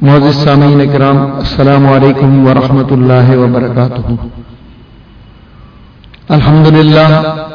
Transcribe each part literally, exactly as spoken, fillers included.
معزز سامعین کرام، السلام علیکم ورحمۃ اللہ وبرکاتہ۔ الحمدللہ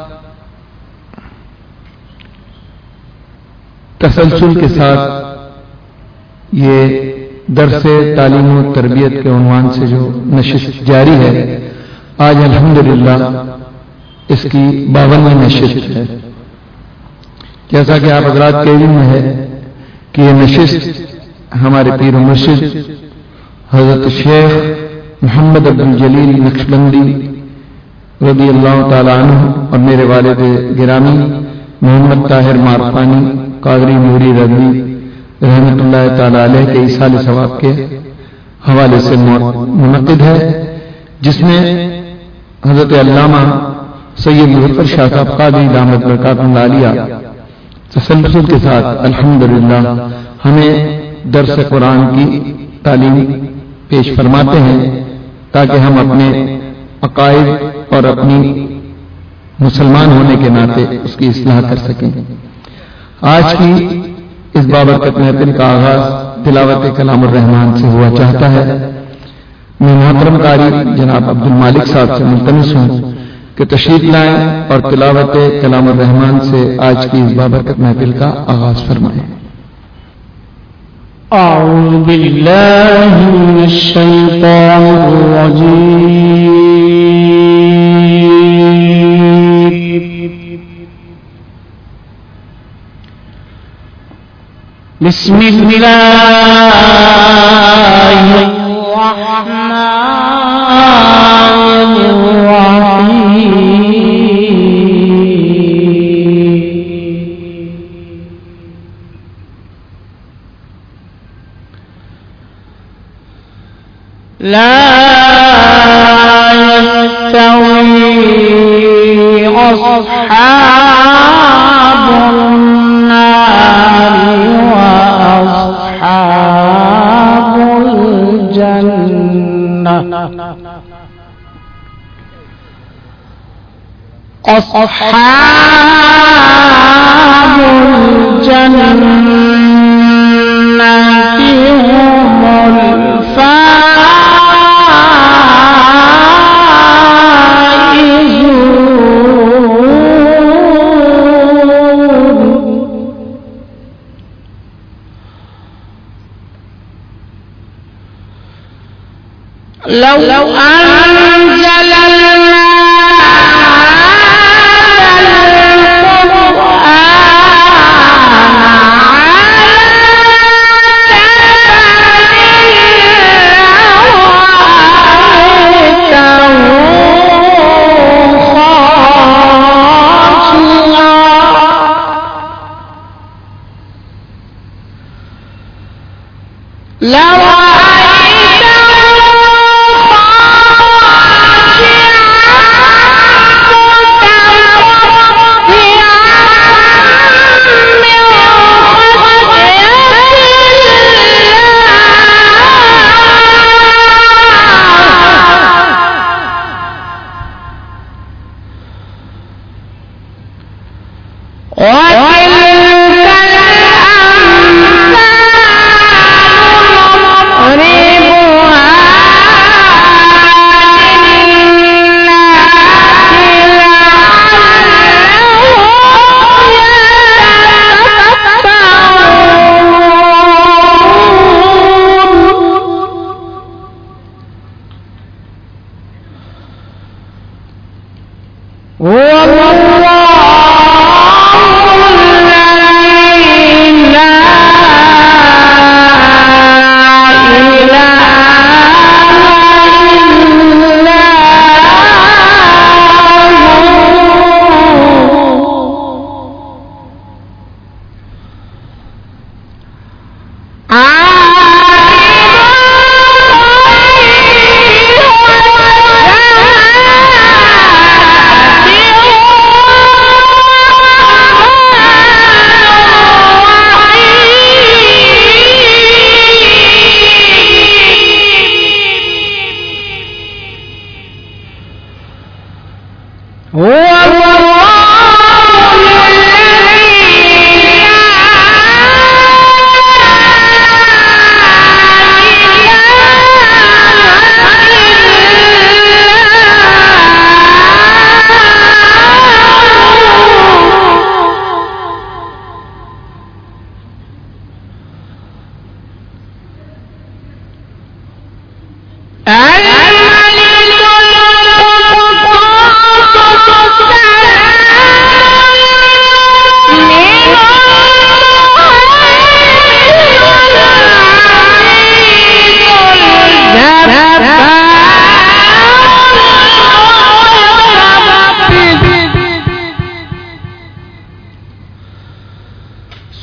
تسلسل کے ساتھ یہ درس تعلیم و تربیت کے عنوان سے جو نشست جاری ہے، آج الحمدللہ اس کی باونویں نشست ہے۔ جیسا کہ آپ حضرات کے علم میں ہے کہ یہ نشست ہمارے پیر و مرشد حضرت شیخ محمد عبد الجلیل نقشبندی رضی اللہ تعالی عنہ اور میرے والد گرامی محمد طاہر مارفانی قادری نوری رضوی رحمۃ اللہ تعالی علیہ کے ایصال ثواب کے حوالے سے منعقد ہے، جس میں حضرت علامہ سید مظفر شاہ صاحب قادری دامت برکاتہ عالیہ تسلسل کے ساتھ الحمدللہ ہمیں درس قرآن کی تعلیم پیش فرماتے ہیں، تاکہ ہم اپنے عقائد اور اپنی مسلمان ہونے کے ناطے اس کی اصلاح کر سکیں۔ آج کی اس بابرکت محفل کا آغاز تلاوت کلام الرحمن سے ہوا چاہتا ہے۔ میں محترم قاری جناب عبد المالک صاحب سے ملتمس ہوں کہ تشریف لائیں اور تلاوت کلام الرحمن سے آج کی اس بابرکت محفل کا آغاز فرمائیں۔ أعوذ بالله من الشيطان الرجيم بسم الله الرحمن الرحيم لا يستوي أصحاب النار وأصحاب الجنة أصحاب الجنة هم لو أنزلنا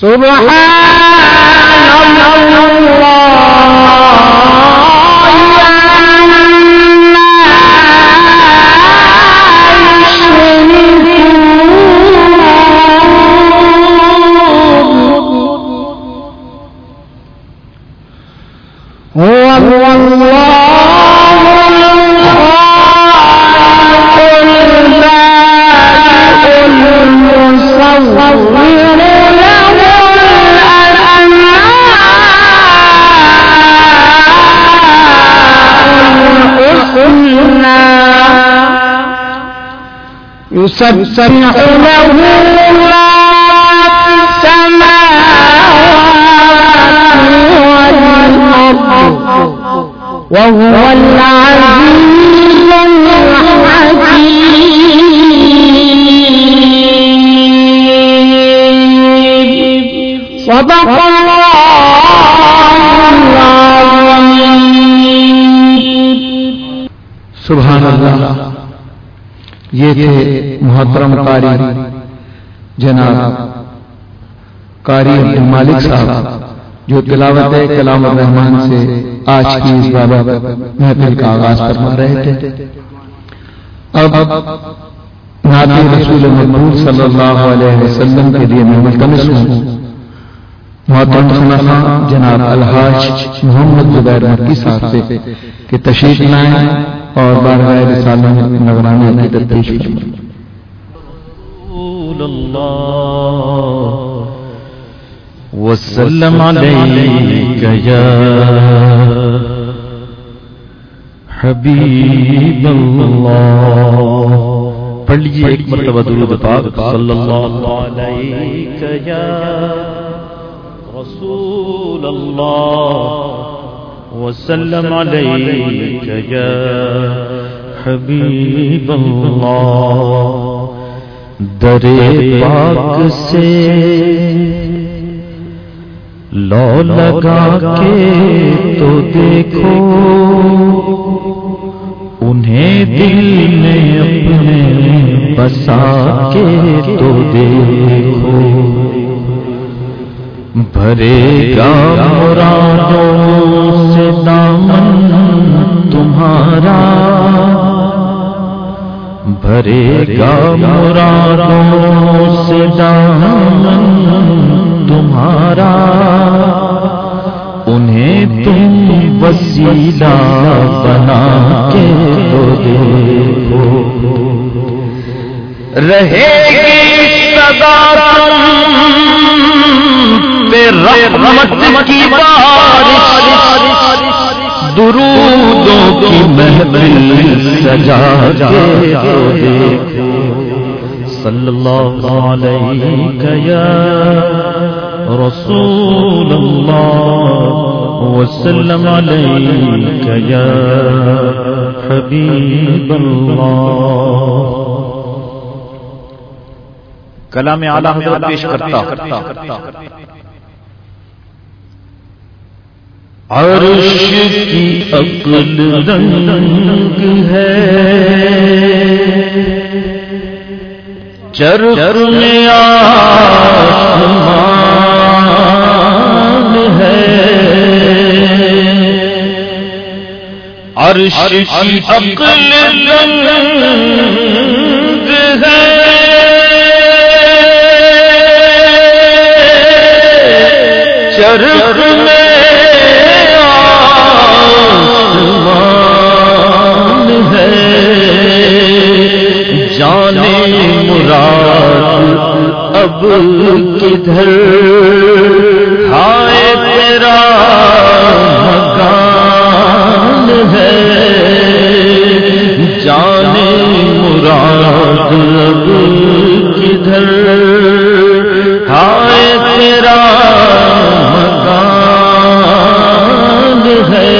سبحان يسبح له ما في السماوات والأرض وهو العزيز الحكيم. صدق الله العظيم. سبحان اللہ. یہ تھے محترم قاری جناب قاری عبدالمالک صاحب جو تلاوت کلام الرحمن سے آج کی اس بابا محفل کا آغاز فرما رہے تھے. اب نعت رسول مقبول صلی اللہ علیہ وسلم کے لیے میں ملتمس ہوں محترم سنخا جناب الحاج محمد زبیر مکی صاحب سے کہ تشریف لائیں اور بارگاہ رسالہ میں نگرانی کی تفتیش فرمائیں. رسول اللہ وسلم علیک یا حبیب اللہ. پڑھ لیجیے ایک مرتبہ درود پاک صلی اللہ علیک یا رسول اللہ وسلم علیک یا حبیب اللہ. در پاک سے لو لگا کے تو دیکھو انہیں دل میں اپنے بسا کے تو دیکھو. بھرے گا مرادوں سے دامن تمہارا بھرے گا مرادوں سے دامن تمہارا. انہیں تم وسیلہ بنا کے تو دیکھو. رہے گی صدا بے رحمت کی بارش درودوں کی محفل سجا کے تو دیکھو. صلی اللہ علیہ یا رسول اللہ وسلم علیک یا حبیب اللہ. کلام اعلیٰ حضرت پیش کرتا عرش کی عقل رنگ ہے چرخ میں آسمان ہے. عرش کی عقل رنگ ہے چرخ میں آسمان ہے. جانے مراد اب کدھر ہائے تیرا مکان ہے. جانے مراد اب کدھر ہائے تیرا مکان ہے.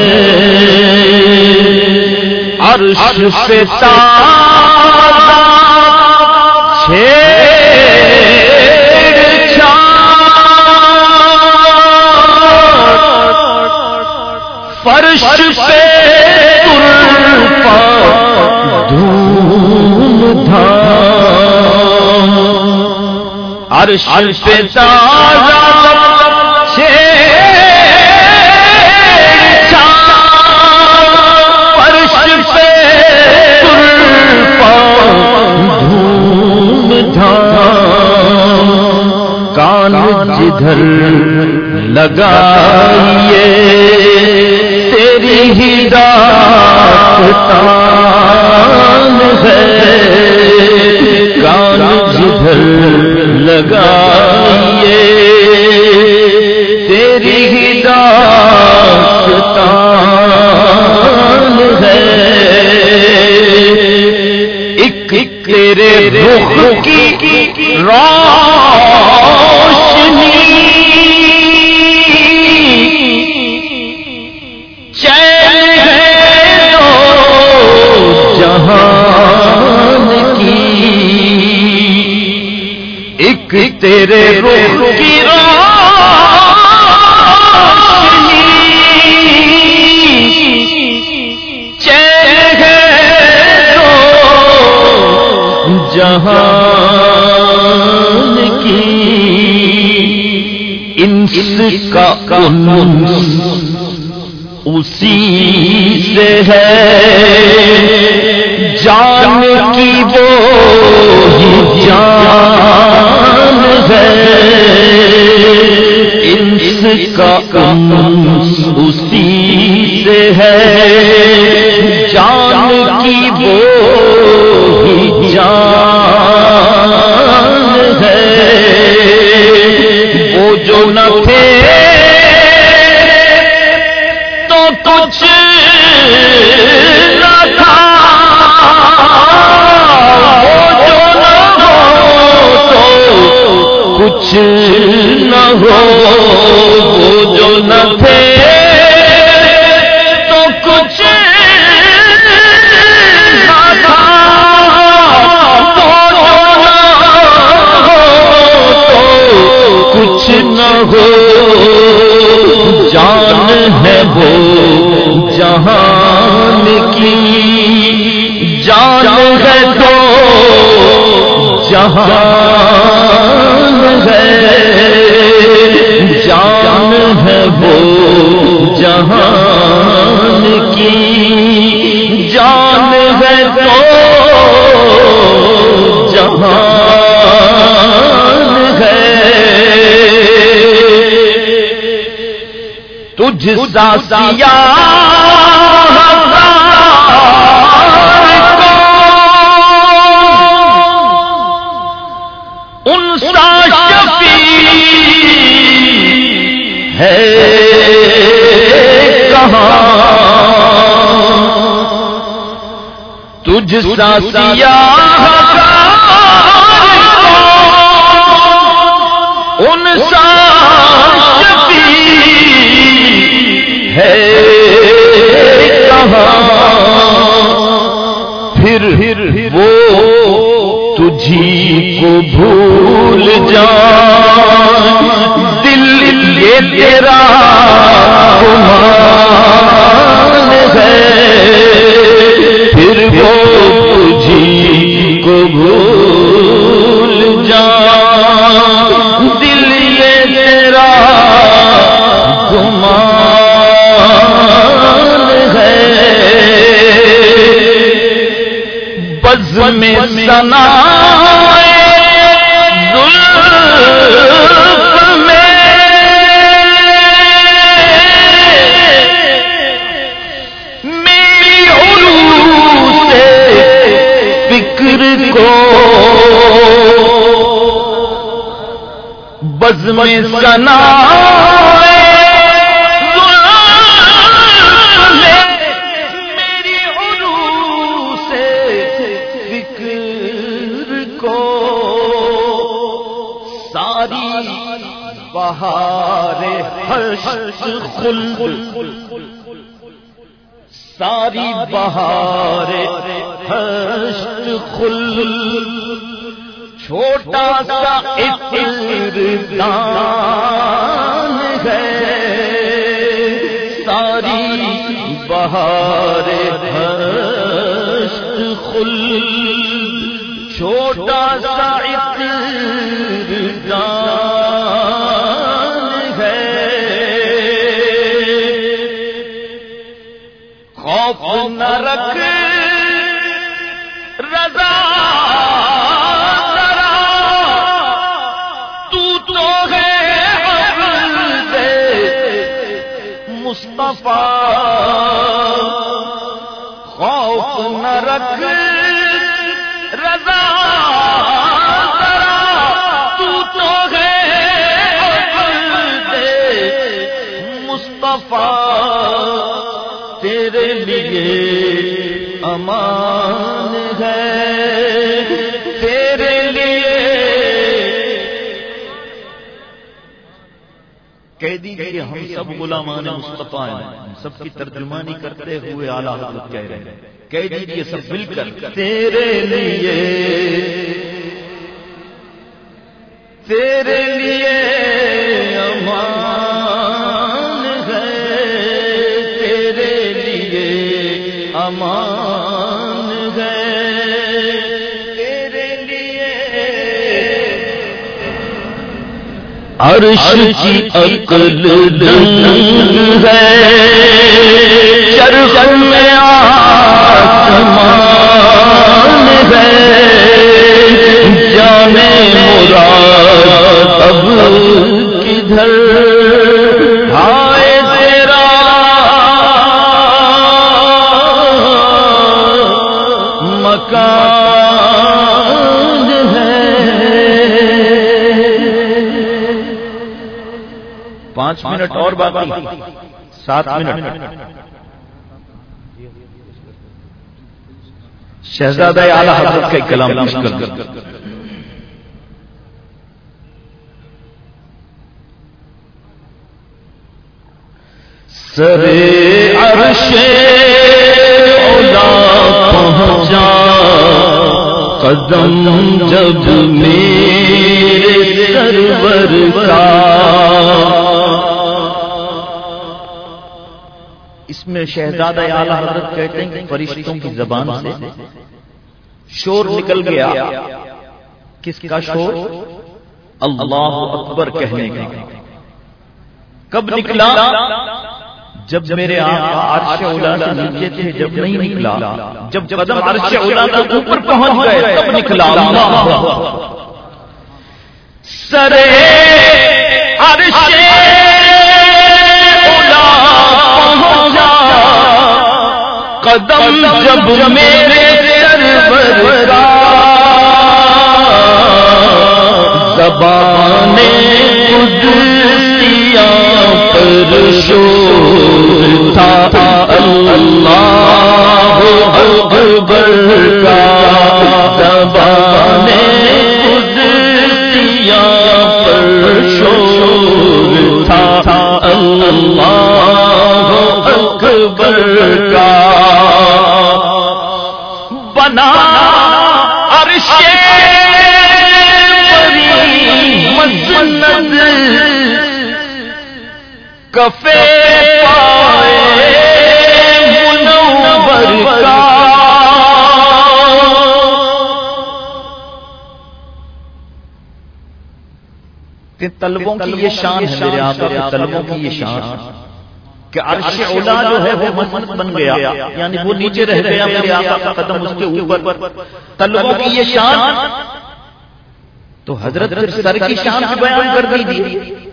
عرش پہ تازہ چھیڑ چھاڑ فرش پہ ترپا دھوم دھام. عرش پہ تازہ جدھر لگائیے تیری ہی داستان ہے، کان جدھر لگائیے تیری ہی داستان ہے، ایک تیرے رخ کی روشنی چین ہے دو جہان کی، ایک تیرے رخ کی روشنی چین ہے دو جہان کی، انس کا انس اسی سے ہے، جان کی وہ ہی جان ہے، انس کا انس اسی سے ہے، جان کی وہ ہی جان ہے، وہ جو نہ تھے تو کچھ نہ تھا، وہ جو نہ ہو تو کچھ نہ ہو، وہ جو نہ تھے تو کچھ نہ تھا، وہ جو نہ ہو تو کچھ نہ ہو، جان ہے وہ جہان کی، جان ہے تو جہان ہے، جان ہے وہ جہان کی، جان ہے تو جہان ہے، تجھ سا سیاہ ان سا شفیع ہے کہاں، تجھ سا سیاہ ان سا ہے کہاں، پھر وہ تجھی کو بھول جائے، دل یہ تیرا گمان ہے، پھر وہ تجھی کو بھول جائے، دل یہ تیرا گمان ہے، بز میں سنا زلف میں میری عروس فکر کو، بز میں سنا بہار ہشت خلد، ساری بہار ہشت خلد، چھوٹا سا اطردان ہے، ساری بہار ہشت خلد، چھوٹا سا اطردان ہے، خوف نہ رکھ رضا ترا، تو تو ہے مصطفیٰ خوف نہ رکھ رضا تو تو ہے عبد مصطفیٰ تیرے لیے امان ہے تیرے لیے کہہ دیجیے ہم سب غلامان مصطفیٰ ہیں سب کی ترجمانی کرتے ہوئے اعلیٰ حضرت کہہ رہے ہیں کہہ دیجیے سب مل کر تیرے لیے تیرے لیے امان ہے تیرے لیے امان ہے تیرے لیے عرش کی عقل دنگ ہے چرخ میں آسمان ہے جانے مراد اب کدھر ہائے تیرا مکان ہے پانچ منٹ اور باقی سات منٹ شہزادہ اعلیٰ حضرت کا کلام پیش کر سرے عرش اولا پہنچا قدم جب میرے سرور کا اس میں شہزادہ اعلیٰ حضرت کہتے ہیں کہ فرشتوں کی زبان سے شور نکل گیا کس کا شور اللہ اکبر کہنے کا کب نکلا جب میرے آقا عرش اولا سے نیچے تھے جب نہیں نکلا جب قدم عرش اولا سے اوپر پہنچ گئے تب نکلا سرے عرش قدم جب میرے سرور کا زبان قدسیہ پر شور تھا اللہ اکبر کا زبان قدسیہ پر شور تھا اللہ اکبر کا بنا عرش بری مسند کفے پائے منور کا کہ طلبوں کی یہ شان ہے میرے آقا کے طلبوں کی یہ شان کہ عرش اولا جو ہے وہ مسند بن گیا یعنی وہ نیچے رہ گیا میرے آقا کا قدم اس کے اوپر طلبوں کی یہ شان تو حضرت سر کی شان بھی بیان کر دیجیے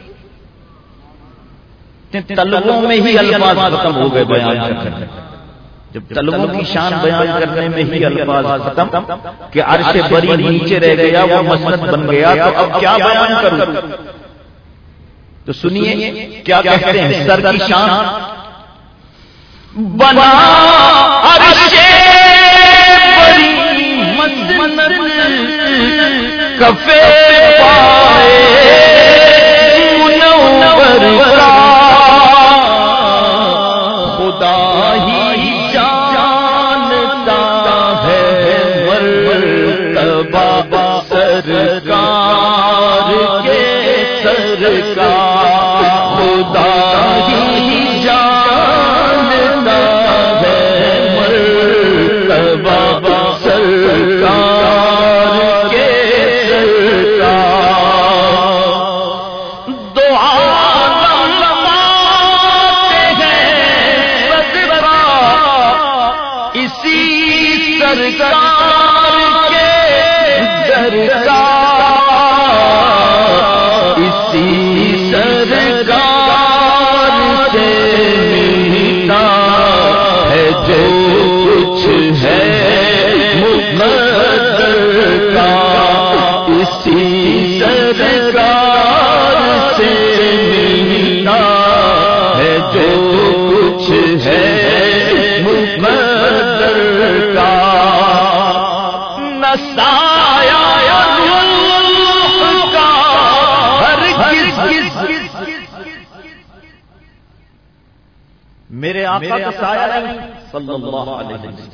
طلبوں میں ہی الفاظ ختم ہو گئے بیان کرنے جب طلبوں کی شان بیان کرنے میں ہی الفاظ ختم کہ عرش بری نیچے رہ گیا وہ مسند بن گیا تو اب کیا بیان کروں تو سنیے کیا کہتے ہیں سر کی شان بنا عرش بری مسند کفے پائے منور کا خدا ہی جانتا ہے مرتبہ سرکار کے سرکار خدا ہی جانتا ہے مرتبہ سرکار کے سرکار دعا لماتے ہیں صدقہ اسی سرکار کے درکار اسی سرکار سے کچھ ہے مقدر کا، نہ سایہ روح کا ہرگز میرے آقا کا سایہ نہیں صلی اللہ علیہ وسلم۔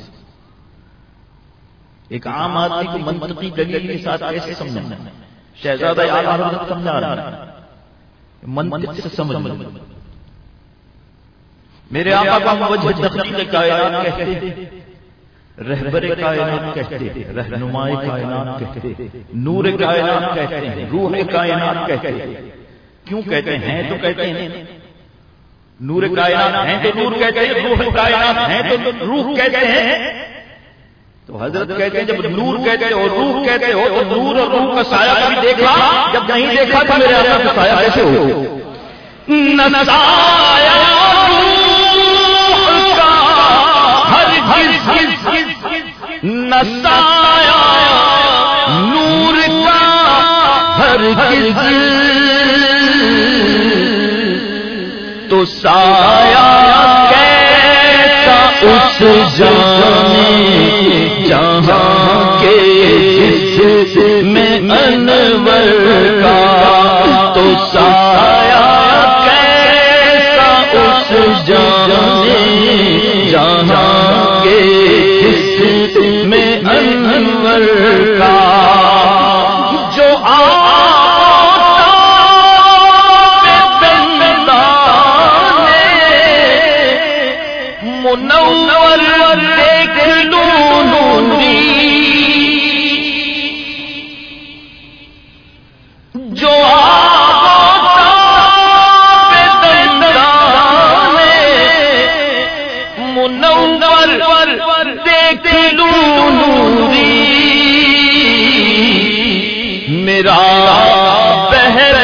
ایک عام آدمی کو منطقی دلیل کے ساتھ کیسے سمجھنا؟ شہزادہ اعلیٰ حضرت سمجھا رہا ہے، منطق سے سمجھ لو۔ میرے آقا کو ہم وجہ تخلیق کائنات کہتے ہیں، رہبر کائنات کہتے ہیں، رہنمائے کائنات کہتے ہیں، نور کائنات کہتے ہیں، روح کائنات کہتے ہیں۔ کیوں کہتے ہیں؟ تو کہتے ہیں نور کائنات ہیں تو نور کہتے ہیں، روح کائنات ہیں تو روح کہتے ہیں۔ تو حضرت کہتے ہیں جب نور کہتے ہو روح کہتے ہو تو نور اور روح کا سایہ کبھی دیکھا؟ جب نہیں دیکھا تو میرے آقا کا سایہ کیسے ہو؟ نہ سایہ روح کا ہرگز، نہ سایہ نور کا ہرگز، تو سایہ کیسا اس جانے جہاں کے جس میں انور کا، تو سایہ کیسا اس جانے جہاں کے جس میں انور کا، جو منور دیکھ لوں نوری، جو منور دیکھ لوں نوری، میرا بہر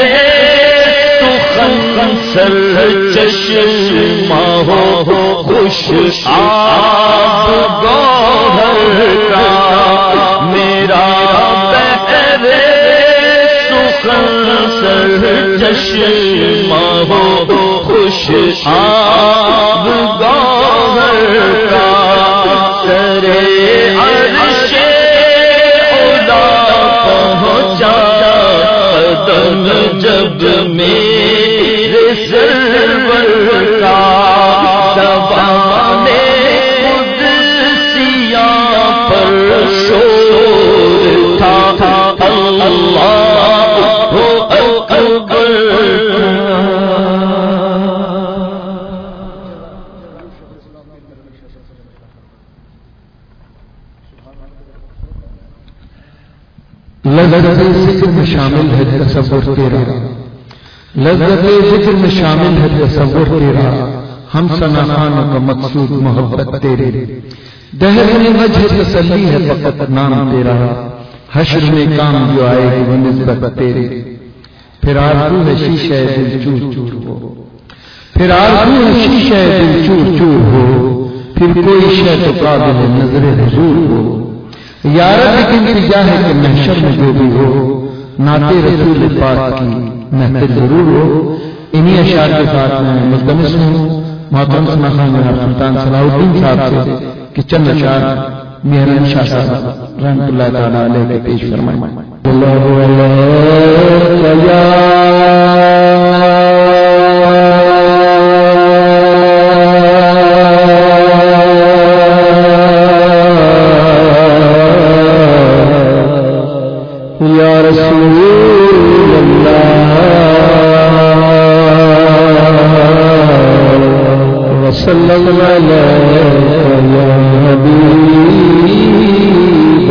سر چشمہ ہو خوش آب گوہر کا، میرا بہر سخن سر چشمہ ہو خوش آب گوہر کا، سرے عرش خدا پہنچا قدم جب میرے سرور کا، زبانے قدسیہ پر شور تھا اللہ اکبر۔ لذت ذکر میں شامل ہے تصور تیرا، لذت ذکر میں شامل ہے تصور تیرا، ہم ثنا خانوں کا مقصود محبت تیرے، دہر میں وجہ تسلی ہے فقط نام تیرا، حشر میں کام جو آئے گی وہ نسبت تیرے، پھر آرزو ہے شیشہ دل چور چور ہو، پھر آرزو ہے شیشہ دل چور چور ہو، پھر کوئی شے تو قابل نظر حضور ہو، یارب لیکن تجاہ ہے کہ محشر میں جو بھی ہو نعت رسول پاک کی محفل ضرور ہو۔ انہی اشعار کے ساتھ میں ملتمس ہوں محترم ثنا خان جناب سلطان صلاح الدین صاحب سے کہ چند اشعار میرن شاہ صاحب رحمۃ اللہ تعالی علیہ کے پیش فرمائیں۔ اللہ یا رسول اللہ وصلی اللہ علیہ یا حبیب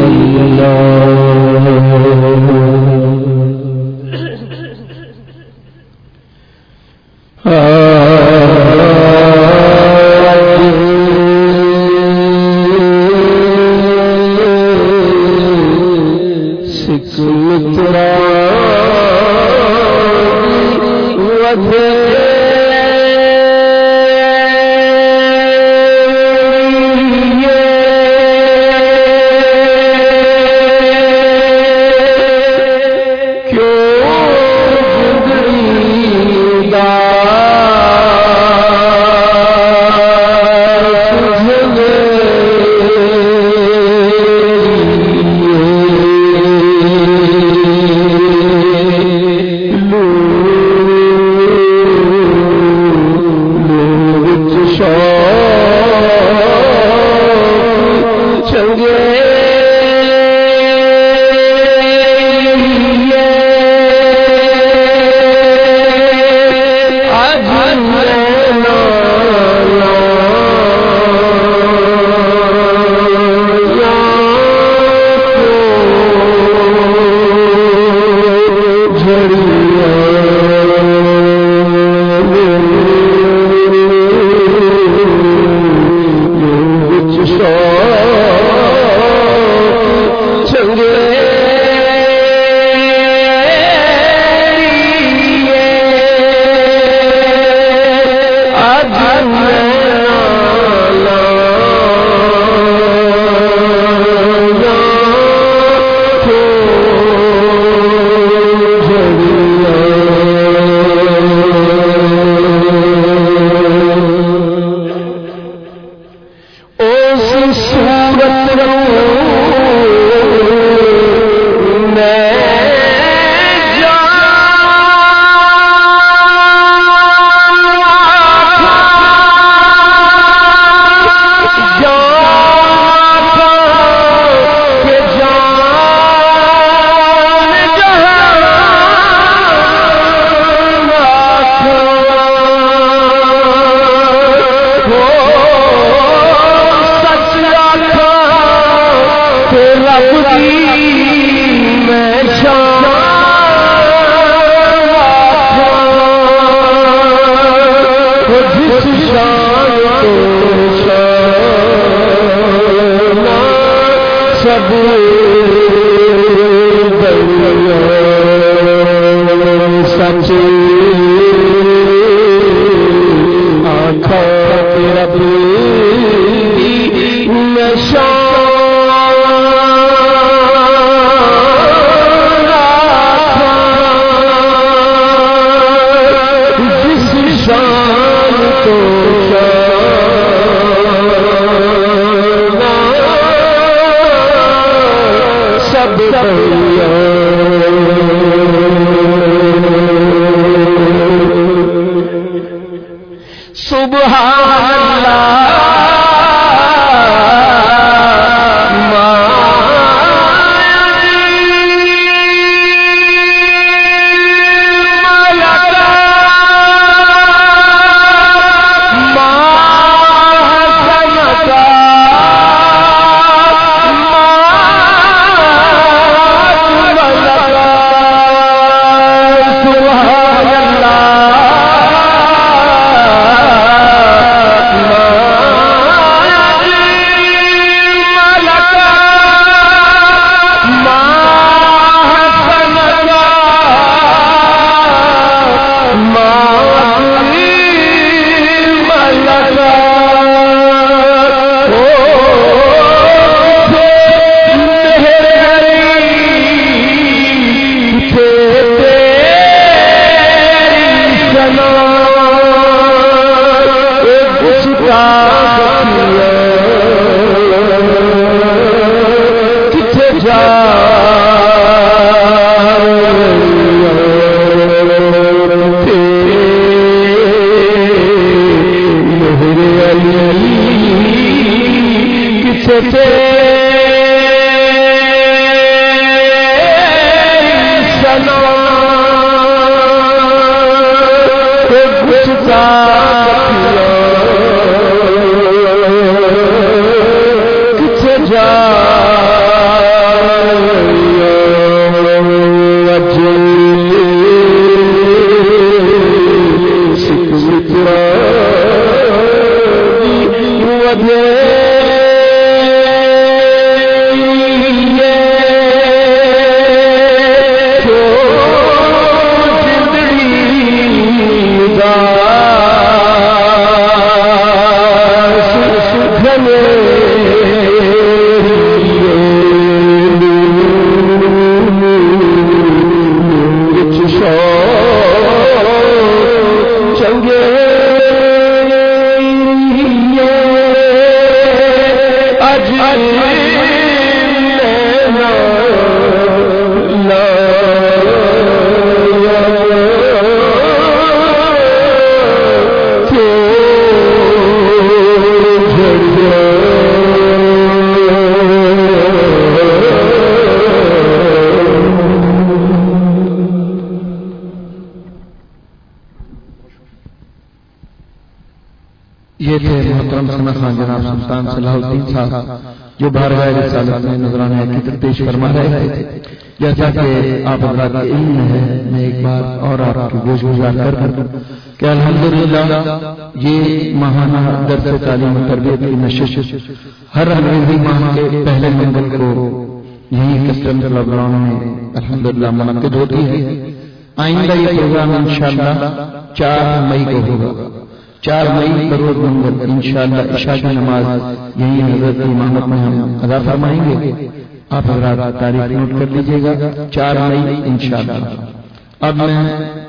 یہ تھے محترم ثنا خان جناب سلطان صلاح الدین صاحب جو بارگاہ رسالت میں نذرانہ عقیدت پیش فرما رہے تھے. جیسا کہ آپ حضرات کے علم میں ہے، میں ایک بار اور آپ کی گوش گزار کر دوں کہ الحمدللہ یہ ماہانہ درس تعلیم و تربیت کی نشست ہر انگریزی ماہ کے پہلے منگل کو یہی کسٹم کلب گراؤنڈ میں الحمدللہ منعقد ہوتی ہے. آئندہ یہ پروگرام انشاءاللہ چار مئی کو ہوگا. چار مئی بروز منگل انشاءاللہ عشاء کی نماز یہی حضرت کی امامت میں ہم ادا فرمائیں گے. آپ حضرات تاریخ نوٹ کر لیجئے گا، چار مئی انشاءاللہ. اب میں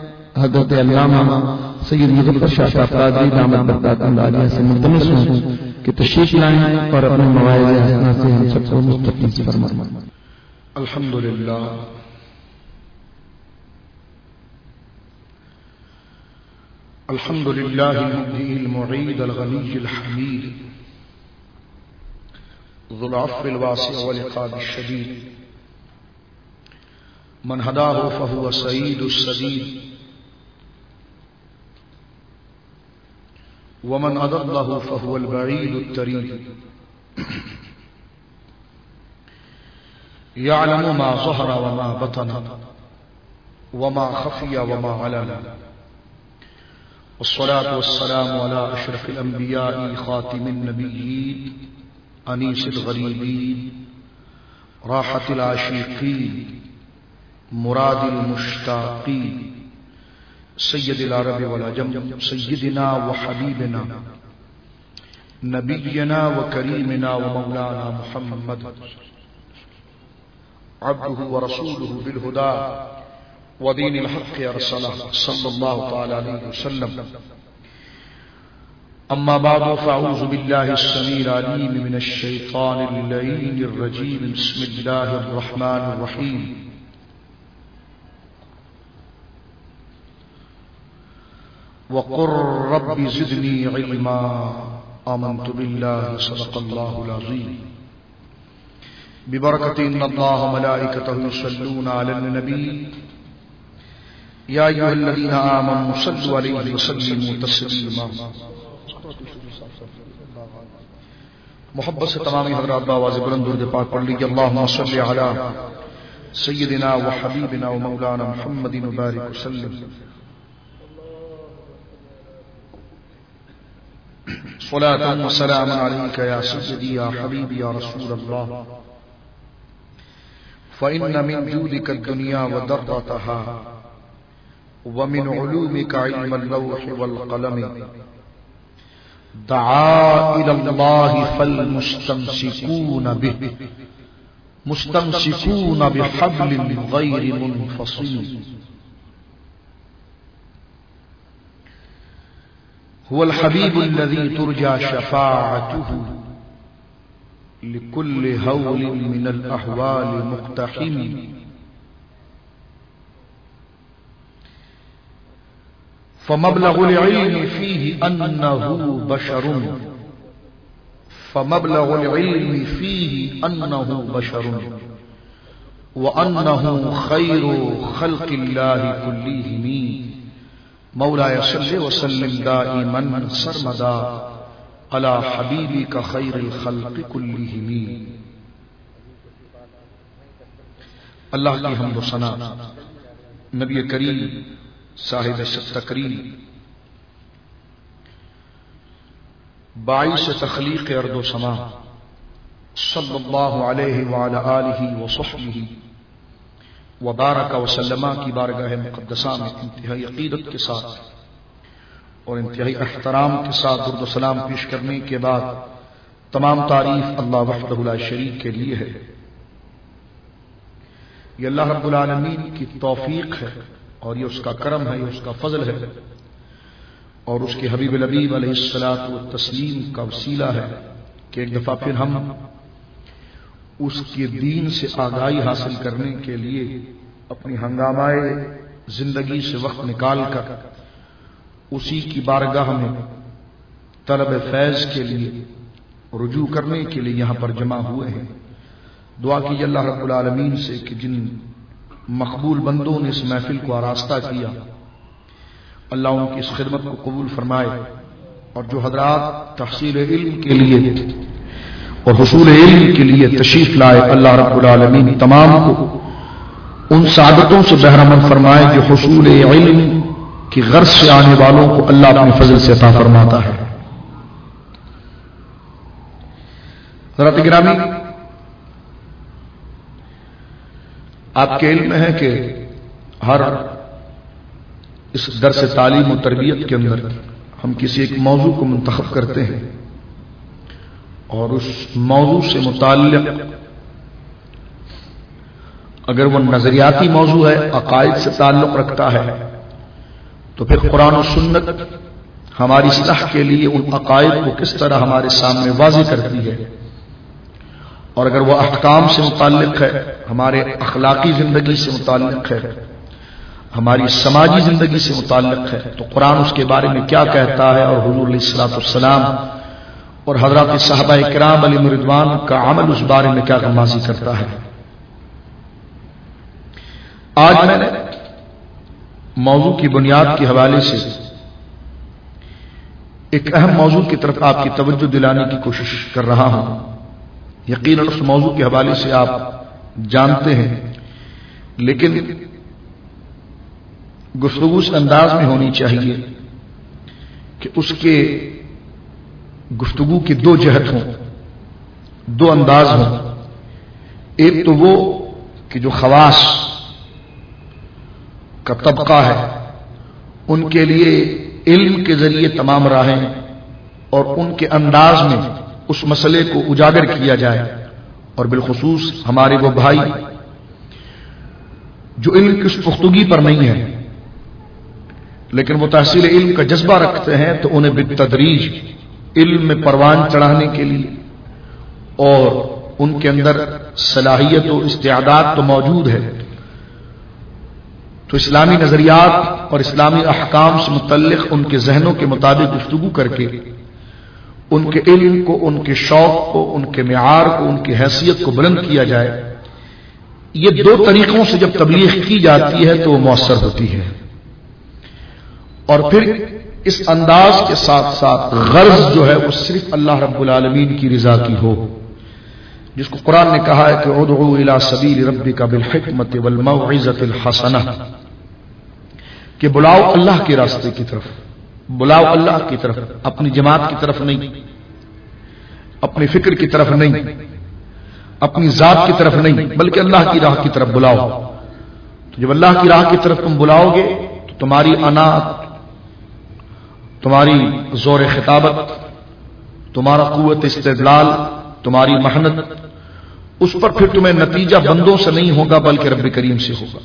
حضرت علامہ سید مظفر شاہ صاحب قادری دامت برکاتہ اللہ علیہ سے ملتمس ہوں کہ تشریف لائیں اور اپنے مواعظ حسنہ سے ہم سب کو مستفیض فرمائیں۔ الحمدللہ الحمدللہ المبدی المعید الغنی الحمید ذو العفو الواسع والعقاب الشدید من هداه فهو سعید السدید ومن أضله فهو البعيد التريد يعلم ما ظهر وما بطن وما خفي وما علن والصلاة والسلام على أشرف الأنبياء خاتم النبيين أنيس الغريبين راحة العاشقين مراد المشتاقين سید العرب والعجم سیدنا وحبیبنا نبینا وکریمنا ومولانا محمد عبده ورسوله بالهدى ودین الحق ارسله صلی اللہ تعالی علیہ وسلم اما بعد فاعوذ باللہ السمیع العلیم من الشیطان اللعین الرجیم بسم اللہ الرحمن الرحیم وقر رب زدنی علما آمنت باللہ صدق اللہ العظیم ببرکت ان اللہ ملائکتہ یصلون علی النبی یا ایھا الذین آمنوا صلوا علیہ وسلموا تسلیما۔ محبت سے تمامی حضرات بآواز بلند درود پاک پڑھ لیجیے۔ اللہم صل علی سیدنا وحبیبنا ومولانا محمد وبارک وسلم۔ صلاة وسلام عليك يا سيدي يا حبيبي يا رسول الله فإن من جودك الدنيا وضرتها ومن علومك علم اللوح والقلم دعا إلى الله فالمستمسكون به مستمسكون بحبل غير منفصل هو الحبيب الذي ترجى شفاعته لكل هول من الأحوال مقتحم فمبلغ العلم فيه أنه بشر فمبلغ العلم فيه أنه بشر وأنه خير خلق الله كلهم مولاي صل وسلم دائما سرمدا على حبيبك خير الخلق كلهم۔ اللہ کی حمد و ثنا نبی کریم صاحب تقریم باعث تخلیق ارض و سما صلی اللہ علیہ وعلی آلہ وصحبہ وبارک وسلمہ کی بارگاہ مقدسہ میں انتہائی عقیدت کے ساتھ اور انتہائی احترام کے ساتھ درود و سلام پیش کرنے کے بعد تمام تعریف اللہ وحدہ لا شریک کے لیے ہے۔ یہ اللہ رب العالمین کی توفیق ہے اور یہ اس کا کرم ہے، یہ اس کا فضل ہے اور اس کے حبیب لبیب علیہ الصلوۃ والتسلیم کا وسیلہ ہے کہ ایک دفعہ پھر ہم اس کے دین سے آگاہی حاصل کرنے کے لیے اپنی ہنگامائے زندگی سے وقت نکال کر اسی کی بارگاہ میں طلب فیض کے لیے رجوع کرنے کے لیے یہاں پر جمع ہوئے ہیں۔ دعا کیجیے اللہ رب العالمین سے کہ جن مقبول بندوں نے اس محفل کو آراستہ کیا اللہ ان کی اس خدمت کو قبول فرمائے، اور جو حضرات تحصیل علم کے لیے اور حصول علم کے لیے تشریف لائے اللہ رب العالمین تمام کو ان سعادتوں سے بہرمند فرمائے جو حصول علم کی غرض سے آنے والوں کو اللہ اپنے فضل سے عطا فرماتا ہے۔ حضرات گرامی، آپ کے علم میں ہے کہ ہر اس درس تعلیم و تربیت کے اندر ہم کسی ایک موضوع کو منتخب کرتے ہیں اور اس موضوع سے متعلق اگر وہ نظریاتی موضوع ہے، عقائد سے تعلق رکھتا ہے، تو پھر قرآن و سنت ہماری اصلاح کے لیے ان عقائد کو کس طرح ہمارے سامنے واضح کرتی ہے، اور اگر وہ احکام سے متعلق ہے، ہمارے اخلاقی زندگی سے متعلق ہے، ہماری سماجی زندگی سے متعلق ہے، تو قرآن اس کے بارے میں کیا کہتا ہے، اور حضور علیہ الصلوۃ والسلام اور حضرات صحابہ کرام علیہم رضوان کا عمل اس بارے میں کیا غمازی کرتا ہے۔ آج میں نے موضوع کی بنیاد کے حوالے سے ایک اہم موضوع کی طرف آپ کی توجہ دلانے کی کوشش کر رہا ہوں۔ یقیناً اس موضوع کے حوالے سے آپ جانتے ہیں، لیکن گفتگو اس انداز میں ہونی چاہیے کہ اس کے گفتگو کی دو جہت ہوں، دو انداز ہوں۔ ایک تو وہ کہ جو خواص کا طبقہ ہے ان کے لیے علم کے ذریعے تمام راہیں اور ان کے انداز میں اس مسئلے کو اجاگر کیا جائے، اور بالخصوص ہمارے وہ بھائی جو علم کی اس پختگی پر نہیں ہے لیکن وہ تحصیل علم کا جذبہ رکھتے ہیں، تو انہیں بالتدریج علم میں پروان چڑھانے کے لیے، اور ان کے اندر صلاحیت و استعداد تو موجود ہے، تو اسلامی نظریات اور اسلامی احکام سے متعلق ان کے ذہنوں کے مطابق گفتگو کر کے ان کے علم کو، ان کے شوق کو، ان کے معیار کو، ان کی حیثیت کو بلند کیا جائے۔ یہ دو طریقوں سے جب تبلیغ کی جاتی ہے تو وہ مؤثر ہوتی ہے، اور پھر اس انداز کے ساتھ ساتھ غرض جو ہے وہ صرف اللہ رب العالمین کی رضا کی ہو، جس کو قرآن نے کہا ہے کہ ادعو الی سبیل ربک بالحکمت والموعظۃ الحسنہ، کہ بلاؤ اللہ کے راستے کی طرف، بلاؤ اللہ کی طرف، اپنی جماعت کی طرف نہیں، اپنی فکر کی طرف نہیں، اپنی ذات کی طرف نہیں، بلکہ اللہ کی راہ کی طرف بلاؤ۔ تو جب اللہ کی راہ کی طرف تم بلاؤ گے تو تمہاری انا، تمہاری زور خطابت، تمہارا قوت استدلال، تمہاری محنت، اس پر پھر تمہیں نتیجہ بندوں سے نہیں ہوگا بلکہ رب کریم سے ہوگا،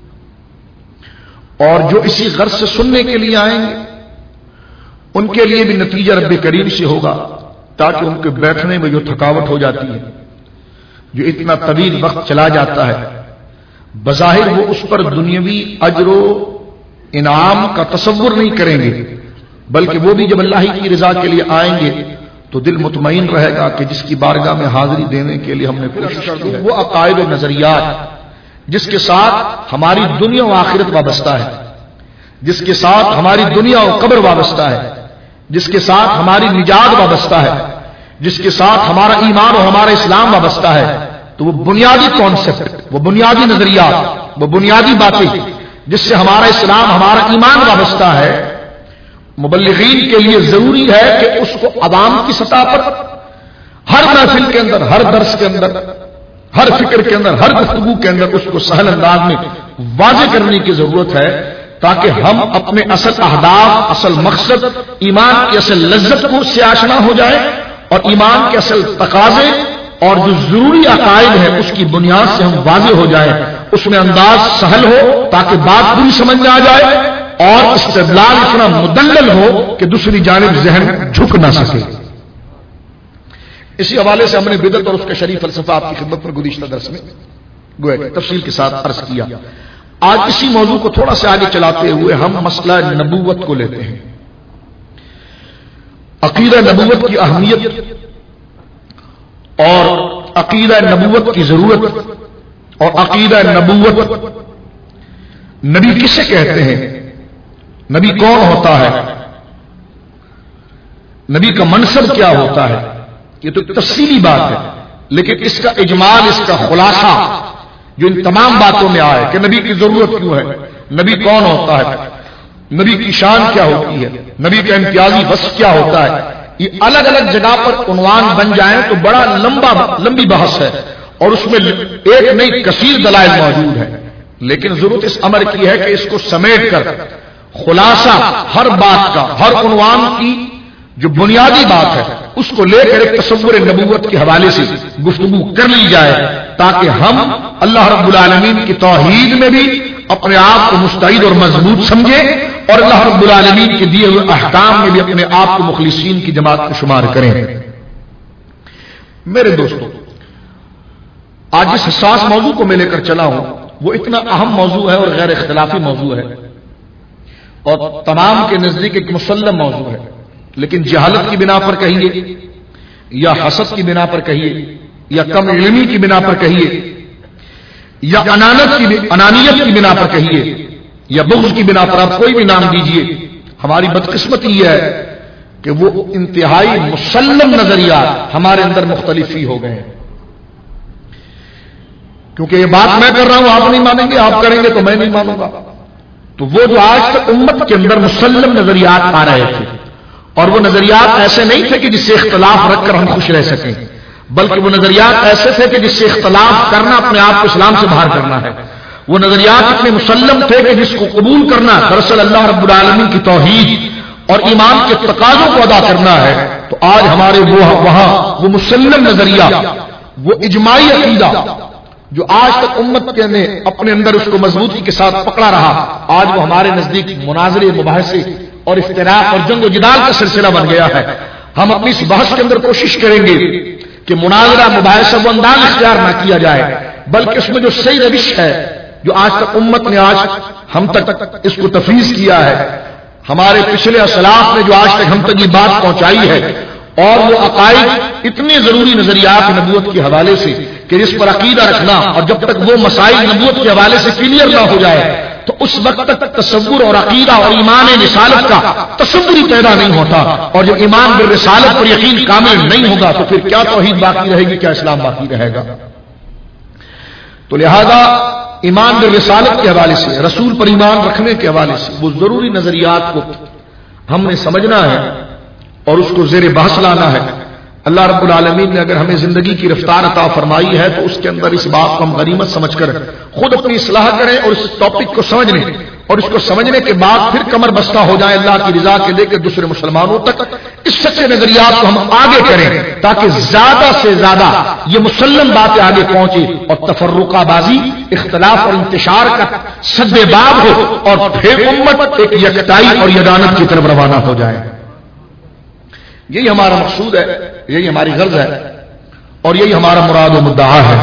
اور جو اسی غرض سے سننے کے لیے آئیں گے ان کے لیے بھی نتیجہ رب کریم سے ہوگا، تاکہ ان کے بیٹھنے میں جو تھکاوٹ ہو جاتی ہے، جو اتنا طویل وقت چلا جاتا ہے، بظاہر وہ اس پر دنیاوی اجر و انعام کا تصور نہیں کریں گے، بلکہ وہ بھی جب اللہ کی رضا کے لیے آئیں گے تو دل مطمئن رہے گا کہ جس کی بارگاہ میں حاضری دینے کے لیے ہم نے کوشش کی ہے، وہ عقائد و نظریات جس کے ساتھ ہماری دنیا و آخرت وابستہ ہے، جس کے ساتھ ہماری دنیا و قبر وابستہ ہے، جس کے ساتھ ہماری نجات وابستہ ہے، جس کے ساتھ ہمارا ایمان اور ہمارا اسلام وابستہ ہے، تو وہ بنیادی کانسیپٹ، وہ بنیادی نظریات، وہ بنیادی باتیں جس سے ہمارا اسلام، ہمارا ایمان وابستہ ہے، مبلغین کے لیے ضروری ہے کہ اس کو عوام کی سطح پر ہر محفل کے اندر، ہر درس کے اندر، ہر فکر کے اندر، ہر گفتگو کے اندر اس کو سہل انداز میں واضح کرنے کی ضرورت ہے، تاکہ ہم اپنے اصل اہداف، اصل مقصد، ایمان کی اصل لذت کو سے آشنا ہو جائے، اور ایمان کے اصل تقاضے اور جو ضروری عقائد ہے اس کی بنیاد سے ہم واضح ہو جائیں، اس میں انداز سہل ہو تاکہ بات پوری سمجھ میں آ جائے، اور استدلال اتنا مدلل ہو کہ دوسری جانب ذہن جھک نہ سکے۔ اسی حوالے سے ہم نے بدعت اور اس کا شریف فلسفہ آپ کی خدمت میں گزشتہ درس میں گویا کہ تفصیل کے ساتھ عرض کیا۔ آج اسی موضوع کو تھوڑا سا آگے چلاتے ہوئے ہم مسئلہ نبوت کو لیتے ہیں، عقیدہ نبوت کی اہمیت اور عقیدہ نبوت کی ضرورت، اور عقیدہ نبوت نبی کسے کہتے ہیں، نبی کون ہوتا ہے، نبی کا منصب کیا ہوتا ہے، یہ تو تفصیلی بات ہے، لیکن اس کا اجمال، اس کا خلاصہ جو ان تمام باتوں میں آئے کہ نبی کی ضرورت کیوں ہے، نبی کون ہوتا ہے، نبی کی شان کیا ہوتی ہے، نبی کا امتیازی وصف کیا ہوتا ہے، یہ الگ الگ جگہ پر عنوان بن جائیں تو بڑا لمبا لمبی بحث ہے، اور اس میں ایک نہیں کثیر دلائل موجود ہے، لیکن ضرورت اس امر کی ہے کہ اس کو سمیٹ کر خلاصہ ہر بات کا، ہر عنوان کی جو بنیادی بات ہے اس کو لے کر ایک تصور نبوت کے حوالے سے گفتگو کر لی جائے، تاکہ ہم اللہ رب العالمین کی توحید میں بھی اپنے آپ کو مستعد اور مضبوط سمجھیں، اور اللہ رب العالمین کے دیے ہوئے احکام میں بھی اپنے آپ کو مخلصین کی جماعت میں شمار کریں۔ میرے دوستو، آج جس حساس موضوع کو میں لے کر چلا ہوں وہ اتنا اہم موضوع ہے اور غیر اختلافی موضوع ہے اور تمام کے نزدیک ایک مسلم موضوع ہے، لیکن جہالت کی بنا پر کہیے یا حسد کی بنا پر کہیے یا کم علمی کی بنا پر کہیے یا انانت کی انانیت کی بنا پر کہیے یا بغض کی بنا پر، آپ کوئی بھی نام دیجئے، ہماری بدقسمتی یہ ہے کہ وہ انتہائی مسلم نظریات ہمارے اندر مختلف ہی ہو گئے ہیں۔ کیونکہ یہ بات میں کر رہا ہوں، آپ نہیں مانیں گے، آپ کریں گے تو میں نہیں مانوں گا۔ تو وہ جو آج تک امت کے اندر مسلم نظریات آ رہے تھے، اور وہ نظریات ایسے نہیں تھے کہ جس سے اختلاف رکھ کر ہم خوش رہ سکیں، بلکہ وہ نظریات ایسے تھے کہ جس سے اختلاف کرنا اپنے آپ کو اسلام سے باہر کرنا ہے۔ وہ نظریات اتنے مسلم تھے کہ جس کو قبول کرنا دراصل اللہ رب العالمین کی توحید اور ایمان کے تقاضوں کو ادا کرنا ہے۔ تو آج ہمارے وہ وہاں وہ مسلم نظریہ، وہ اجماعی عقیدہ جو آج تک امت کے نے اپنے اندر اس کو مضبوطی کے ساتھ پکڑا رہا، آج وہ ہمارے نزدیک مناظرے، مباحثے اور اختلاف اور جنگ و جدال کا سلسلہ بن گیا ہے۔ ہم اپنی اس بحث کے اندر کوشش کریں گے کہ مناظرہ، مباحثہ وہ انداز اختیار نہ کیا جائے، بلکہ اس میں جو صحیح روش ہے، جو آج تک امت نے آج ہم تک اس کو تفویض کیا ہے، ہمارے پچھلے اسلاف نے جو آج تک ہم تک یہ بات پہنچائی ہے، اور وہ عقائد اتنے ضروری نظریات نبوت کے حوالے سے کہ جس پر عقیدہ رکھنا، اور جب تک وہ مسائل نبوت کے حوالے سے کلیئر نہ ہو جائے تو اس وقت تک تصور اور عقیدہ اور ایمان رسالت کا تصور ہی پیدا نہیں ہوتا، اور جب ایمان بالرسالت پر یقین کامل نہیں ہوگا تو پھر کیا توحید باقی رہے گی، کیا اسلام باقی رہے گا۔ تو لہذا ایمان بالرسالت کے حوالے سے، رسول پر ایمان رکھنے کے حوالے سے وہ ضروری نظریات کو ہم نے سمجھنا ہے اور اس کو زیر بحث لانا ہے۔ اللہ رب العالمین نے اگر ہمیں زندگی کی رفتار عطا فرمائی ہے تو اس کے اندر اس بات کو ہم غنیمت سمجھ کر خود اپنی اصلاح کریں اور اس ٹاپک کو سمجھ لیں، اور اس کو سمجھنے کے بعد پھر کمر بستہ ہو جائیں اللہ کی رضا کے لے کے دوسرے مسلمانوں تک اس سچے نظریات کو ہم آگے کریں، تاکہ زیادہ سے زیادہ یہ مسلم باتیں آگے پہنچے اور تفرقہ بازی، اختلاف اور انتشار کا سد باب ہو، اور پھر امت ایک یکتائی اور یگانت کی طرف روانہ ہو جائے۔ یہی ہمارا مقصود ہے، یہی ہماری غرض ہے، اور یہی ہمارا مراد و مدعا ہے۔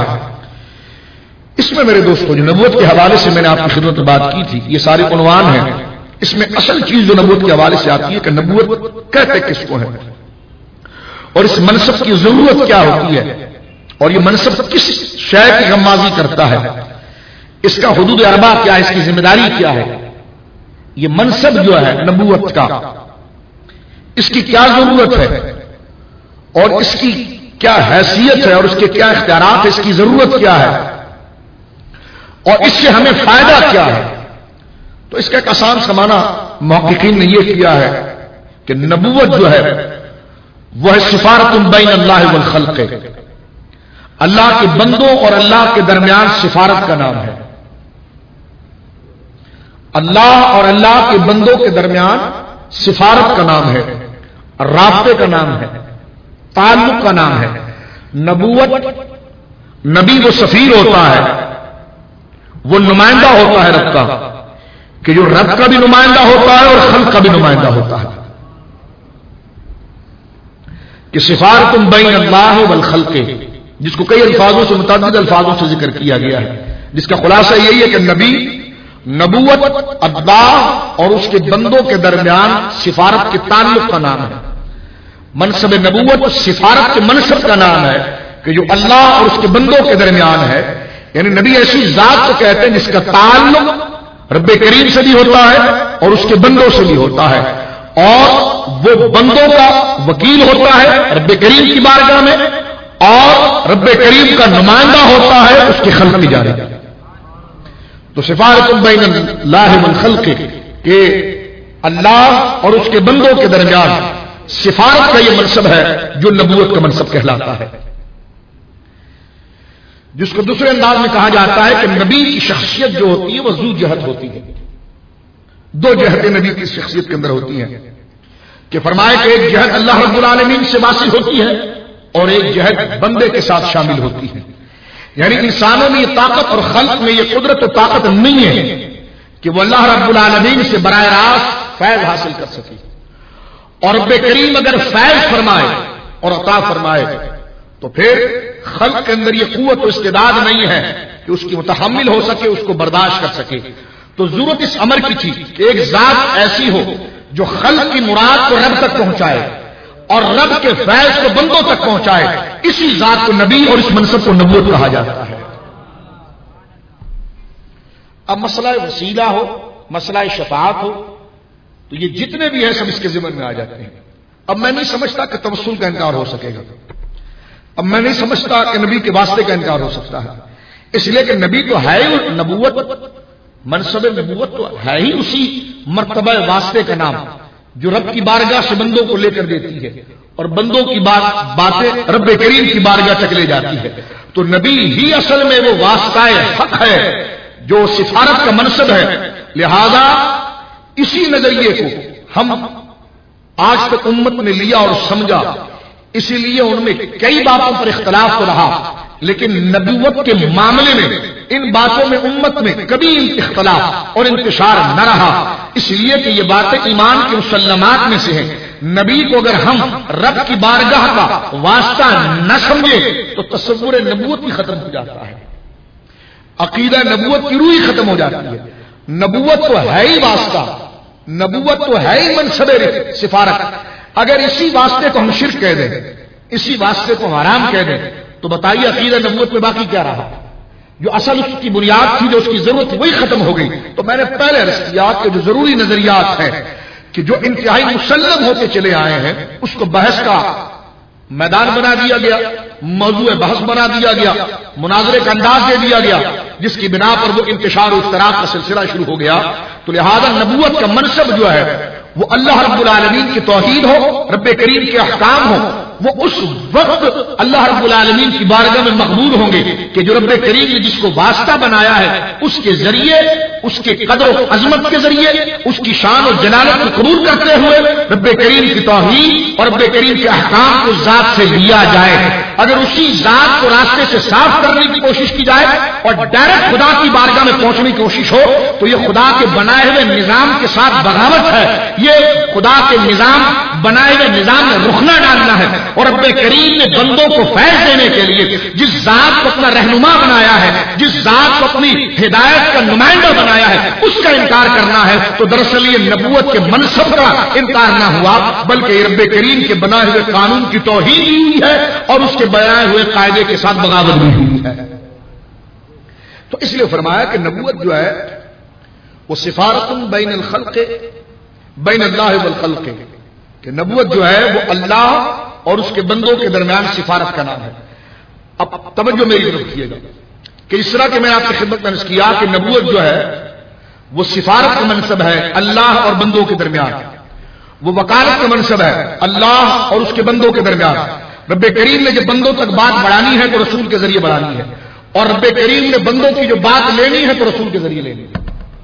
اس میں میرے دوستوں جو نبوت کے حوالے سے میں نے آپ کی خدمت میں بات کی تھی، یہ سارے عنوان ہیں، اس میں اصل چیز جو نبوت کے حوالے سے آتی ہے کہ نبوت کہتے کس کو ہے، اور اس منصب کی ضرورت کیا ہوتی ہے، اور یہ منصب کس شے کی غمازی کرتا ہے، اس کا حدود اربع کیا ہے، اس کی ذمہ داری کیا ہے۔ یہ منصب جو ہے نبوت کا، اس کی کیا ضرورت ہے اور اس کی کیا حیثیت ہے اور اس کے کیا اختیارات ہیں، اس کی ضرورت کیا ہے اور اس سے ہمیں فائدہ کیا ہے۔ تو اس کا ایک آسان سا معنی محققین نے یہ کیا ہے کہ نبوت جو ہے وہ ہے سفارت بین اللہ والخلق، اللہ کے بندوں اور اللہ کے درمیان سفارت کا نام ہے۔ اللہ اور اللہ کے بندوں کے درمیان سفارت کا نام ہے، رابطے کا نام ہے، تعلق کا نام ہے۔ نبوت، نبی وہ سفیر ہوتا ہے، وہ نمائندہ ہوتا ہے رب کا، کہ جو رب کا بھی نمائندہ ہوتا ہے اور خلق کا بھی نمائندہ ہوتا ہے، کہ سفارت بین اللہ والخلق، جس کو کئی الفاظوں سے متعدد الفاظوں سے ذکر کیا گیا ہے، جس کا خلاصہ یہی ہے کہ نبی، نبوت اللہ اور اس کے بندوں کے درمیان سفارت کے تعلق کا نام ہے۔ منصب نبوت سفارت کے منصب کا نام ہے کہ جو اللہ اور اس کے بندوں کے درمیان ہے، یعنی نبی ایسی ذات کو کہتے ہیں جس کا تعلق رب کریم سے بھی ہوتا ہے اور اس کے بندوں سے بھی ہوتا ہے، اور وہ بندوں کا وکیل ہوتا ہے رب کریم کی بارگاہ میں، اور رب کریم کا نمائندہ ہوتا ہے اس کے خلق کی جانب۔ تو سفارت بین اللہ والخلق کہ اللہ اور اس کے بندوں کے درمیان سفارت کا یہ منصب ہے جو نبوت کا منصب کہلاتا ہے، جس کو دوسرے انداز میں کہا جاتا ہے کہ نبی کی شخصیت جو ہوتی ہے وہ ذو جہت ہوتی ہے۔ دو جہتیں نبی کی شخصیت کے اندر ہوتی ہیں کہ فرمائے کہ ایک جہت اللہ رب العالمین سے واصل ہوتی ہے اور ایک جہت بندے کے ساتھ شامل ہوتی ہے۔ یعنی انسانوں میں یہ طاقت اور خلق میں یہ قدرت و طاقت نہیں ہے کہ وہ اللہ رب العالمین سے براہ راست فیض حاصل کر سکے. اور رب کریم اگر فیض فرمائے اور عطا فرمائے تو پھر خلق کے اندر یہ قوت و استعداد نہیں ہے کہ اس کی متحمل ہو سکے، اس کو برداشت کر سکے. تو ضرورت اس امر کی تھی کہ ایک ذات ایسی ہو جو خلق کی مراد کو رب تک پہنچائے اور رب کے فیض کو بندوں تک پہنچائے. اسی ذات کو نبی اور اس منصب کو نبوت کہا جاتا ہے. اب مسئلہ وسیلہ ہو، مسئلہ شفاعت ہو، تو یہ جتنے بھی ہیں سب اس کے ذمن میں آ جاتے ہیں. اب میں نہیں سمجھتا کہ توسل کا انکار ہو سکے گا. اب میں نہیں سمجھتا کہ نبی کے واسطے کا انکار ہو سکتا ہے، اس لیے کہ نبی تو ہے ہی نبوت، منصب نبوت تو ہے ہی اسی مرتبہ واسطے کا نام جو رب کی بارگاہ سے بندوں کو لے کر دیتی ہے اور بندوں کی بات باتیں رب کریم کی بارگاہ تک لے جاتی ہے. تو نبی ہی اصل میں وہ واسطہ حق ہے جو سفارت کا منصب ہے. لہذا اسی نظریے کو ہم آج تک امت نے لیا اور سمجھا، اسی لیے ان میں کئی باتوں پر اختلاف تو رہا، لیکن نبوت کے معاملے میں ان باتوں میں امت میں کبھی اختلاف اور انتشار نہ رہا. اس لیے کہ یہ باتیں ایمان کے مسلمات میں سے ہیں. نبی کو اگر ہم رب کی بارگاہ کا واسطہ نہ سمجھے تو تصور نبوت بھی ختم ہو جاتا ہے، عقیدہ نبوت کی روح ہی ختم ہو جاتی ہے. نبوت تو ہے ہی واسطہ، نبوت تو ہے ہی منصب سفارت. اگر اسی واسطے کو ہم شرک کہہ دیں، اسی واسطے کو حرام کہہ دیں، تو بتائیے عقیدہ نبوت میں باقی کیا رہا؟ جو اصل اس کی بنیاد تھی، جو اس کی ضرورت تھی، وہی ختم ہو گئی. تو میں نے پہلے عرض کیا کہ جو ضروری نظریات ہیں کہ جو انتہائی مسلم ہوتے چلے آئے ہیں، اس کو بحث کا میدان بنا دیا گیا، موضوع بحث بنا دیا گیا، مناظرے کا انداز دے دیا گیا، جس کی بنا پر وہ انتشار و اشتراک کا سلسلہ شروع ہو گیا. تو لہذا نبوت کا منصب جو ہے وہ اللہ رب العالمین کی توحید ہو، رب کریم کے احکام ہو، وہ اس وقت اللہ رب العالمین کی بارگاہ میں مقبول ہوں گے کہ جو رب کریم نے جس کو واسطہ بنایا ہے اس کے ذریعے، اس کے قدر و عظمت کے ذریعے، اس کی شان و جلالت کو قبول کرتے ہوئے رب کریم کی توحید اور رب کریم کے احکام کو ذات سے لیا جائے. اگر اسی ذات کو راستے سے صاف کرنے کی کوشش کی جائے اور ڈائریکٹ خدا کی بارگاہ میں پہنچنے کی کوشش ہو تو یہ خدا کے بنائے ہوئے نظام کے ساتھ بغاوت ہے. یہ خدا کے نظام بنائے ہوئے نظام میں رخنا ڈالنا ہے. اور رب کریم نے بندوں کو فیض دینے کے لیے جس ذات کو اپنا رہنما بنایا ہے، جس ذات کو اپنی ہدایت کا نمائندہ بنایا ہے، اس کا انکار کرنا ہے تو دراصل یہ نبوت کے منصب کا انکار نہ ہوا بلکہ یہ رب کریم کے بنائے ہوئے قانون کی توہین بھی ہوئی ہے اور اس کے بنائے ہوئے قاعدے کے ساتھ بغاوت بھی ہوئی ہے. تو اس لیے فرمایا کہ نبوت جو ہے وہ سفارت بین الخلق بین اللہ والخلق، کہ نبوت جو ہے وہ اللہ اور اس کے بندوں کے درمیان سفارت کا نام ہے. اب توجہ میری طرف کیے گا کہ اس طرح کہ میں آپ کی خدمت میں عرض کیا کہ نبوت جو ہے وہ سفارت کا منصب ہے اللہ اور بندوں کے درمیان، وہ وکالت کا منصب ہے اللہ اور اس کے بندوں کے درمیان. رب کریم نے جب بندوں تک بات بڑھانی ہے تو رسول کے ذریعے بڑھانی ہے، اور رب کریم نے بندوں کی جو بات لینی ہے تو رسول کے ذریعے لینی ہے.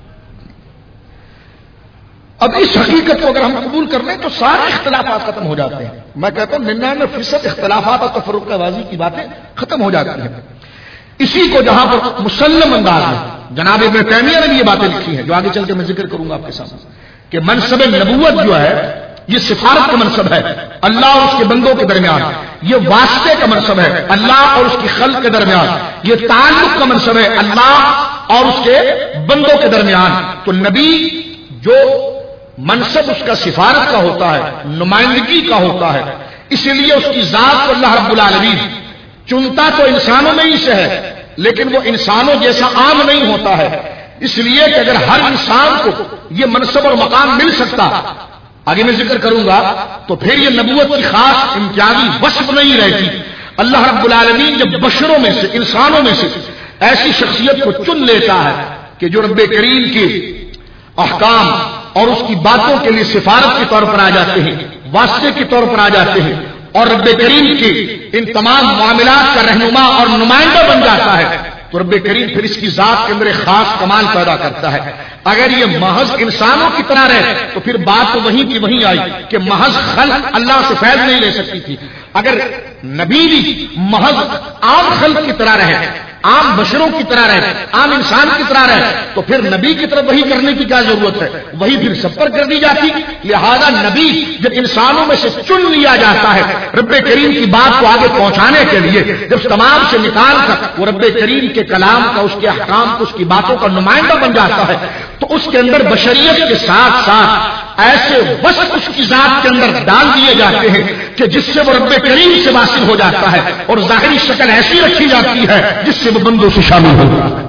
اب اس حقیقت کو اگر ہم قبول کر لیں تو سارے اختلافات ختم ہو جاتے ہیں. میں کہتا ہوں ننانوے فیصد اختلافات اور تفرق بازی کی باتیں ختم ہو جاتی ہیں. اسی کو جہاں پر مسلم انداز میں جناب ابن تیمیہ نے بھی یہ باتیں لکھی ہیں جو آگے چل کے میں ذکر کروں گا آپ کے سامنے، کہ منصب نبوت جو ہے یہ سفارت کا منصب ہے اللہ اور اس کے بندوں کے درمیان، یہ واسطے کا منصب ہے اللہ اور اس کی خلق کے درمیان، یہ تعلق کا منصب ہے اللہ اور اس کے بندوں کے درمیان. تو نبی جو منصب اس کا سفارت کا ہوتا ہے، نمائندگی کا ہوتا ہے، اسی لیے اس کی ذات کو اللہ رب العالمین چنتا تو انسانوں میں ہی سے ہے لیکن وہ انسانوں جیسا عام نہیں ہوتا ہے، اس لیے کہ اگر ہر انسان کو یہ منصب اور مقام مل سکتا، آگے میں ذکر کروں گا، تو پھر یہ نبوت کی خاص امتیازی وصف نہیں رہتی. اللہ رب العالمین جب بشروں میں سے، انسانوں میں سے ایسی شخصیت کو چن لیتا ہے کہ جو رب کریم کے احکام اور اس کی باتوں کے لیے سفارت کے طور پر آ جاتے ہیں، واسطے کے طور پر آ جاتے ہیں، اور رب کریم کے ان تمام معاملات کا رہنما اور نمائندہ بن جاتا ہے، تو رب کریم پھر اس کی ذات کے اندر ایک خاص کمال پیدا کرتا ہے. اگر یہ محض انسانوں کی طرح رہے تو پھر بات تو وہیں کی وہیں آئی کہ محض خلق اللہ سے فیض نہیں لے سکتی تھی. اگر نبی بھی محض عام خلق کی طرح رہے عام بشروں کی طرح رہے، عام انسان کی طرح رہے، تو پھر نبی کی طرف وہی کرنے کی کیا ضرورت ہے؟ وہی پھر سب پر کر دی جاتی۔ لہذا نبی جب انسانوں میں سے چن لیا جاتا ہے رب کریم کی بات کو آگے پہنچانے کے لیے، جب تمام سے نکال کر وہ رب کریم کے کلام کا، اس کے احکام کو، اس کی باتوں کا نمائندہ بن جاتا ہے، تو اس کے اندر بشریت کے ساتھ ساتھ ایسے وصف اس کی ذات کے اندر ڈال دیے جاتے ہیں کہ جس سے وہ رب کریم سے واصل ہو جاتا ہے، اور ظاہری شکل ایسی رکھی جاتی ہے جس سے وہ بندوں سے شامل ہوتا ہے۔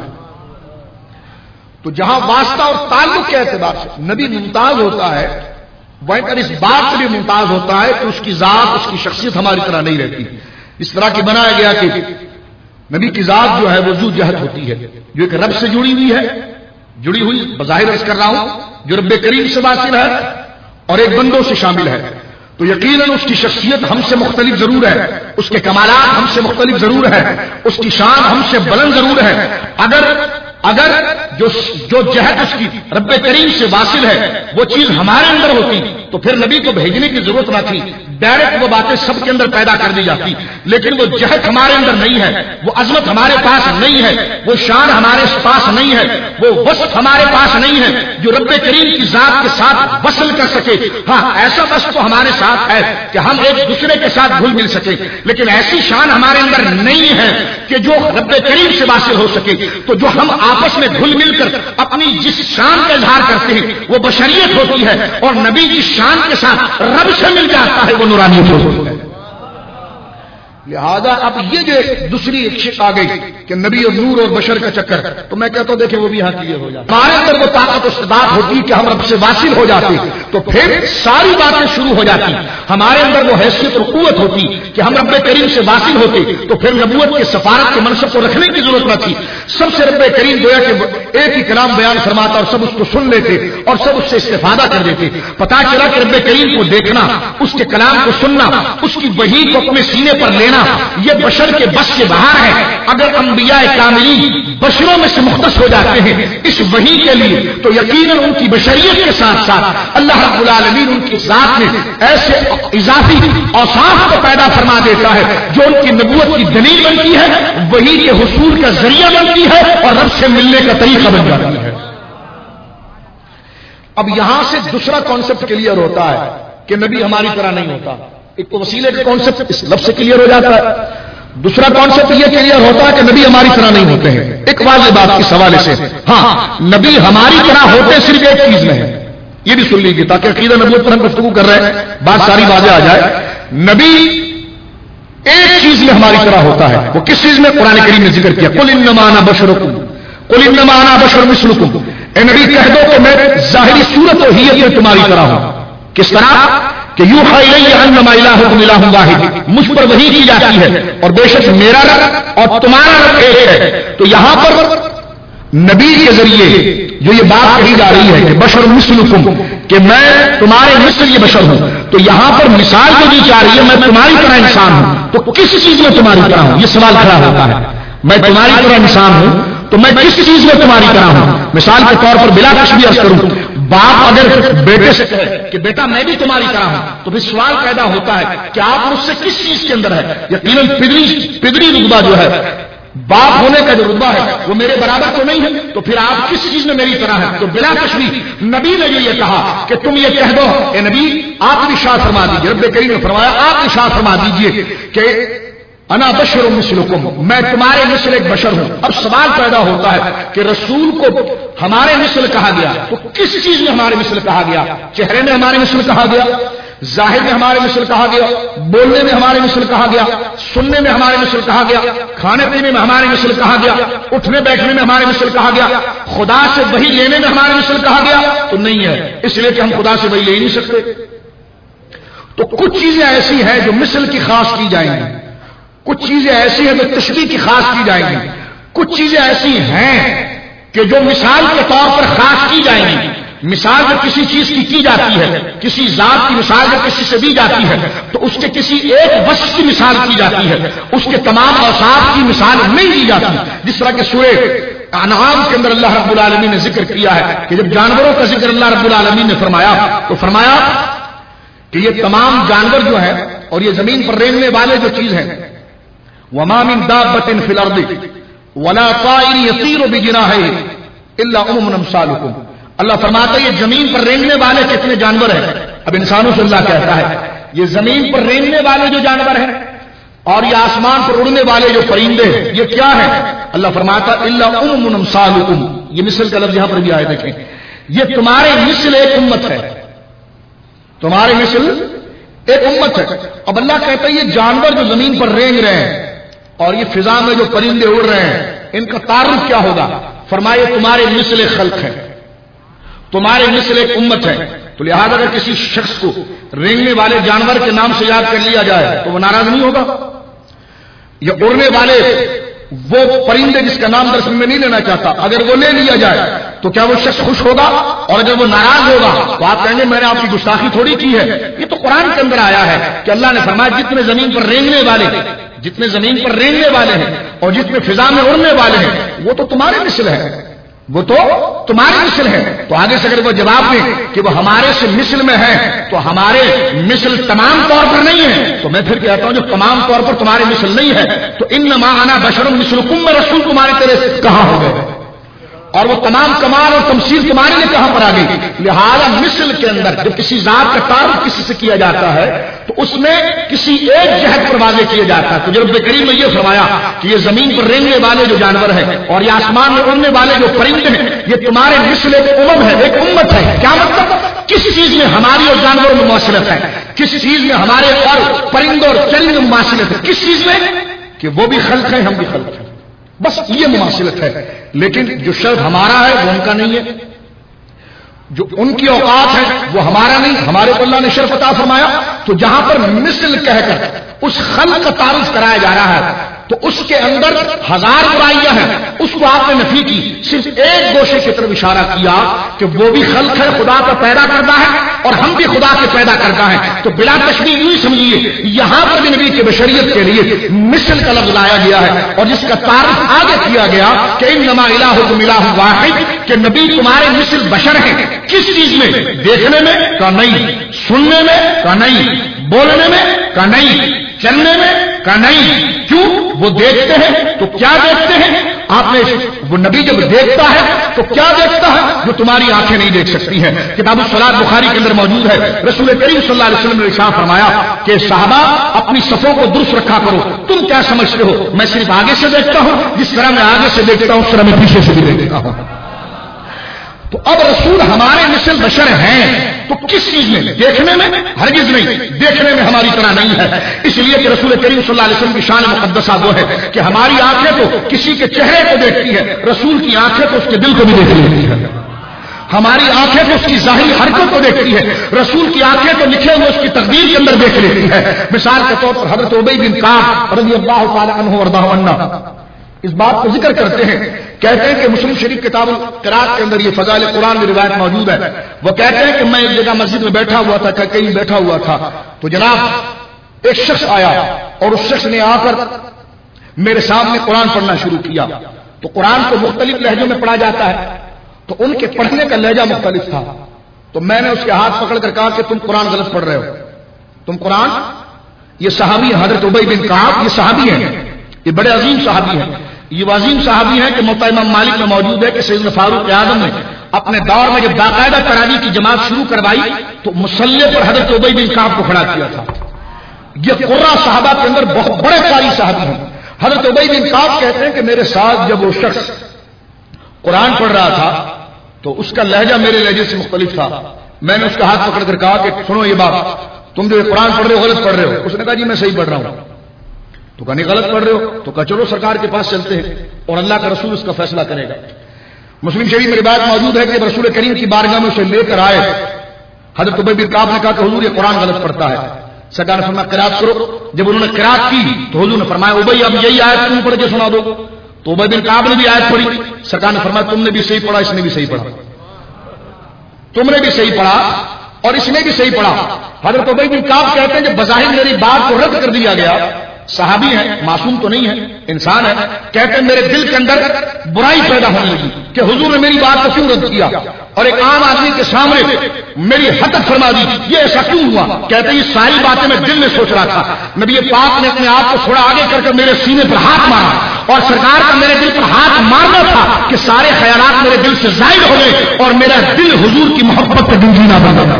تو جہاں واسطہ اور تعلق کے اعتبار سے نبی ممتاز ہوتا ہے، وہیں پر اس بات سے بھی ممتاز ہوتا ہے کہ اس کی ذات، اس کی شخصیت ہماری طرح نہیں رہتی۔ اس طرح کی بنایا گیا کہ نبی کی ذات جو ہے وہ ذو جہت ہوتی ہے، جو ایک رب سے جڑی ہوئی ہے، جڑی ہوئی بظاہر عرض کر رہا ہوں، جو رب کریم سے واصل ہے اور ایک بندوں سے شامل ہے۔ تو یقیناً اس کی شخصیت ہم سے مختلف ضرور ہے، اس کے کمالات ہم سے مختلف ضرور ہے، اس کی شان ہم سے بلند ضرور ہے۔ اگر اگر جو جو جہت اس کی رب کریم سے واصل ہے وہ چیز ہمارے اندر ہوتی تو پھر نبی کو بھیجنے کی ضرورت نہ تھی، ڈائریکٹ وہ باتیں سب کے اندر پیدا کر دی جاتی۔ لیکن وہ جہت ہمارے اندر نہیں ہے، وہ عظمت ہمارے پاس نہیں ہے، وہ شان ہمارے پاس نہیں ہے، وہ وصف ہمارے پاس نہیں ہے جو رب کریم کی ذات کے ساتھ وصل کر سکے۔ ہاں ایسا وصف تو ہمارے ساتھ ہے کہ ہم ایک دوسرے کے ساتھ گھل مل سکے، لیکن ایسی شان ہمارے اندر نہیں ہے کہ جو رب کریم سے واصل ہو سکے۔ تو جو ہم آپس میں گھل مل کر اپنی جس شان کا اظہار کرتے ہیں وہ بشریت ہوتی ہے، اور نبی جس شان کے ساتھ رب سے مل جاتا ہے وہ نورانیت ہوتی ہے۔ لہذا اب یہ جو دوسری ایک شک آ گئی کہ نبی اور نور اور بشر کا چکر، تو میں کہتا ہوں دیکھیں وہ بھی یہاں کلیئر ہو جاتا ہے۔ ہمارے اندر وہ طاقت و استطاعت ہوتی کہ ہم رب سے واصل ہو جاتے تو پھر ساری باتیں شروع ہو جاتی۔ ہمارے اندر وہ حیثیت اور قوت ہوتی کہ ہم رب کریم سے واصل ہوتے تو پھر نبوت کے سفارت کے منصب کو رکھنے کی ضرورت نہ تھی۔ سب سے رب کریم گویا کہ ایک ہی کلام بیان فرماتا اور سب اس کو سن لیتے اور سب اس سے استفادہ کر دیتے۔ پتا چلا کہ رب کریم کو دیکھنا، اس کے کلام کو سننا، اس کی وحی کو اپنے سینے پر لینا یہ بشر کے بس کے باہر ہے۔ اگر انبیاء کاملین بشروں میں سے مختص ہو جاتے ہیں اس وحی کے لیے تو یقیناً ان کی بشریت کے ساتھ ساتھ اللہ رب العالمین ان کی ذات میں ایسے اضافی اوصاف کو پیدا فرما دیتا ہے جو ان کی نبوت کی دلیل بنتی ہے، وحی کے حصول کا ذریعہ بنتی ہے اور رب سے ملنے کا طریقہ بن جاتی ہے۔ اب یہاں سے دوسرا کانسیپٹ کلیئر ہوتا ہے کہ نبی ہماری طرح نہیں ہوتا۔ ایک تو وسیلے کا کانسیپٹ اس لفظ سے کلیئر ہو جاتا ہے، دوسرا کانسیپٹ یہ کلیئر ہوتا ہے کہ نبی ہماری طرح نہیں ہوتے ہیں۔ ایک واضح بات اس حوالے سے، ہاں نبی ہماری طرح ہوتے صرف ایک چیز میں ہے، یہ بھی سن لیجیے تاکہ عقیدہ نبوت پر ہم گفتگو کر رہے ہیں بات ساری واضح آ جائے۔ نبی ایک چیز میں ہماری طرح ہوتا ہے، وہ کس چیز میں؟ قرآن کریم نے ذکر کیا قل انما انا بشرکم قل انما انا بشر مثلکم، اے نبی کہہ دو کہ میں ظاہری صورت و حیت میں تمہاری طرح ہوں۔ کس طرح؟ کہ یوحی الی انما الہکم الہ واحد، مجھ پر وحی کی جاتی ہے اور بے شک میرا رب اور تمہارا رب ایک ہے۔ تو یہاں پر نبی کے ذریعے جو یہ بات کہی جا رہی ہے کہ بشر مثلکم، کہ میں تمہارے مثل یہ بشر ہوں، تو یہاں پر مثال جو دی جا رہی ہے میں تمہاری طرح انسان ہوں، تو کس چیز میں تمہاری طرح ہوں؟ یہ سوال کھڑا ہوتا ہے۔ میں تمہاری طرح انسان ہوں تو میں کس چیز میں تمہاری طرح ہوں؟ مثال کے طور پر بلا کچھ بھی عرض کروں، باپ اگر بیٹے سے کہے کہ بیٹا میں بھی تمہاری طرح ہوں تو پھر سوال پیدا ہوتا ہے کہ آپ مجھ سے کس چیز کے اندر ہے؟ یقیناً پدری پدری رتبہ جو ہے، باپ ہونے کا جو رتبہ ہے وہ میرے برابر تو نہیں ہے، تو پھر آپ کس چیز میں میری طرح ہے؟ تو بلا تشبیہ نبی نے جو یہ کہا کہ تم یہ کہہ دو، اے نبی آپ ارشاد فرما دیجیے، رب کریم نے فرمایا آپ ارشاد فرما دیجیے کہ انا بشر مثلکم، میں تمہارے مثل ایک بشر ہوں۔ اب سوال پیدا ہوتا ہے کہ رسول کو ہمارے مثل کہا گیا تو کس چیز میں ہمارے مثل کہا گیا؟ چہرے میں ہمارے مثل کہا گیا، ظاہر میں ہمارے مثل کہا گیا، بولنے میں ہمارے مثل کہا گیا، سننے میں ہمارے مثل کہا گیا، کھانے پینے میں ہمارے مثل کہا گیا، اٹھنے بیٹھنے میں ہمارے مثل کہا گیا، خدا سے وحی لینے میں ہمارے مثل کہا گیا تو نہیں ہے، اس لیے کہ ہم خدا سے وحی لے ہی نہیں سکتے۔ تو کچھ چیزیں ایسی ہیں جو مثل کی خاص کی جائیں گی، کچھ چیزیں ایسی ہیں جو تشبیہ کی خاص کی جائیں گی، کچھ چیزیں ایسی ہیں کہ جو مثال کے طور پر خاص کی جائیں گی۔ مثال جو کسی چیز کی کی جاتی ہے، کسی ذات کی مثال جو کسی سے دی جاتی ہے تو اس کے کسی ایک وصف کی مثال کی جاتی ہے، اس کے تمام اوصاف کی مثال نہیں دی جاتی۔ جس طرح کہ سورہ انعام کے اندر اللہ رب العالمین نے ذکر کیا ہے کہ جب جانوروں کا ذکر اللہ رب العالمین نے فرمایا تو فرمایا کہ یہ تمام جانور جو ہیں اور یہ زمین پر رینگنے والے جو چیز ہیں، وما من دابۃ فی الارض، ولا طائر يطير بجناحيه الا امم امثالكم. اللہ فرماتا ہے یہ زمین پر رینگنے والے کتنے جانور ہیں. اب انسانوں سے اللہ کہتا ہے یہ زمین پر رینگنے والے جو جانور ہیں اور یہ آسمان پر اڑنے والے جو پرندے ہیں یہ کیا ہے. اللہ فرماتا الا امم امثالکم. یہ مثل کا لفظ یہاں پر بھی آئے دیکھیں. یہ تمہارے مثل ایک امت ہے, تمہارے مثل ایک امت ہے. اب اللہ کہتا ہے یہ جانور جو زمین پر رینگ رہے ہیں اور یہ فضا میں جو پرندے اڑ رہے ہیں ان کا تعارف کیا ہوگا. فرمائے تمہارے مثل خلق ہے, تمہارے مثل ایک امت ہے. تو لہذا اگر کسی شخص کو رینگنے والے جانور کے نام سے یاد کر لیا جائے تو وہ ناراض نہیں ہوگا. یا اڑنے والے وہ پرندے جس کا نام درس میں نہیں لینا چاہتا اگر وہ لے لیا جائے تو کیا وہ شخص خوش ہوگا؟ اور اگر وہ ناراض ہوگا تو آپ کہیں گے میں نے آپ کی گستاخی تھوڑی کی ہے. یہ تو قرآن کے اندر آیا ہے کہ اللہ نے فرمایا جتنے زمین پر رینگنے والے جتنے زمین پر رینگنے والے ہیں اور جتنے فضا میں اڑنے والے ہیں وہ تو تمہارے مثل ہے, وہ تو تمہارے مثل ہے. تو آگے سے اگر وہ جواب دیں کہ وہ ہمارے سے مثل میں ہے تو ہمارے مثل تمام طور پر نہیں ہے, تو میں پھر کہتا ہوں جو تمام طور پر تمہارے مثل نہیں ہے تو انما انا بشر مثلکم, میں رسول تمہارے تیرے سے کہاں ہو گئے. اور وہ تمام کمال اور تمثیل تمہارے لیے کہاں پر آ گئی. لہذا مثل کے اندر جب کسی ذات کا تعارف کسی سے کیا جاتا ہے تو اس میں کسی ایک جہت پر واضح کیا جاتا ہے. تو رب کریم نے یہ فرمایا کہ یہ زمین پر رینگنے والے جو جانور ہیں اور یہ آسمان میں اڑنے والے جو پرندے ہیں یہ تمہارے مثل ایک امم ہے, ایک امت ہے. کیا مطلب؟ کس چیز میں ہماری اور جانوروں میں مماثلت ہے, کس چیز میں ہمارے اور پرندوں اور چرندوں میں مماثلت ہے, کس چیز میں کہ وہ بھی خلق ہیں ہم بھی خلق ہیں, بس یہ مماثلت ہے. لیکن جو شرف ہمارا ہے وہ ان کا نہیں ہے, جو ان کی اوقات ہے وہ ہمارا نہیں. ہمارے کو اللہ نے شرف عطا فرمایا تو جہاں پر مثل کہہ کر اس خلق کا تعارف کرایا جا رہا ہے تو اس کے اندر ہزار برائیاں ہیں, اس کو آپ نے نفی کی, صرف ایک گوشے کی طرف اشارہ کیا کہ وہ بھی خلق ہے, خدا کا پیدا کرتا ہے اور ہم بھی خدا کے پیدا کرتا ہے. تو بلا تشبیہ یوں سمجھیے یہاں پر بھی نبی کی بشریت کے لیے مثل کا لفظ لایا گیا ہے اور جس کا تعارف آگے کیا گیا کہ انما الہکم الہ واحد, کہ نبی تمہارے مثل بشر ہیں. کس چیز میں؟ دیکھنے میں کا نہیں, سننے میں کا نہیں, بولنے میں کا نہیں, چلنے میں کا نہیں. کیوں؟ وہ دیکھتے ہیں تو کیا دیکھتے ہیں آپ نے, وہ نبی جب دیکھتا ہے تو کیا دیکھتا ہے جو تمہاری آنکھیں نہیں دیکھ سکتی ہیں. کتاب الصلاۃ بخاری کے اندر موجود ہے. رسول کریم صلی اللہ علیہ وسلم نے ارشاد فرمایا کہ صحابہ اپنی صفوں کو درست رکھا کرو. تم کیا سمجھتے ہو میں صرف آگے سے دیکھتا ہوں؟ جس طرح میں آگے سے دیکھتا ہوں اس طرح میں پیچھے سے بھی دیکھتا ہوں. تو اب رسول ہمارے مثل بشر ہیں تو کس چیز میں؟ دیکھنے میں ہرگز نہیں, دیکھنے میں ہماری طرح نہیں ہے. اس لیے کہ رسول کریم صلی اللہ علیہ وسلم کی شان مقدسہ وہ ہے کہ ہماری آنکھیں تو کسی کے چہرے کو دیکھتی ہے, رسول کی آنکھیں تو اس کے دل کو بھی دیکھ لیتی ہے. ہماری آنکھیں تو اس کی ظاہری حرکت کو دیکھتی ہے, رسول کی آنکھیں تو لکھے ہوئے اس کی تقدیر کے اندر دیکھ لیتی ہے. مثال کے طور پر حضرت ابی بن کعب رضی اللہ تعالی عنہ وارضاہ عنہ اس بات کو ذکر کرتے ہیں, کہتے ہیں کہ مسلم شریف کتاب القراءت کے اندر یہ فضائل قرآن کی روایت موجود ہے. وہ کہتے ہیں کہ میں ایک جگہ مسجد میں بیٹھا ہوا تھا, کہیں بیٹھا ہوا تھا تو جناب ایک شخص آیا اور اس شخص نے آ کر میرے سامنے قرآن پڑھنا شروع کیا. تو قرآن کو مختلف لہجوں میں پڑھا جاتا ہے تو ان کے پڑھنے کا لہجہ مختلف تھا. تو میں نے اس کے ہاتھ پکڑ کر کہا کہ تم قرآن غلط پڑھ رہے ہو, تم قرآن, یہ صحابی ہے حضرت ابی بن کعب, یہ صحابی ہیں, یہ بڑے عظیم صحابی ہیں. یہ عظیم صحابی ہیں کہ موطا امام مالک میں موجود ہے کہ سیدنا فاروق اعظم نے اپنے دور میں جب باقاعدہ تراویح کی جماعت شروع کروائی تو مصلی پر حضرت ابی بن کعب کو کھڑا کیا تھا. یہ قرہ صحابہ کے اندر بہت بڑے قاری صحابی ہیں. حضرت ابی بن کعب کہتے ہیں کہ میرے ساتھ جب وہ شخص قرآن پڑھ رہا تھا تو اس کا لہجہ میرے لہجے سے مختلف تھا. میں نے اس کا ہاتھ پکڑ کر کہا کہ سنو یہ بات, تم جو قرآن پڑھ رہے ہو غلط پڑھ رہے ہو. اس نے کہا جی میں صحیح پڑھ رہا ہوں. تو کہا نہیں غلط پڑھ رہے ہو. تو کہا چلو سرکار کے پاس چلتے ہیں اور اللہ کا رسول اس کا فیصلہ کرے گا. مسلم شریف میں روایت موجود ہے کہ رسول کریم کی بارگاہ میں اسے لے کر آئے. حضرت ابی بن کعب نے کہا کہ حضور یہ قرآن غلط پڑھتا ہے. سرکار نے فرمایا قرات کرو. جب انہوں نے قرات کی تو حضور نے فرمایا ابی اب یہی آیت تم پڑھ کے سنا دو. تو ابی بن کعب نے بھی آیت پڑھی. سرکار نے فرمایا تم نے بھی صحیح پڑھا, اس نے بھی صحیح پڑھا, تم نے بھی صحیح پڑھا اور اس نے بھی صحیح پڑھا. حضرت ابی بن کعب کہتے ہیں جب بظاہر میری بات کو رد کر دیا گیا, صحابی ہیں, معصوم تو نہیں ہے, انسان ہے, کہتے ہیں میرے دل کے اندر برائی پیدا ہونے لگی کہ حضور نے میری بات کو کیوں رد کیا اور ایک عام آدمی کے سامنے میری حدت فرما دی, یہ ایسا کیوں ہوا؟ کہتے ہیں یہ ساری باتیں میں دل میں سوچ رہا تھا. نبی پاک نے اپنے آپ کو تھوڑا آگے کر کے میرے سینے پر ہاتھ مارا اور سرکار کا میرے دل پر ہاتھ مارنا تھا کہ سارے خیالات میرے دل سے زائل ہو گئے اور میرا دل حضور کی محبت کا گنجینا بن گیا.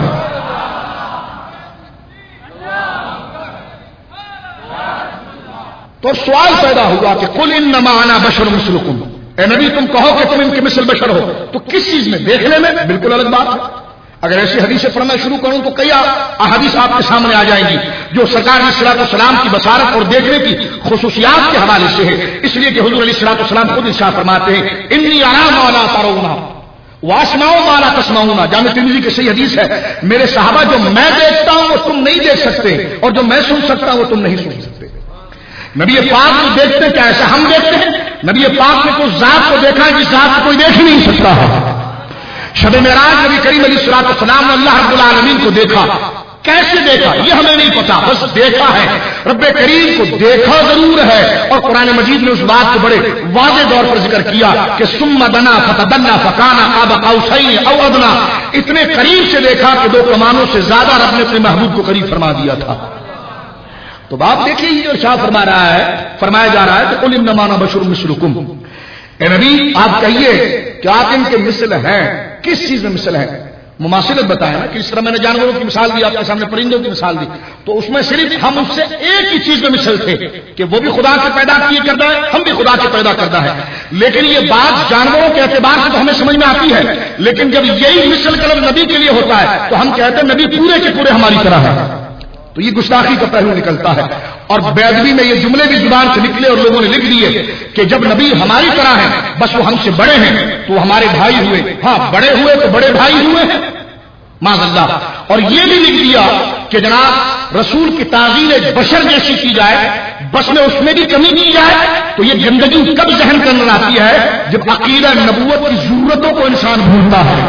تو سوال پیدا ہوا کہ قل انما انا بشر مثلکم، اے نبی تم کہو کہ تم ان کے مثل بشر ہو. تو کس چیز میں؟ دیکھنے میں بالکل الگ بات ہے. اگر ایسی حدیثیں پڑھنا شروع کروں تو کئی احادیث آپ کے سامنے آ جائیں گی جو سرکار علیہ الصلوۃ والسلام کی بصارت اور دیکھنے کی خصوصیات کے حوالے سے ہے. اس لیے کہ حضور علیہ الصلوۃ والسلام خود ارشاد فرماتے ہیں انی ارا ما لا ترون واسمع ما لا تسمعون. جامع ترمذی کی صحیح حدیث ہے، میرے صحابہ جو میں دیکھتا ہوں وہ تم نہیں دیکھ سکتے اور جو میں سن سکتا ہوں وہ تم نہیں سن سکتے. نبی پاک کو دیکھتے کیا ایسا ہم دیکھتے ہیں؟ نبی پاک نے تو ذات کو دیکھا جس ذات کو کوئی دیکھ ہی نہیں سکتا ہے. شب معراج نبی کریم علیہ الصلوۃ والسلام نے اللہ رب العالمین کو دیکھا. کیسے دیکھا یہ ہمیں نہیں پتا، بس دیکھا ہے. رب کریم کو دیکھا ضرور ہے اور قرآن مجید نے اس بات کو بڑے واضح طور پر ذکر کیا کہ ثم دنا فتدلى فكان قاب قوسين او ادنى. اتنے قریب سے دیکھا کہ دو کمانوں سے زیادہ رب نے اپنے محبوب کو قریب فرما دیا تھا. تو آپ دیکھیے یہ جو ارشاد فرما رہا ہے، فرمایا جا رہا ہے کہ قل انما انا بشر مثلکم. اے نبی آپ کہیے کہ آپ ان کے مثل ہیں. کس چیز میں مثل ہیں؟ مماثلت بتایا نا کہ اس طرح میں نے جانوروں کی مثال دی، آپ کے سامنے پرندوں کی مثال دی. تو اس میں صرف ہم اس سے ایک ہی چیز میں مثل تھے کہ وہ بھی خدا کے پیدا کیے کرتا ہے، ہم بھی خدا کے پیدا کرتا ہے. لیکن یہ بات جانوروں کے اعتبار سے تو ہمیں سمجھ میں آتی ہے، لیکن جب یہی مثل کا لفظ نبی کے لیے ہوتا ہے تو ہم کہتے ہیں نبی پورے کے پورے ہماری طرح ہے. تو یہ گستاخی کا پہلو نکلتا ہے. اور بے ادبی میں یہ جملے بھی زبان سے نکلے اور لوگوں نے لکھ دیے کہ جب نبی ہماری طرح ہیں بس وہ ہم سے بڑے ہیں تو ہمارے بھائی ہوئے. ہاں بڑے ہوئے تو بڑے بھائی ہوئے ہیں معاذ اللہ. اور یہ بھی لکھ دیا کہ جناب رسول کی تعظیم بشر جیسی کی جائے، بس میں اس میں بھی کمی کی جائے. تو یہ گندگی کب ذہن کے اندر آتی ہے؟ جب عقیدہ نبوت کی ضرورتوں کو انسان بھولتا ہے.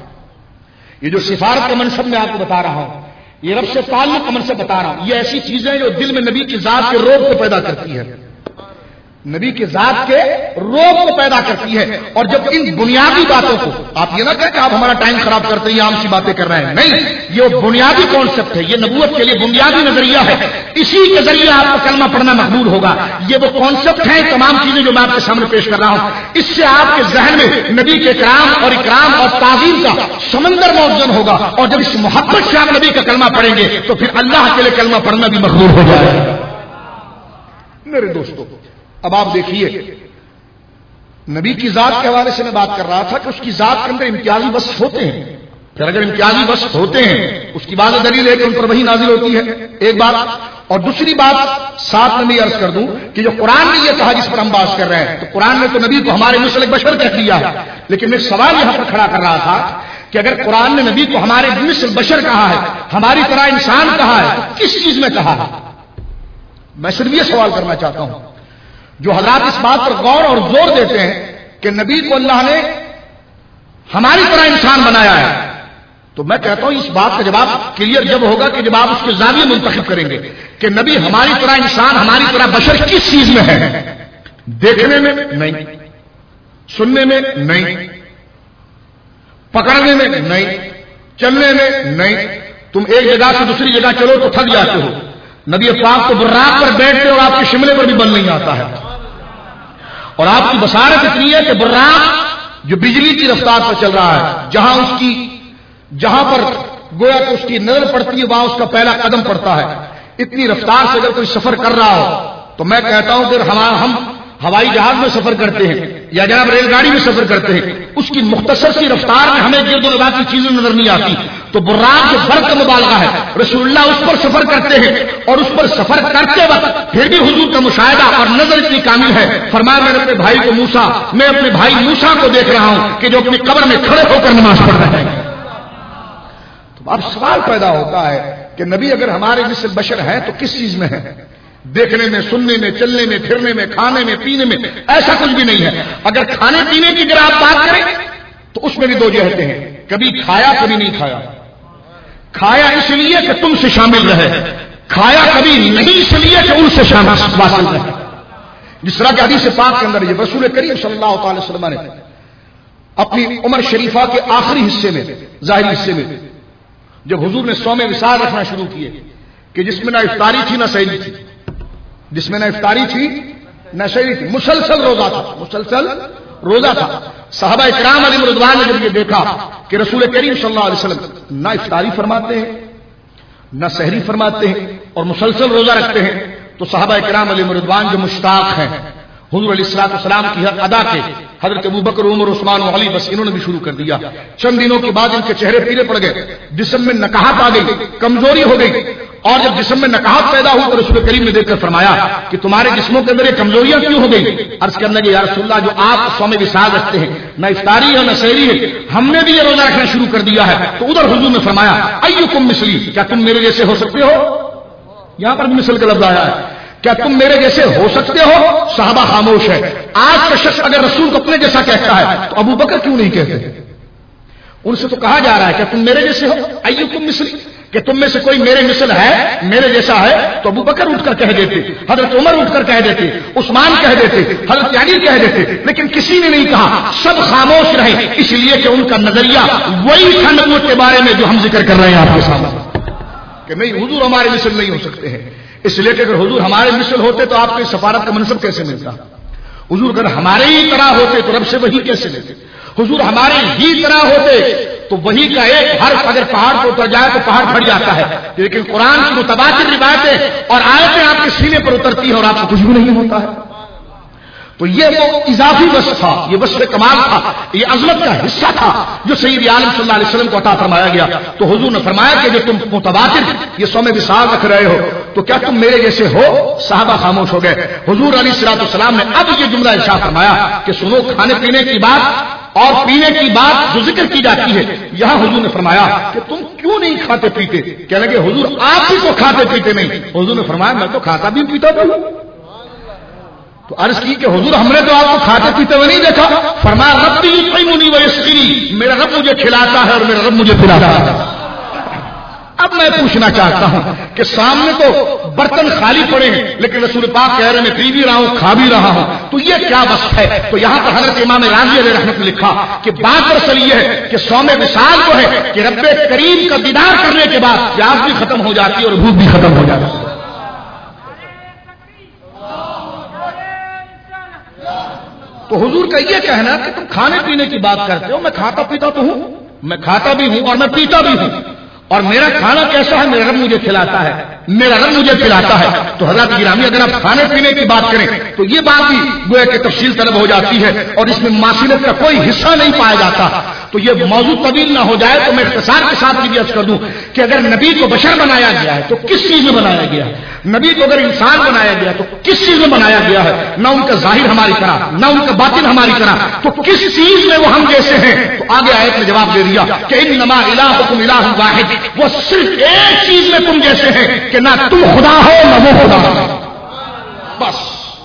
یہ جو سفارت کا منصب میں آپ کو بتا رہا ہوں، یہ رب سے تعلق کا منصب بتا رہا ہوں، یہ ایسی چیزیں جو دل میں نبی کی ذات کے روب کو پیدا کرتی ہے، نبی کی ذات کے روب کو پیدا کرتی ہے. اور جب ان بنیادی باتوں کو آپ یہ نہ کہیں کہ آپ ہمارا ٹائم خراب کرتے ہیں عام سی باتیں کر رہے ہیں، نہیں، یہ بنیادی کانسیپٹ ہے، یہ نبوت کے لیے بنیادی نظریہ ہے. اسی کے ذریعے آپ کو کلمہ پڑھنا مقبول ہوگا. یہ وہ کانسیپٹ ہیں، تمام چیزیں جو میں آپ کے سامنے پیش کر رہا ہوں، اس سے آپ کے ذہن میں نبی کے کرام اور اکرام اور تعظیم کا سمندر موجود ہوگا. اور جب اس محبت سے آپ نبی کا کلمہ پڑھیں گے تو پھر اللہ کے لیے کلمہ پڑھنا بھی مقبول ہو جائے گا. میرے دوستو اب آپ دیکھیے، نبی کی ذات کے حوالے سے میں بات کر رہا تھا کہ اس کی ذات کے اندر امتیازی وصف ہوتے ہیں. پھر اگر امتیازی وصف ہوتے ہیں اس کی بات دلیل ہے کہ ان پر وحی نازل ہوتی ہے، ایک بات. اور دوسری بات ساتھ میں بھی عرض کر دوں کہ جو قرآن نے یہ کہا جس پر ہم بات کر رہے ہیں، تو قرآن نے تو نبی کو ہمارے مثل بشر کہہ دیا ہے. لیکن میں سوال یہاں پر کھڑا کر رہا تھا کہ اگر قرآن نے نبی کو ہمارے مثل بشر کہا ہے، ہماری طرح انسان کہا ہے، تو کس چیز میں کہا ہے؟ میں صرف یہ سوال کرنا چاہتا ہوں. جو حضرات اس بات پر غور اور زور دیتے ہیں کہ نبی کو اللہ نے ہماری طرح انسان بنایا ہے، تو میں کہتا ہوں اس بات کا جواب کلیئر جب ہوگا کہ جب آپ اس کے زاویے منتخب کریں گے کہ نبی ہماری طرح انسان، ہماری طرح بشر کس چیز میں ہے. دیکھنے میں نہیں، سننے میں نہیں، پکڑنے میں نہیں، چلنے میں نہیں. تم ایک جگہ سے دوسری جگہ چلو تو تھک جاتے ہو. نبی پاک تو براق پر بیٹھتے اور آپ کے شملے پر بھی بل نہیں آتا ہے. اور آپ کی بصارت اتنی ہے کہ براق جو بجلی کی رفتار پر چل رہا ہے، جہاں اس کی جہاں پر گویا کہ اس کی نظر پڑتی ہے وہاں اس کا پہلا قدم پڑتا ہے. اتنی رفتار سے اگر کوئی سفر کر رہا ہو تو میں کہتا ہوں کہ ہم ہوائی جہاز میں سفر کرتے ہیں یا جناب ریل گاڑی میں سفر کرتے ہیں، اس کی مختصر سی رفتار میں ہمیں گرد و نواح کی چیزیں نظر نہیں آتی. تو براق جو برق کا مبالغہ ہے، رسول اللہ اس پر سفر کرتے ہیں اور اس پر سفر کرتے وقت پھر بھی حضور کا مشاہدہ اور نظر اتنی کامل ہے. فرمایا میں نے اپنے بھائی کو موسیٰ میں اپنے بھائی موسیٰ کو دیکھ رہا ہوں کہ جو اپنی قبر میں کھڑے ہو کر نماز پڑھ رہے ہیں. تو اب سوال پیدا ہوتا ہے کہ نبی اگر ہمارے مثل بشر ہیں تو کس چیز میں ہے؟ دیکھنے میں، سننے میں، چلنے میں، پھرنے میں، کھانے میں، پینے میں ایسا کچھ بھی نہیں ہے. اگر کھانے پینے کی اگر آپ بات کریں تو اس میں بھی دو جہتیں ہیں، کبھی کھایا کبھی نہیں کھایا. کھایا اس لیے کہ تم سے شامل رہے، کھایا کبھی نہیں اس لیے کہ ان سے شامل واصل رہے. جس طرح کہ حدیث پاک کے اندر یہ رسول کریم صلی اللہ تعالی وسلم نے اپنی عمر شریفہ کے آخری حصے میں، ظاہری حصے میں، جب حضور نے صوم وصال رکھنا شروع کیے کہ جس میں نہ افطاری تھی نہ سحری تھی، جس میں نہ افطاری تھی نشری تھی، مسلسل روزہ تھا، مسلسل روزہ تھا۔ صحابہ اکرام علیہ رضوان نے جب یہ دیکھا کہ رسول کریم صلی اللہ علیہ وسلم نہ افطاری فرماتے ہیں نہ سحری فرماتے ہیں اور مسلسل روزہ رکھتے ہیں، تو صحابہ اکرام علیہ رضوان جو مشتاق ہیں حضور علیہ الصلوۃ والسلام کی حق ادا کے، حضرت ابوبکر، عمر، عثمان و علی، بس انہوں نے بھی شروع کر دیا۔ چند دنوں کے بعد ان کے چہرے پیلے پڑ گئے، جسم میں نکاہت آ گئی، کمزوری ہو گئی، اور جب جسم میں نکاہت پیدا ہوئی تو رسول کریم نے دیکھ کر فرمایا کہ تمہارے جسموں کے اندر یہ کمزوریاں کیوں ہو گئی؟ عرض کرنے لگے یا رسول اللہ جو آپ صوم وصال رکھتے ہیں، نہ افطاری ہے نہ سحری ہے، ہم نے بھی یہ روزہ رکھنا شروع کر دیا ہے۔ تو ادھر حضور نے فرمایا ایکم مثلی، کیا تم میرے جیسے ہو سکتے ہو؟ یہاں پر بھی مثل کا لفظ آیا ہے، کیا تم میرے جیسے ہو سکتے ہو؟ صحابہ خاموش ہے۔ آج کا شخص اگر رسول کو اپنے جیسا کہتا ہے تو ابو بکر کیوں نہیں کہتے؟ ان سے تو کہا جا رہا ہے کہ تم میرے جیسے ہو، ایکم مثلی، کہ تم میں سے کوئی میرے مثل ہے، میرے جیسا ہے، تو ابو بکر اٹھ کر کہہ دیتے، حضرت عمر اٹھ کر کہہ دیتے، عثمان کہہ دیتے، حضرت علی کہہ دیتے، لیکن کسی نے نہیں کہا، سب خاموش رہے، اس لیے کہ ان کا نظریہ وہی تھا نبوت کے بارے میں جو ہم ذکر کر رہے ہیں آپ کے سامنے، کہ نہیں حضور ہمارے مثل نہیں ہو سکتے ہیں۔ اس لیے کہ اگر حضور ہمارے مثل ہوتے تو آپ کو سفارت کا منصب کیسے ملتا؟ حضور اگر ہمارے ہی طرح ہوتے تو رب سے وہی کیسے لیتے؟ حضور ہمارے ہی طرح ہوتے تو وہی کا ایک حرف اگر پہاڑ کو اتر جائے تو پہاڑ پھٹ جاتا ہے، لیکن قرآن کی متبادل روایتیں اور آیتیں آپ کے سینے پر اترتی ہیں اور آپ کو کچھ بھی نہیں ہوتا ہے۔ تو یہ وہ اضافی وصف تھا، یہ وصف کمال تھا، یہ عظمت کا حصہ تھا جو سید عالم صلی اللہ علیہ وسلم کو عطا فرمایا گیا۔ تو حضور نے فرمایا کہ جو تم متواتر یہ صوم وصال رکھ رہے ہو تو کیا تم میرے جیسے ہو؟ صحابہ خاموش ہو گئے۔ حضور علیہ الصلوۃ والسلام نے اب یہ جملہ ارشاد فرمایا کہ سنو، کھانے پینے کی بات اور پینے کی بات جو ذکر کی جاتی ہے، یہاں حضور نے فرمایا کہ تم کیوں نہیں کھاتے پیتے؟ کہنے لگے حضور آپ ہی تو کھاتے پیتے نہیں۔ حضور نے فرمایا میں تو کھاتا بھی پیتا بھی ہوں۔ تو عرض کی کہ حضور ہم نے تو آپ کو کھاتے پیتے ہوئے نہیں دیکھا۔ فرمایا ربی یطعمنی ویسقینی، میرا رب مجھے کھلاتا ہے اور میرا رب مجھے پلاتا ہے۔ اب میں پوچھنا چاہتا ہوں کہ سامنے تو برتن خالی پڑے ہیں لیکن رسول پاک کہہ رہے میں پی بھی رہا ہوں کھا بھی رہا ہوں، تو یہ کیا وصف ہے؟ تو یہاں پر حضرت امام راضی علیہ رحمۃ نے لکھا کہ بات دراصل یہ ہے کہ صوم وصال کو ہے کہ رب کریم کا دیدار کرنے کے بعد پیاس بھی ختم ہو جاتی ہے اور بھوک بھی ختم ہو جاتی ہے۔ تو حضور کا یہ کہنا کہ تم کھانے پینے کی بات کرتے ہو، میں کھاتا پیتا تو ہوں، میں کھاتا بھی ہوں اور میں پیتا بھی ہوں، اور میرا کھانا کیسا ہے؟ میرا رب مجھے کھلاتا ہے، میرا رب مجھے پلاتا ہے۔ تو حضرات گرامی اگر آپ کھانے پینے کی بات کریں تو یہ بات بھی گویا کہ تفصیل طلب ہو جاتی ہے اور اس میں مماثلت کا کوئی حصہ نہیں پایا جاتا۔ تو یہ موضوع طویل نہ ہو جائے تو میں اختصار کے ساتھ یہ عرض کر دوں کہ اگر نبی کو بشر بنایا گیا ہے تو کس چیز میں بنایا گیا ہے؟ نبی کو اگر انسان بنایا گیا تو کس چیز میں بنایا گیا ہے؟ نہ ان کا ظاہر ہماری طرح، نہ ان کا باطن ہماری طرح، تو کس چیز میں وہ ہم جیسے ہیں؟ تو آگے آیت میں جواب دے دیا کہ انما الہکم الہ واحد، وہ صرف ایک چیز میں تم جیسے ہیں کہ نہ تم خدا ہو نہ وہ خدا ہو۔ بس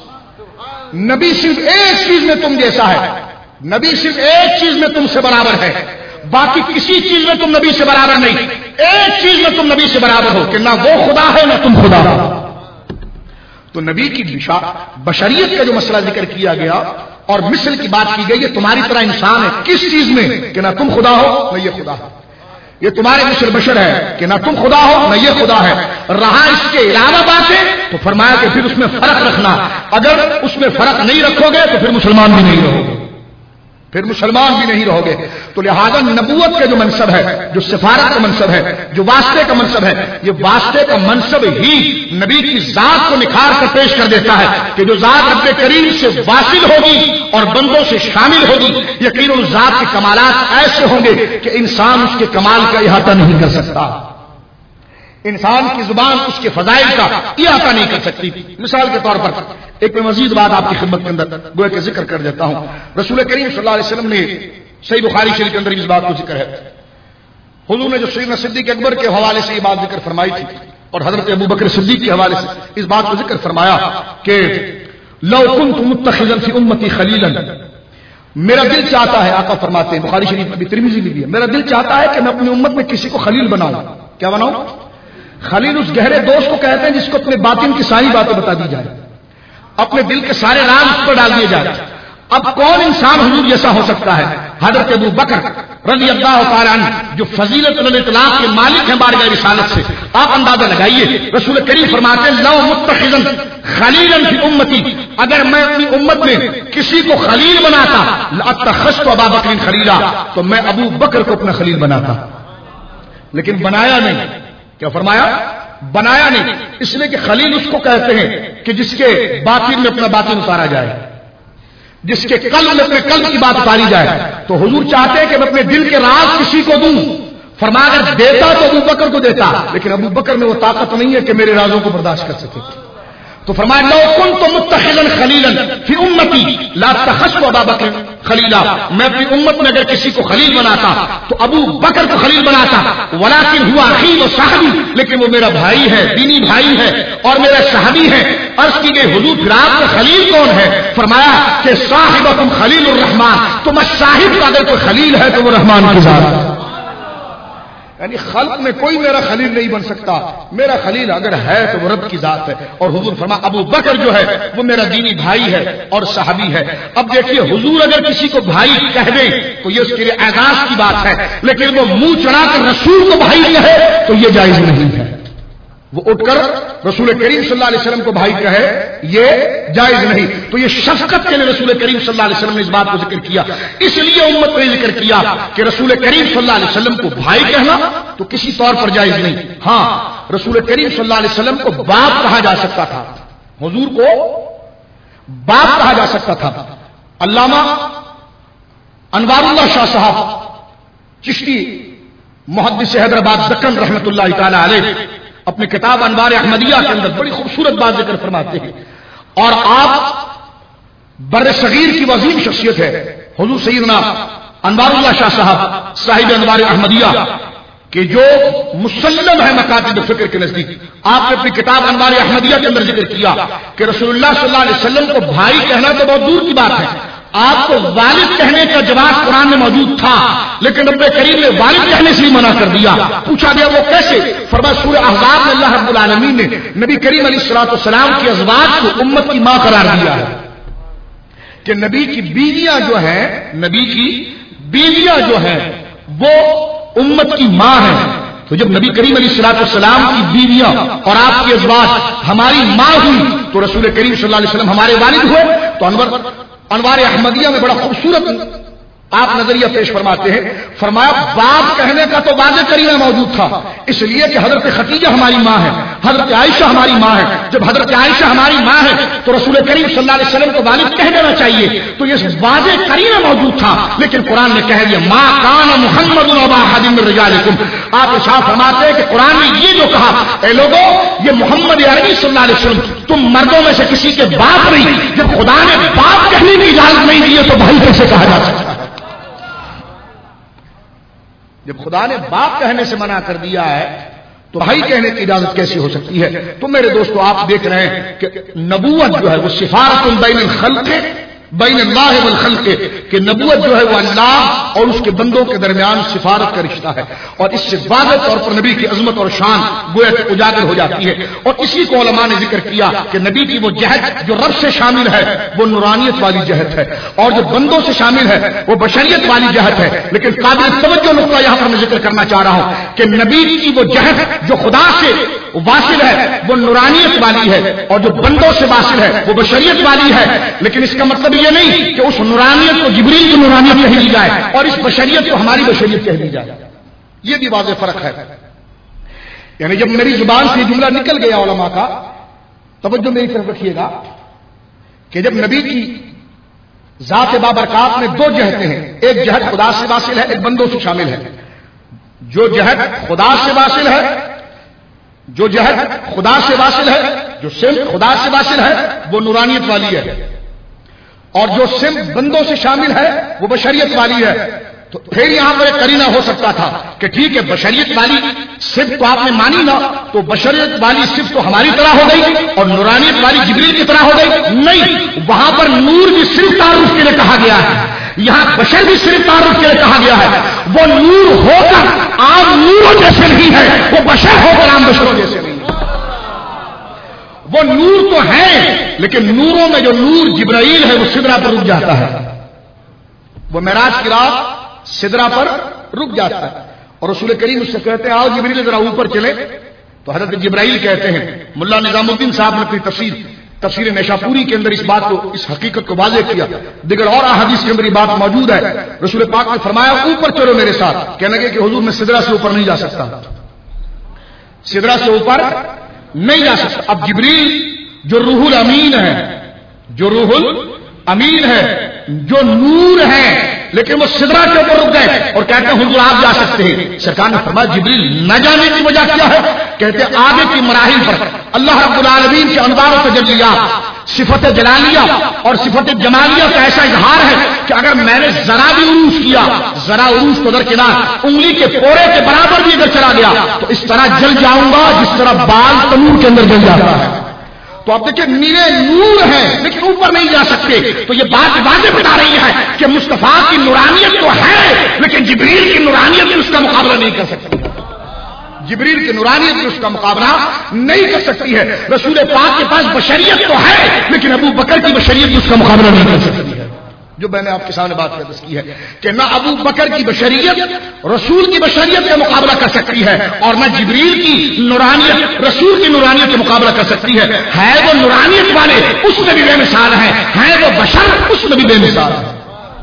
نبی صرف ایک چیز میں تم جیسا ہے، نبی صرف ایک چیز میں تم سے برابر ہے، باقی کسی چیز میں تم نبی سے برابر نہیں، ایک چیز میں تم نبی سے برابر ہو کہ نہ وہ خدا ہے نہ تم خدا ہو۔ تو نبی کی بشریت کا جو مسئلہ ذکر کیا گیا اور مثل کی بات کی گئی، یہ تمہاری طرح انسان ہے کس چیز میں کہ نہ تم خدا ہو نہ یہ خدا ہے، یہ تمہارے مثل بشر ہے کہ نہ تم خدا ہو نہ یہ خدا ہے۔ رہا اس کے علاوہ باتیں تو فرمایا کہ پھر اس میں فرق رکھنا، اگر اس میں فرق نہیں رکھو گے تو پھر مسلمان بھی نہیں رہو گے، پھر مسلمان بھی نہیں رہو گے۔ تو لہذا نبوت کا جو منصب ہے، جو سفارت کا منصب ہے، جو واسطے کا منصب ہے، یہ واسطے کا منصب ہی نبی کی ذات کو نکھار کر پیش کر دیتا ہے کہ جو ذات رب کریم سے واصل ہوگی اور بندوں سے شامل ہوگی، یقیناً اس ذات کے کمالات ایسے ہوں گے کہ انسان اس کے کمال کا احاطہ نہیں کر سکتا، انسان کی زبان اس کے فضائل کا احاطہ نہیں کر سکتی۔ مثال کے طور پر ایک میں مزید بات آپ کی خدمت کے اندر گویا کہ ذکر کر دیتا ہوں۔ رسول کریم صلی اللہ علیہ وسلم نے صحیح بخاری شریف کے اندر اس بات کو ذکر ہے، حضور نے جو سیدنا صدیق اکبر کے حوالے سے یہ بات ذکر فرمائی تھی اور حضرت ابو بکر صدیق کے حوالے سے اس بات کو ذکر فرمایا کہ لو كنت متخذا في امتي خليلا، میرا دل چاہتا ہے، آقا فرماتے ہیں بخاری شریف میں ترمذی میں بھی ہے، میرا دل چاہتا ہے کہ میں اپنی امت میں کسی کو خلیل بناؤں۔ کیا بناؤں؟ خلیل اس گہرے دوست کو کہتے ہیں جس کو اپنے باطن کی ساری باتیں بتا دی جائے، اپنے دل کے سارے راز اس پر ڈال دیے جائے۔ اب کون انسان حضور جیسا ہو سکتا ہے؟ حضرت ابو بکر رضی اللہ تعالیٰ عنہ جو فضیلت الاطلاق کے مالک ہیں بارگاہ رسالت سے، آپ اندازہ لگائیے رسول کریم فرماتے ہیں لو متخذا خلیلا فی امتی، اگر میں اپنی امت میں کسی کو خلیل بناتا لاتخذت ابا بکر خلیلا، تو میں ابو بکر کو اپنا خلیل بناتا، لیکن بنایا نہیں۔ کیا فرمایا؟ بنایا نہیں، اس لیے کہ خلیل اس کو کہتے ہیں کہ جس کے باطن میں اپنا باطن اتارا جائے، جس کے قلب میں اپنے قلب کی بات اتاری جائے۔ تو حضور چاہتے ہیں کہ میں اپنے دل کے راز کسی کو دوں، فرمایا اگر دیتا تو ابو بکر کو دیتا، لیکن ابو بکر میں وہ طاقت نہیں ہے کہ میرے رازوں کو برداشت کر سکے۔ تو فرمایا لو كنت متخذا خلیلا فی امتی لاتخذت ابا بکر خلیلا، میں اپنی امت میں اگر کسی کو خلیل بناتا تو ابو بکر کو خلیل بناتا، ولکن هو اخی و صاحبی، لیکن وہ میرا بھائی ہے، دینی بھائی ہے اور میرا صحابی ہے۔ عرض کی گئی حضور پھر آپ کا خلیل کون ہے؟ فرمایا کہ صاحبکم خلیل الرحمن، تمہارا صاحب کا اگر کوئی خلیل ہے تو وہ رحمان کی ذات ہے۔ یعنی خلق میں کوئی میرا خلیل نہیں بن سکتا، میرا خلیل اگر ہے تو وہ رب کی ذات ہے۔ اور حضور فرما ابو بکر جو ہے وہ میرا دینی بھائی ہے اور صحابی ہے۔ اب دیکھیے حضور اگر کسی کو بھائی کہہ دیں تو یہ اس کے لیے اعزاز کی بات ہے، لیکن وہ منہ چڑھا کر رسول کو بھائی کہے تو یہ جائز نہیں ہے۔ وہ اٹھ کر رسول کریم صلی اللہ علیہ وسلم کو بھائی کہے یہ جائز نہیں۔ تو یہ شفقت کے لیے رسول کریم صلی اللہ علیہ وسلم نے اس بات کو ذکر کیا، اس لیے امت نے ذکر کیا کہ رسول کریم صلی اللہ علیہ وسلم کو بھائی کہنا تو کسی طور پر جائز نہیں۔ ہاں رسول کریم صلی اللہ علیہ وسلم کو باپ کہا جا سکتا تھا، حضور کو باپ کہا جا سکتا تھا۔ علامہ انوار اللہ شاہ صاحب چشتی محدث حیدرآباد دکن رحمۃ اللہ تعالی علیہ اپنے کتاب انوار احمدیہ کے اندر بڑی خوبصورت بات ذکر فرماتے ہیں، اور آپ بر صغیر کی عظیم شخصیت ہے حضور سیدنا انوار اللہ شاہ صاحب صاحب انوار احمدیہ کہ جو مسلم ہے مکاتب فکر کے نزدیک۔ آپ نے اپنی کتاب انوار احمدیہ کے اندر ذکر کیا کہ رسول اللہ صلی اللہ علیہ وسلم کو بھائی کہنا تو بہت دور کی بات ہے، آپ کو والد کہنے کا جواز قرآن میں موجود تھا، لیکن رب کریم نے والد کہنے سے ہی منع کر دیا۔ پوچھا گیا وہ کیسے؟ فرمایا سورہ احزاب میں اللہ رب العالمین نے نبی کریم علیہ الصلوۃ والسلام کی ازواج کو امت کی ماں قرار دیا ہے کہ نبی کی بیویاں جو ہیں، نبی کی بیویاں جو ہیں وہ امت کی ماں ہیں۔ تو جب نبی کریم علیہ الصلوۃ والسلام کی بیویاں اور آپ کی ازواج ہماری ماں ہوئی تو رسول کریم صلی اللہ علیہ وسلم ہمارے والد ہوئے۔ تو انور انوار احمدیہ میں بڑا خوبصورت آپ نظریہ پیش فرماتے ہیں، فرمایا باپ کہنے کا تو واضح کرینہ موجود تھا، اس لیے کہ حضرت خدیجہ ہماری ماں ہے، حضرت عائشہ ہماری ماں ہے۔ جب حضرت عائشہ ہماری ماں ہے تو رسول کریم صلی اللہ علیہ وسلم کو والد کہہ دینا چاہیے، تو یہ واضح کرینہ موجود تھا، لیکن قرآن نے کہہ دیا ما کان محمد ابا احد من رجالکم۔ آپ ارشاد فرماتے ہیں کہ قرآن نے یہ جو کہا اے لوگوں یہ محمد عربی صلی اللہ علیہ وسلم تم مردوں میں سے کسی کے باپ نہیں، جب خدا نے باپ کہنے کی اجازت نہیں دی تو بھائی کیسے کہا جا سکتا ہے؟ جب خدا نے باپ کہنے سے منع کر دیا ہے تو بھائی کہنے کی اجازت کیسی ہو سکتی ہے؟ تو میرے دوستو آپ دیکھ رہے ہیں کہ نبوت جو ہے وہ سفارت بین الخلق بین اللہ والخلق، کہ نبوت جو ہے وہ اللہ اور اس کے بندوں کے درمیان سفارت کا رشتہ ہے، اور اس سے واضح طور پر نبی کی عظمت اور شان گویا کہ اجاگر ہو جاتی ہے۔ اور اسی کو علماء نے ذکر کیا کہ نبی کی وہ جہت جو رب سے شامل ہے وہ نورانیت والی جہت ہے، اور جو بندوں سے شامل ہے وہ بشریت والی جہت ہے۔ لیکن قابل توجہ نقطہ یہاں پر میں ذکر کرنا چاہ رہا ہوں کہ نبی کی وہ جہت جو خدا سے واصل ہے وہ نورانیت والی ہے، اور جو بندوں سے واصل ہے وہ بشریت والی ہے، لیکن اس کا مطلب یہ نہیں کہ اس نورانیت کو جبریل کی نورانیت کہہ دی جائے اور اس بشریت کو ہماری بشریت کہہ دی جائے، یہ بھی واضح فرق ہے۔ یعنی جب میری زبان سے جملہ نکل گیا علماء کا، توجہ میری طرف رکھیے گا کہ جب نبی کی ذات بابرکات میں دو جہتیں ہیں، ایک جہت خدا سے واصل ہے، ایک بندوں سے شامل ہے۔ جو جہت خدا سے واصل ہے جو جہت خدا سے واصل ہے جو سمت خدا سے واصل ہے وہ نورانیت والی ہے، اور جو سمت بندوں سے شامل ہے وہ بشریت والی ہے۔ تو پھر یہاں پر ایک قرینہ ہو سکتا تھا کہ ٹھیک ہے بشریت والی صفت تو آپ نے مانی نا، تو بشریت والی صفت تو ہماری طرح ہو گئی اور نورانیت والی جبریل کی طرح ہو گئی؟ نہیں، وہاں پر نور بھی صرف تعارف کے لیے کہا گیا ہے، یہاں بشر بھی صرف تعارف کے لیے کہا گیا ہے۔ وہ نور ہو کر عام نوروں جیسے نہیں ہے، وہ بشر ہو کر عام بشروں جیسے نہیں ہے۔ وہ نور تو ہے لیکن نوروں میں جو نور جبرائیل ہے وہ سدرہ پر رک جاتا ہے۔ وہ معراج کی رات सिदरा पर रुक जाता है और रसूल करीम उससे कहते हैं आओ जिब्रील जरा ऊपर चले। तो हजरत जिब्राइल कहते हैं, मुल्ला निजामुद्दीन साहब ने अपनी तफसीर तफसीर नशापुरी के अंदर इस बात को, इस हकीकत को वाज़ेह किया, दिगर और अहादीस के अंदर ये बात मौजूद है। रसूल पाक ने फरमाया ऊपर चलो मेरे साथ। कहने लगे कि हुजूर मैं सिदरा से ऊपर नहीं जा सकता, सिदरा से ऊपर नहीं जा सकता। अब जिब्रील जो रूहुल अमीन है, जो रूहुल अमीन है, जो नूर है, लेकिन वो सिदरा के ऊपर रुक गए और कहते हैं हुजूर आप जा सकते हैं। सरकार ने फरमाया जिब्रील न जाने की वजह क्या है? कहते हैं आगे की मराहिल पर अल्लाह रब्बुल आलमीन के अनवार व तजल्लियात, सिफत जलालिया और सिफत जमालिया का ऐसा इजहार है कि अगर मैंने जरा भी उरूस किया, जरा उरूस तो दरकिनार, उंगली के पोरे के बराबर भी अगर चला गया तो इस तरह जल जाऊंगा जिस तरह बाल तनूर के अंदर जल जाता है। तो आप देखिए नीले नूर है लेकिन ऊपर नहीं जा सकते। तो ये बात वाज़ेह बता रही है कि मुस्तफा की नूरानियत तो है लेकिन जिब्रील की नूरानियत भी उसका मुकाबला नहीं कर सकती, जिब्रील की नूरानियत भी उसका मुकाबला नहीं कर सकती है। रसूल पाक के पास बशरियत तो है लेकिन अबू बकर की बशरियत भी उसका मुकाबला नहीं कर सकती है। जो मैंने आपके सामने बात कर की है कि ना अबू बकर की बशरियत रसूल की बशरियत का मुकाबला कर सकती है और ना जिब्रील की नूरानियत रसूल की नूरानियत का मुकाबला कर सकती है। है वो नूरानियत वाले उसमें भी बेमिसाल है, है वो बशर उसमें भी बेमिसाल है।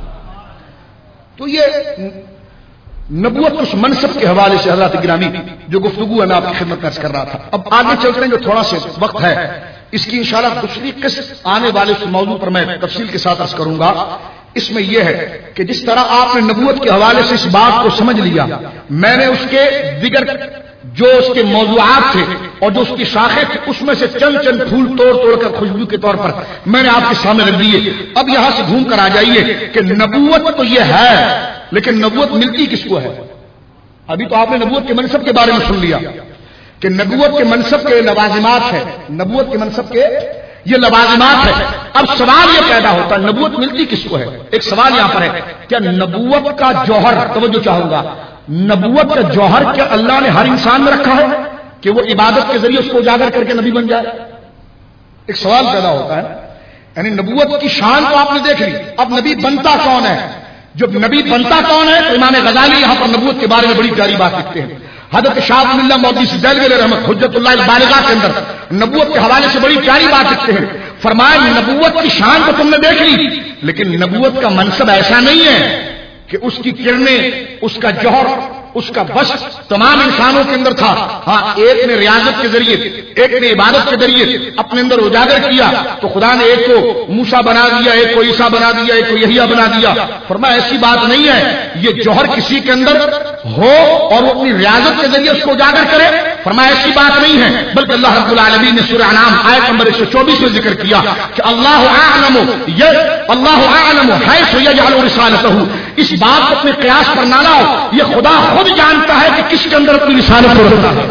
तो ये नबूवत उस मनसब के हवाले से हज़रत गिरामी जो गुफ्तगू है मैं आपकी खिदमत में अर्ज कर रहा था। अब आगे चल रहे हैं, जो थोड़ा सा वक्त है इसकी इंशाअल्लाह दूसरी किस्त आने वाले उस मौजू पर मैं तफसील के साथ अर्ज करूंगा। इसमें यह है कि जिस तरह आपने नबूवत के हवाले से इस बात को समझ लिया, मैंने उसके दिगर जो उसके मौजूआत थे और जो उसकी शाखें थी उसमें से चंद चंद फूल तोड़ तोड़ कर खुशबू के तौर पर मैंने आपके सामने रख दिए। अब यहां से घूम कर आ जाइए कि नबूवत तो यह है लेकिन नबूवत मिलती किसको है? अभी तो आपने नबूवत के मनसब के बारे में सुन लिया कि नबूवत के मनसब के लवाजिमात है, नबूवत के मनसब के ये लवाजिमात है। अब सवाल ये पैदा होता है नबूवत मिलती किसको है? एक सवाल यहां पर है, क्या नबूवत का जौहर, तवज्जो चाहूंगा, नबूवत का जौहर क्या अल्लाह ने हर इंसान में रखा है कि वो इबादत के जरिए उसको उजागर करके नबी बन जाए? एक सवाल पैदा होता है। यानी नबूवत की शान तो आपने देख ली, अब नबी बनता कौन है? जब नबी बनता कौन है तो इमाम गजाली यहां पर नबूवत के बारे में बड़ी प्यारी बात लिखते हैं। हजरत शाह अब्दुल्लाह मौदूसी दैलवी रहमत हुज्जतुल्लाह बालिगा के अंदर नबूवत के हवाले से बड़ी प्यारी बात लिखते हैं। फरमाया नबूवत की शान तो तुमने देख ली लेकिन नबूवत का मनसब ऐसा नहीं है कि उसकी किरणें, उसका जौहर, उसका बस तमाम इंसानों के अंदर था। हाँ, एक ने रियाजत के जरिए, एक ने इबादत के जरिए अपने अंदर उजागर किया तो खुदा ने एक को मूसा बना दिया, एक को ईसा बना दिया, एक को यहिया बना दिया। फरमाया ऐसी बात नहीं है, ये जौहर किसी के अंदर हो और वो अपनी रियाजत के जरिए उसको उजागर करे, फरमाया ऐसी बात नहीं है। बल्कि अल्लाह रब्बुल आलमीन ने सूरह अनाम आयत नंबर एक सौ चौबीस में जिक्र किया कि अल्लाह आलमु य अल्लाह आलमु हैसु यजअलु रिसालतहु। इस बात को अपने कयास पर ना लाओ, ये खुदा खुद जानता है कि किसके अंदर अपनी रिसालत को रखता है,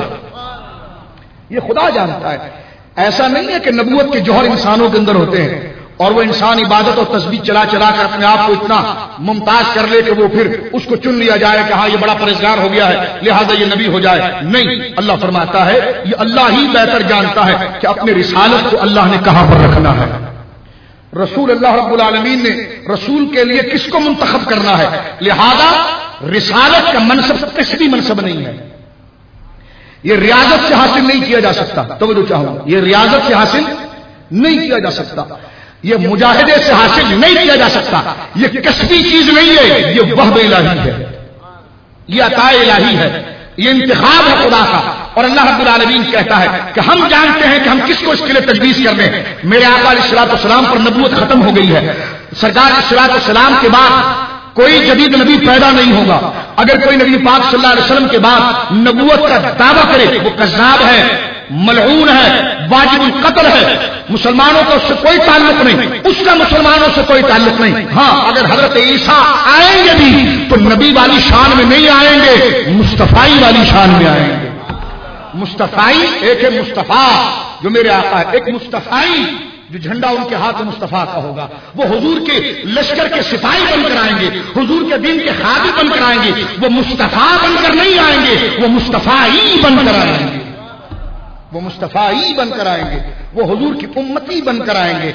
ये खुदा जानता है। ऐसा नहीं है कि नबूवत के जौहर इंसानों के अंदर होते हैं और वो इंसान इबादत और तस्बीह चला चला कर अपने आप को इतना मुमताज कर ले कि वो फिर उसको चुन लिया जाए कि हाँ ये बड़ा परहेजगार हो गया है लिहाजा ये नबी हो जाए। नहीं, अल्लाह फरमाता है ये अल्लाह ही बेहतर जानता है कि अपने रिसालत को अल्लाह ने कहां पर रखना है। रसूल अल्लाह रब्बुल आलमीन ने रसूल के लिए किसको मुंतखब करना है, लिहाजा रिसालत का मनसब किसी मनसब नहीं है, ये रियाजत से हासिल नहीं किया जा सकता। तो मैं चाहूंगा ये रियाजत से हासिल नहीं किया जा सकता, ये मुजाहिदे से हासिल नहीं किया जा सकता, ये कसबी चीज नहीं है, ये वहब इलाही है, ये अता इलाही है, ये इंतखाब है खुदा का। और अल्लाह रब्बुल आलमीन कहता है कि हम जानते हैं कि हम किसको इसके लिए तजवीज कर रहे हैं। मेरे आका अलैहिस्सलातु वस्सलाम पर नबूवत खत्म हो गई है, सरकार अलैहिस्सलातु वस्सलाम के बाद कोई जदीद नबी पैदा नहीं होगा। अगर कोई नबी पाक सल्लल्लाहु अलैहि वसल्लम के बाद नबूवत का दावा करे वो कज़्ज़ाब है, मलऊन है, वाजिबुल कत्ल है, मुसलमानों का उससे कोई ताल्लुक नहीं, उसका मुसलमानों से कोई ताल्लुक नहीं। हाँ, अगर हजरत ईसा आएंगे भी तो नबी वाली शान में नहीं आएंगे, मुस्तफाई वाली शान में आएंगे। मुस्तफाई एक है मुस्तफा जो मेरे आका है, एक मुस्तफाई जो झंडा उनके हाथ मुस्तफा का होगा, वो हुजूर के लश्कर के सिपाही बनकर आएंगे, हुजूर के दिन के खादी बनकर आएंगे। वो मुस्तफा बनकर नहीं आएंगे, वो मुस्तफाई बनकर आएंगे, वो मुस्तफाई बनकर आएंगे, वो हुजूर की उम्मती बनकर आएंगे।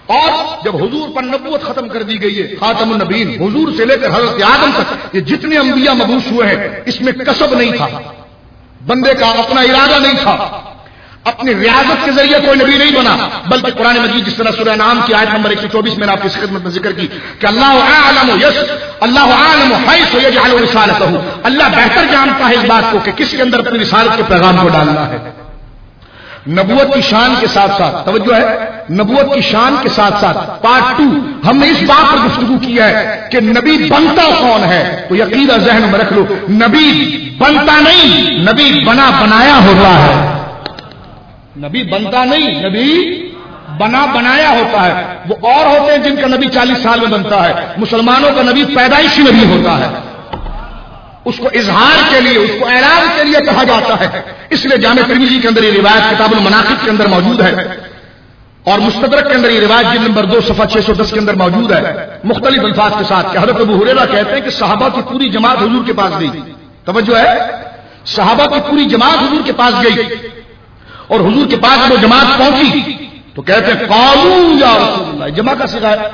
اور جب حضور پر نبوت ختم کر دی گئی ہے، خاتم النبیین حضور سے لے کر حضرت آدم تک یہ جتنے انبیاء مبعوث ہوئے ہیں، اس میں کسب نہیں تھا، بندے کا اپنا ارادہ نہیں تھا، اپنی ریاضت کے ذریعے کوئی نبی نہیں بنا، بلکہ قرآن مجید جس طرح سورہ انعام کی آیت نمبر ایک سو چوبیس میں نے آپ کی خدمت میں ذکر کی کہ اللہ اعلم یس اللہ اعلم حیث یجعل رسالتہ، اللہ بہتر جانتا ہے اس بات کو کہ کس کے اندر اپنی رسالت کے پیغام کو ڈالنا ہے۔ نبوت کی شان کے ساتھ ساتھ توجہ ہے، نبوت کی شان کے ساتھ ساتھ پارٹ ٹو ہم نے اس بات پر گفتگو کیا ہے کہ نبی بنتا کون ہے، تو یقیناً ذہن میں رکھ لو، نبی بنتا نہیں، نبی بنا بنایا ہوتا ہے۔ نبی بنتا نہیں، نبی بنا بنایا ہوتا ہے۔ وہ اور ہوتے ہیں جن کا نبی چالیس سال میں بنتا ہے، مسلمانوں کا نبی پیدائشی نبی ہوتا ہے، اس کو اظہار کے لیے، اس کو اعلان کے لیے کہا جاتا ہے۔ اس لیے جامع ترمذی کے اندر یہ روایت کتاب المناقب کے اندر موجود ہے، اور مستدرک کے اندر یہ روایت جلد نمبر دو صفحہ چھ سو دس کے اندر موجود ہے، مختلف الفاظ کے ساتھ کہ حضرت ابو ہریرہ کہتے ہیں کہ صحابہ کی پوری جماعت حضور کے پاس گئی، توجہ ہے، صحابہ کی پوری جماعت حضور کے پاس گئی، اور حضور کے پاس وہ جماعت پہنچی تو کہتے ہیں قالو یا رسول اللہ، جمع کا صیغہ ہے،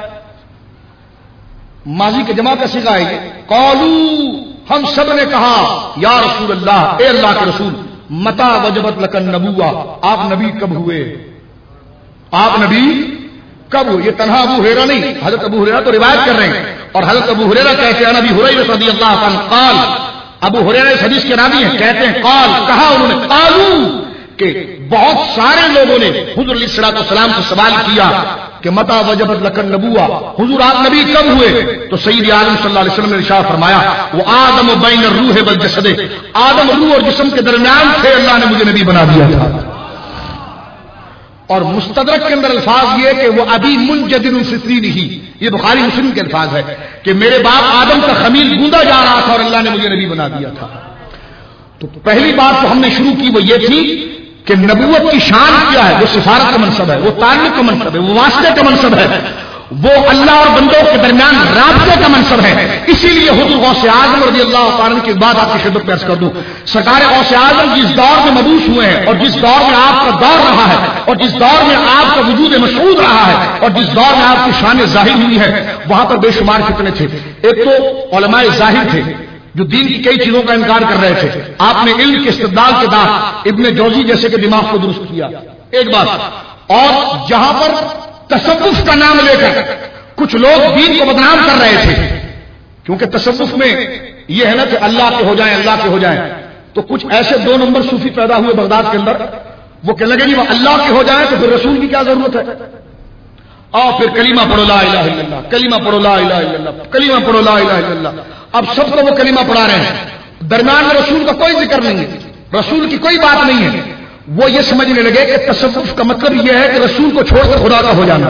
ماضی کے جمع کا صیغہ ہے، قالو ہم سب نے کہا یا رسول اللہ، اے اللہ کے رسول، متا وجبت لک النبوہ، آپ نبی کب ہوئے، آپ نبی کب ہوئے؟ یہ تنہا ابو ہریرہ نہیں، حضرت ابو ہریرہ تو روایت کر رہے ہیں، اور حضرت ابو ہریرہ کہتے ہیں نبی ہریرہ رضی اللہ عنہ قال، ابو ہریرہ اس حدیث کے راوی ہیں، کہتے ہیں قال، کہا انہوں نے، قالو کہ بہت سارے لوگوں نے حضور علیہ الصلوۃ والسلام سے سوال کیا کہ متا وجبت لک النبوہ، حضور آپ نبی کب ہوئے؟ تو سید عالم صلی اللہ علیہ وسلم نے ارشاد فرمایا وہ آدم بین الروح والجسد، آدم روح اور جسم کے درمیان تھے، اللہ نے مجھے نبی بنا دیا تھا۔ اور مستدرک کے اندر الفاظ یہ کہ وہ ابھی منجدر فطری نہیں، یہ بخاری مسلم کے الفاظ ہے کہ میرے باپ آدم کا خمیل گوندا جا رہا تھا اور اللہ نے مجھے نبی بنا دیا تھا۔ تو پہلی بات تو ہم نے شروع کی وہ یہ تھی کہ نبوت کی شان کیا ہے، وہ سفارت کا منصب ہے، وہ تعلق کا منصب ہے، وہ واسطے کا منصب ہے، وہ اللہ اور بندوں کے درمیان رابطے کا منصب ہے۔ اسی لیے حضور غوث اعظم رضی اللہ عنہ کی بات آپ کی خدمت میں عرض کر دوں، سرکار غوث اعظم جس دور میں مبعوث ہوئے ہیں، اور جس دور میں آپ کا دور رہا ہے، اور جس دور میں آپ کا وجود مسعود رہا ہے، اور جس دور میں آپ کی شان ظاہر ہوئی ہے، وہاں پر بے شمار فتنے تھے۔ ایک تو علماء ظاہر تھے جو دین کی کئی چیزوں کا انکار کر رہے تھے، آپ نے علم کے استدلال کے بعد ابن جوزی جیسے کہ دماغ کو درست کیا، ایک بات، اور جہاں پر تصوف کا نام لے کر کچھ لوگ دین کو بدنام کر رہے تھے، کیونکہ تصوف میں یہ ہے نا کہ اللہ کے ہو جائیں، اللہ کے ہو جائیں، تو کچھ ایسے دو نمبر صوفی پیدا ہوئے بغداد کے اندر، وہ کہنے لگے جی وہ اللہ کے ہو جائیں تو پھر رسول کی کیا ضرورت ہے، اور پھر کلمہ پڑھو لا الہ الا اللہ، کلمہ پڑھو لا الہ الا اللہ، کلمہ پڑھو لا الہ الا اللہ۔ اب سب کو وہ کلمہ پڑھا رہے ہیں، درمیان میں رسول کا کوئی ذکر نہیں ہے، رسول کی کوئی بات نہیں ہے۔ وہ یہ سمجھنے لگے کہ تصوف کا مطلب یہ ہے کہ رسول کو چھوڑ کر خدا کا ہو جانا،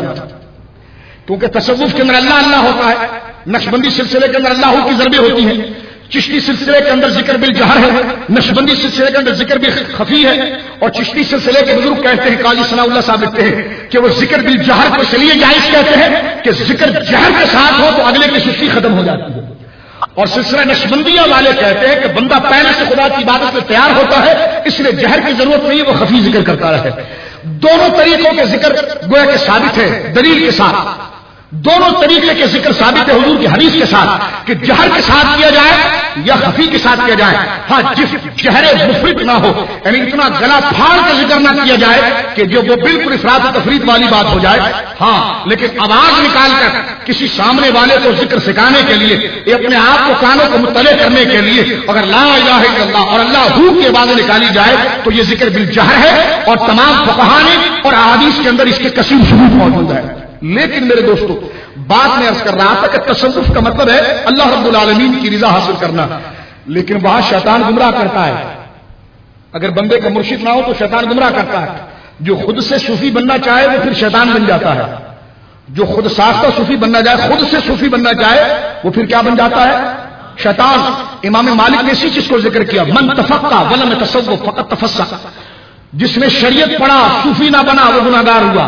کیونکہ تصوف کے اندر اللہ اللہ ہوتا ہے، نقشبندی سلسلے کے اندر اللہ کی ضربیں ہوتی ہیں، چشتی سلسلے کے اندر ذکر بالجہر ہے، نقشبندی سلسلے کے اندر ذکر بھی خفی ہے، اور چشتی سلسلے کے بزرگ کہتے ہیں، قاضی ثناء اللہ صاحب لکھتے ہیں کہ وہ ذکر بالجہر کو اس لیے جائز کہتے ہیں کہ ذکر جہر کے ساتھ ہو تو اگلے کی سستی ختم ہو جاتی ہے، اور سلسلہ نقشبندیہ والے کہتے ہیں کہ بندہ پہلے سے خدا کی عبادت میں تیار ہوتا ہے، اس لیے جہر کی ضرورت نہیں ہے، وہ خفی ذکر کرتا رہے۔ دونوں طریقوں کے ذکر گویا کہ ثابت ہے دلیل کے ساتھ، دونوں طریقے کے ذکر ثابت ہے حضور کی حدیث کے ساتھ کہ جہر کے ساتھ کیا جائے یا خفی کے ساتھ کیا جائے، ہاں جس جہر مفرط نہ ہو، یعنی اتنا گلا پھاڑ کا ذکر نہ کیا جائے کہ جو وہ بالکل افراط و تفریط والی بات ہو جائے، ہاں لیکن آواز نکال کر کسی سامنے والے کو ذکر سکھانے کے لیے یا اپنے آپ کو کانوں کو مطلع کرنے کے لیے اگر لا الہ الا اللہ اور اللہ ہو کی آواز نکالی جائے تو یہ ذکر بالجہر ہے، اور تمام فقہا نے اور احادیث کے اندر اس کے کثیر ثبوت موجود ہے۔ لیکن میرے دوستو، بات میں عرض کر رہا تھا کہ تصوف کا مطلب ہے اللہ رب العالمین کی رضا حاصل کرنا، لیکن وہاں شیطان گمراہ کرتا ہے، اگر بندے کا مرشد نہ ہو تو شیطان گمراہ کرتا ہے، جو خود سے صوفی بننا چاہے وہ پھر شیطان بن جاتا ہے، جو خود ساختہ صوفی بننا چاہے، خود سے صوفی بننا چاہے وہ پھر کیا بن جاتا ہے، شیطان۔ امام مالک نے اسی چیز کو ذکر کیا، من تفقہ ولم يتصوف فقط تفسق، جس نے شریعت پڑھا صوفی نہ بنا وہ گناہگار ہوا،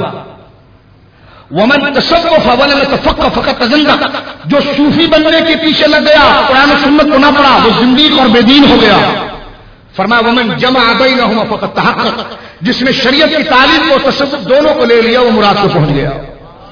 ومن تصوف ولم يتفقه فقط تزندق، جو صوفی بننے کے پیچھے لگ گیا قرآن و سنت کو نہ پڑھا وہ زندیق اور بے دین ہو گیا۔ فرمایا ومن جمع بینہما فقط تحقق، جس نے شریعت کی تعلیم کو تصوف دونوں کو لے لیا وہ مراد کو پہنچ گیا۔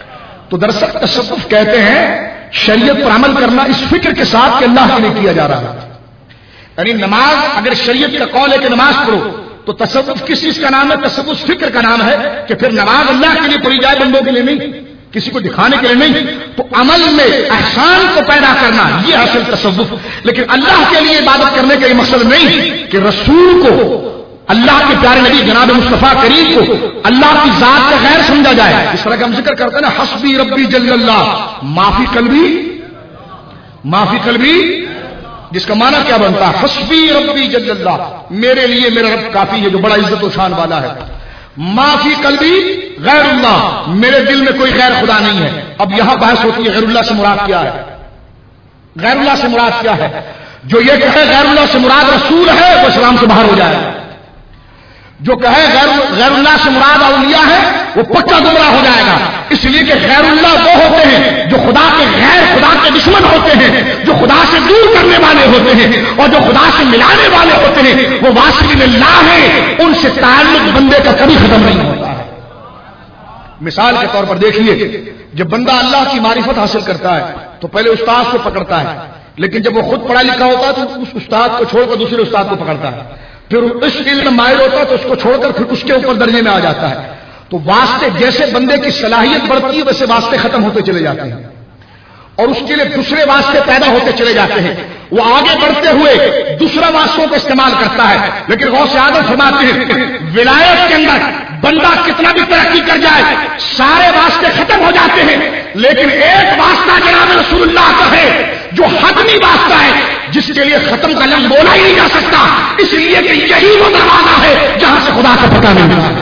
تو دراصل تصوف کہتے ہیں شریعت پر عمل کرنا اس فکر کے ساتھ کہ اللہ کے لیے کیا جا رہا ہے. یعنی نماز اگر شریعت کا قول ہے کہ نماز پڑھو تو تصوف کس چیز کا نام ہے؟ تصوف فکر کا نام ہے کہ پھر نماز اللہ کے لیے پڑھی جائے، بندوں کے لیے نہیں، کسی کو دکھانے کے لیے نہیں. تو عمل میں احسان کو پیدا کرنا یہ اصل تصوف. لیکن اللہ کے لیے عبادت کرنے کا یہ مقصد نہیں کہ رسول کو، اللہ کے پیارے نبی جناب مصطفیٰ کریم کو اللہ کی ذات کا غیر سمجھا جائے. اس طرح کا ہم ذکر کرتے ہیں نا، حسبی ربی جل اللہ معافی قلبی معافی قلبی، جس کا معنی کیا بنتا ہے؟ حسبی ربی جل اللہ، میرے لیے میرا رب کافی ہے جو بڑا عزت و شان والا ہے. معافی قلبی غیر اللہ، میرے دل میں کوئی غیر خدا نہیں ہے. اب یہاں بحث ہوتی ہے غیر اللہ سے مراد کیا ہے؟ غیر اللہ سے مراد کیا ہے؟ جو یہ کہے غیر اللہ سے مراد رسول ہے وہ اسلام سے باہر ہو جائے. جو کہے غیر غیر اللہ سے مراد اولیاء ہے وہ پکا گمراہ ہو جائے گا. اس لیے کہ غیر اللہ وہ ہوتے ہیں جو خدا کے غیر خدا کے دشمن ہوتے ہیں، جو خدا سے دور کرنے والے ہوتے ہیں، اور جو خدا سے ملانے والے ہوتے ہیں وہ واصل اللہ ہیں. ان سے تعلق بندے کا کبھی ختم نہیں ہوتا ہے. مثال کے طور پر دیکھیے، جب بندہ اللہ کی معرفت حاصل کرتا ہے تو پہلے استاد کو پکڑتا ہے، لیکن جب وہ خود پڑھا لکھا ہوتا ہے تو اس استاد کو چھوڑ کر دوسرے استاد کو پکڑتا ہے. پھر اس علم ماہر ہوتا ہے تو اس کو چھوڑ کر پھر اس کے اوپر درجے میں آ جاتا ہے. تو واسطے جیسے بندے کی صلاحیت بڑھتی ہے ویسے واسطے ختم ہوتے چلے جاتے ہیں اور اس کے لیے دوسرے واسطے پیدا ہوتے چلے جاتے ہیں. وہ آگے بڑھتے ہوئے دوسرا واسطوں کو استعمال کرتا ہے. لیکن غوث اعظم فرماتے ہیں ولایت کے اندر بندہ کتنا بھی ترقی کر جائے سارے واسطے ختم ہو جاتے ہیں، لیکن ایک واسطہ جناب رسول اللہ کا ہے جو حتمی واسطہ ہے، جس کے لیے ختم کا لفظ بولا ہی نہیں جا سکتا، اس لیے کہ یہی وہ دروازہ ہے جہاں سے خدا کا پتہ نہیں ملتا.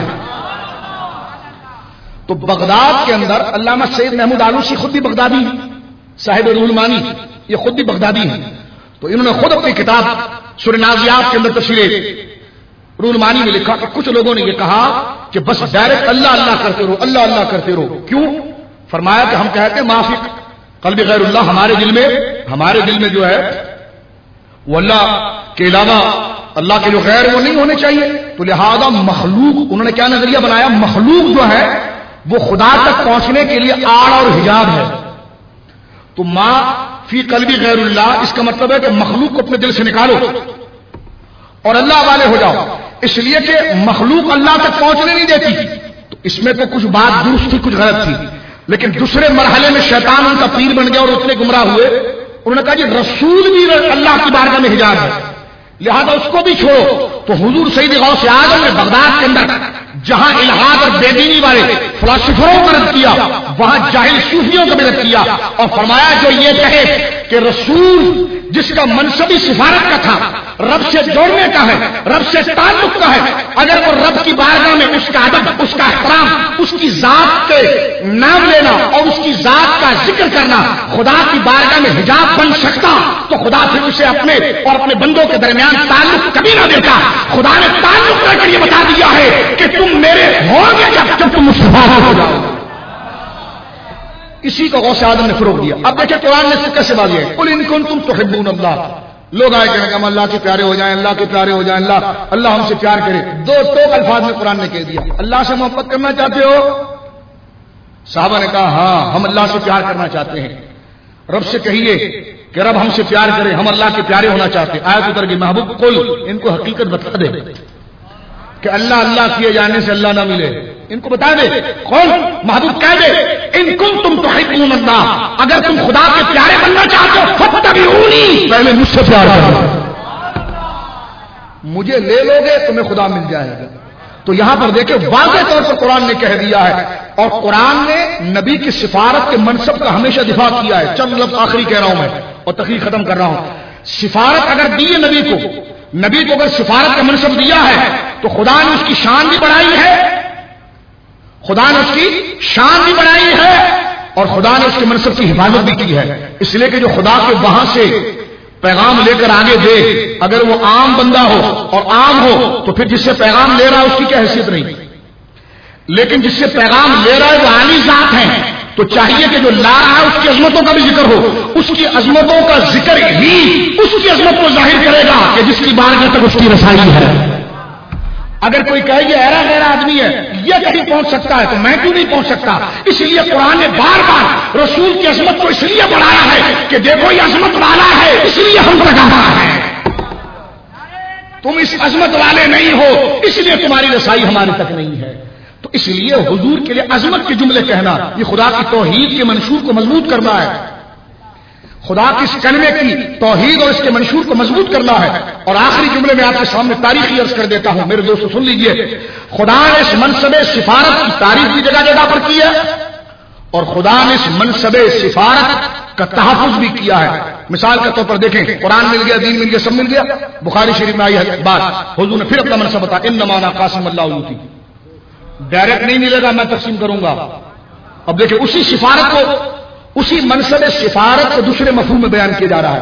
تو بغداد کے اندر علامہ سید محمود آلوسی خود بھی بغدادی ہیں، صاحب روح المانی یہ خود بھی بغدادی ہیں. تو انہوں نے خود اپنی کتاب سورہ نازعات کے اندر تفسیر روح المانی میں لکھا کہ کچھ لوگوں نے یہ کہا کہ بس ڈائریکٹ اللہ اللہ کرتے رہو، اللہ اللہ کرتے رہو. کیوں؟ فرمایا کہ ہم کہتے ہیں معافی قلب غیر اللہ، ہمارے دل میں ہمارے دل میں جو ہے وہ اللہ کے علاوہ اللہ کے جو غیر وہ نہیں ہونے چاہیے. تو لہذا مخلوق، انہوں نے کیا نظریہ بنایا، مخلوق جو ہے وہ خدا تک پہنچنے کے لیے آڑ اور حجاب ہے. تو ماں فی قلبی غیر اللہ، اس کا مطلب ہے کہ مخلوق کو اپنے دل سے نکالو اور اللہ والے ہو جاؤ. اس لیے کہ مخلوق اللہ تک پہنچنے نہیں دیتی. تو اس میں تو کچھ بات درست تھی کچھ غلط تھی، لیکن دوسرے مرحلے میں شیطان ان کا پیر بن گیا اور اتنے گمراہ ہوئے. انہوں نے کہا جی رسول بھی اللہ کی بارگاہ میں حجاب ہے، لہذا اس کو بھی چھوڑو. تو حضور سید غوث اعظم نے بغداد کے اندر جہاں الہاد اور بے دینی والے فلاسفروں کو رد کیا، وہاں جاہل صوفیوں کو بھی رد کیا اور فرمایا جو یہ کہے کہ رسول جس کا منصبی سفارت کا تھا، رب سے جوڑنے کا ہے، رب سے تعلق کا ہے، اگر وہ رب کی بارگاہ میں اس کا ادب، اس کا احترام، اس کی ذات کے نام لینا اور اس کی ذات کا ذکر کرنا خدا کی بارگاہ میں حجاب بن سکتا تو خدا پھر اسے اپنے اور اپنے بندوں کے درمیان تعلق کبھی نہ دیتا. خدا نے تعلق کر کے یہ بتا دیا ہے کہ تم میرے ہو گے جب جب تم مصطفیٰ ہو جاؤ. اسی کو غوث اعظم نے فروغ دیا. اب دیکھیں قرآن نے کیسے بات ہے، قل ان کنتم تحبون اللہ. لوگ آئے کہنے کہ ہم اللہ کے پیارے ہو جائیں، اللہ کے پیارے ہو جائیں، اللہ اللہ ہم سے پیار کرے. دو ٹوک الفاظ میں قرآن نے کہہ دیا. اللہ سے محبت کرنا چاہتے ہو؟ صحابہ نے کہا ہاں ہم اللہ سے پیار کرنا چاہتے ہیں. رب سے کہیے کہ رب ہم سے پیار کرے، ہم اللہ کے پیارے ہونا چاہتے ہیں. آیت اتر گئی محبوب قل ان کو حقیقت بتا دے کہ اللہ اللہ کیے جانے سے اللہ نہ ملے. ان کو بتا دے، قل محبوب کہہ دے ان کنتم تحبون اللہ، اگر تم خدا کے پیارے بننا چاہتے ہو فاتبعونی، پہلے مجھ سے پیار کرو، مجھے لے لو گے تمہیں خدا مل جائے گا. تو یہاں پر دیکھیں واضح طور پر قرآن نے کہہ دیا ہے اور قرآن نے نبی کی سفارت کے منصب کا ہمیشہ دفاع کیا ہے. چند لفظ آخری کہہ رہا ہوں میں اور تقریر ختم کر رہا ہوں. سفارت اگر دی ہے نبی کو، نبی کو اگر سفارت کا منصب دیا ہے تو خدا نے اس کی شان بھی بڑھائی ہے، خدا نے اس کی شان بھی بڑھائی ہے اور خدا نے اس کے منصب کی حفاظت بھی کی ہے. اس لیے کہ جو خدا کے وہاں سے پیغام لے کر آگے دے، اگر وہ عام بندہ ہو اور عام ہو تو پھر جس سے پیغام لے رہا ہے اس کی کیا حیثیت نہیں، لیکن جس سے پیغام لے رہا ہے وہ عالی ذات ہے تو چاہیے کہ جو لا رہا ہے اس کی عظمتوں کا بھی ذکر ہو. اس کی عظمتوں کا ذکر ہی اس کی عظمت کو ظاہر کرے گا کہ جس کی بارگاہ تک اس کی رسائی ہے. اگر کوئی کہے یہ ایرا غیر آدمی ہے، یہ کہیں پہنچ سکتا ہے تو میں کیوں نہیں پہنچ سکتا؟ اس لیے قرآن نے بار بار رسول کی عظمت کو اس لیے بڑھایا ہے کہ دیکھو یہ عظمت والا ہے، اس لیے ہم تک آتا ہے، تم اس عظمت والے نہیں ہو اس لیے تمہاری رسائی ہمارے تک نہیں ہے۔ تو اس لیے حضور کے لیے عظمت کے جملے کہنا یہ خدا کی توحید کے منشور کو مضبوط کرنا ہے، خدا کی اس کلمے کی توحید اور اس کے منشور کو مضبوط کرنا ہے۔ اور آخری جملے میں آپ کے سامنے تاریخی عرض کر دیتا ہوں، میرے دوستو سن لیجئے، خدا نے اس منصب سفارت کی تعریف بھی جگہ جگہ پر کی ہے اور خدا نے اس منصب سفارت کا تحفظ بھی کیا ہے۔ مثال کے طور پر دیکھیں، قرآن مل گیا، دین مل گیا، سب مل گیا، بخاری شریف میں آئی ہے بات، حضور نے پھر اپنا منصب بتا، انما انا قاسم اللہ یؤتی، ڈائریکٹ نہیں ملے گا، میں تقسیم کروں گا۔ اب دیکھیں اسی سفارت کو، اسی منصب سفارت کو دوسرے مفہوم میں بیان کیا جا رہا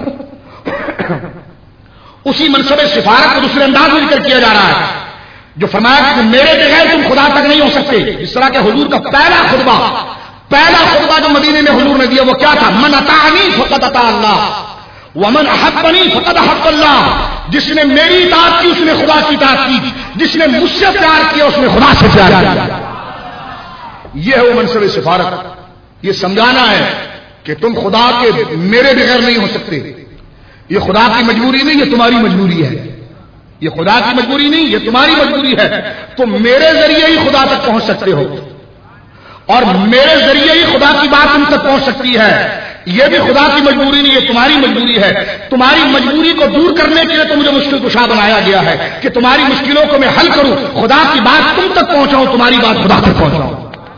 ہے، اسی منصب سفارت کو دوسرے انداز میں ذکر کیا جا رہا ہے، جو فرمایا کہ میرے بغیر تم خدا تک نہیں ہو سکتے۔ جس طرح کہ حضور کا پہلا خطبہ پہلا خطبہ جو مدینے میں حضور نے دیا وہ کیا تھا؟ من اطاعنی فقد اطاع اللہ ومن احبنی فقد احب اللہ، جس نے میری اطاعت کی اس نے خدا کی اطاعت کی، جس نے مجھ سے پیار کیا اس نے خدا سے پیار کیا۔ یہ ہے وہ منصب سفارت، یہ سمجھانا ہے کہ تم خدا کے میرے بغیر نہیں ہو سکتے، یہ خدا کی مجبوری نہیں، یہ تمہاری مجبوری ہے، یہ خدا کی مجبوری نہیں، یہ تمہاری مجبوری ہے، تم میرے ذریعے ہی خدا تک پہنچ سکتے ہو اور میرے ذریعے ہی خدا کی بات تم تک پہنچ سکتی ہے، یہ بھی خدا کی مجبوری نہیں، یہ تمہاری مجبوری ہے۔ تمہاری مجبوری کو دور کرنے کے لیے تو مجھے مشکل کشا بنایا گیا ہے کہ تمہاری مشکلوں کو میں حل کروں، خدا کی بات تم تک پہنچاؤں، تمہاری بات خدا تک پہنچاؤں۔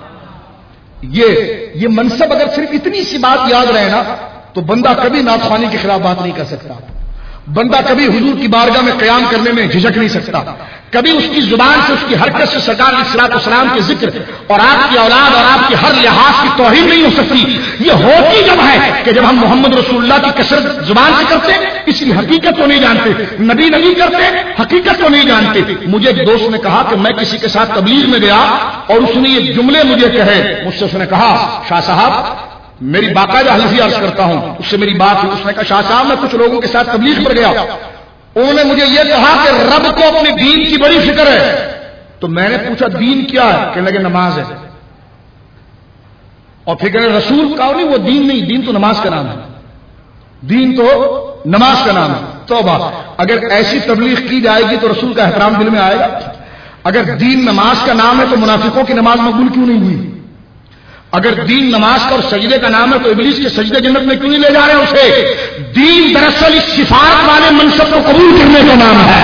یہ یہ منصب اگر صرف اتنی سی بات یاد رہے نا تو بندہ کبھی ناخوانی کے خلاف بات نہیں کر سکتا، بندہ کبھی حضور کی بارگاہ میں قیام کرنے میں جھجک نہیں سکتا، کبھی اس کی زبان سے، اس کی حرکت سے سرکار علیہ الصلوۃ والسلام کے ذکر اور آپ کی اولاد اور آپ کی ہر لحاظ کی توہین نہیں ہو سکتی۔ یہ ہوتی جب ہے کہ جب ہم محمد رسول اللہ کی کثرت زبان سے کرتے، اس کی حقیقت کو نہیں جانتے، نبی نبی کرتے حقیقت کو نہیں جانتے۔ مجھے ایک دوست نے کہا کہ میں کسی کے ساتھ تبلیغ میں گیا اور اس نے یہ جملے مجھے کہے، مجھ سے اس نے کہا شاہ صاحب میری باقاعدہ حلفی عرض کرتا ہوں، اس سے میری بات ہوئی، اس نے کہا شاہ صاحب میں کچھ لوگوں کے ساتھ تبلیغ پر گیا، انہوں نے مجھے یہ کہا کہ رب کو اپنے دین کی بڑی فکر ہے، تو میں نے پوچھا دین کیا ہے؟ کہنے لگے نماز ہے، اور پھر کہنے رسول کا نہیں، وہ دین نہیں، دین تو نماز کا نام ہے، دین تو نماز کا نام ہے۔ توبہ، اگر ایسی تبلیغ کی جائے گی تو رسول کا احترام دل میں آئے گا؟ اگر دین نماز کا نام ہے تو منافقوں کی نماز مقبول کیوں نہیں ہوئی؟ اگر دین نماز کا اور سجدے کا نام ہے تو ابلیس کے سجدے جنت میں کیوں نہیں لے جا رہے ہیں اسے؟ دین دراصل اس سفارت والے منصب کو قبول کرنے کا نام ہے،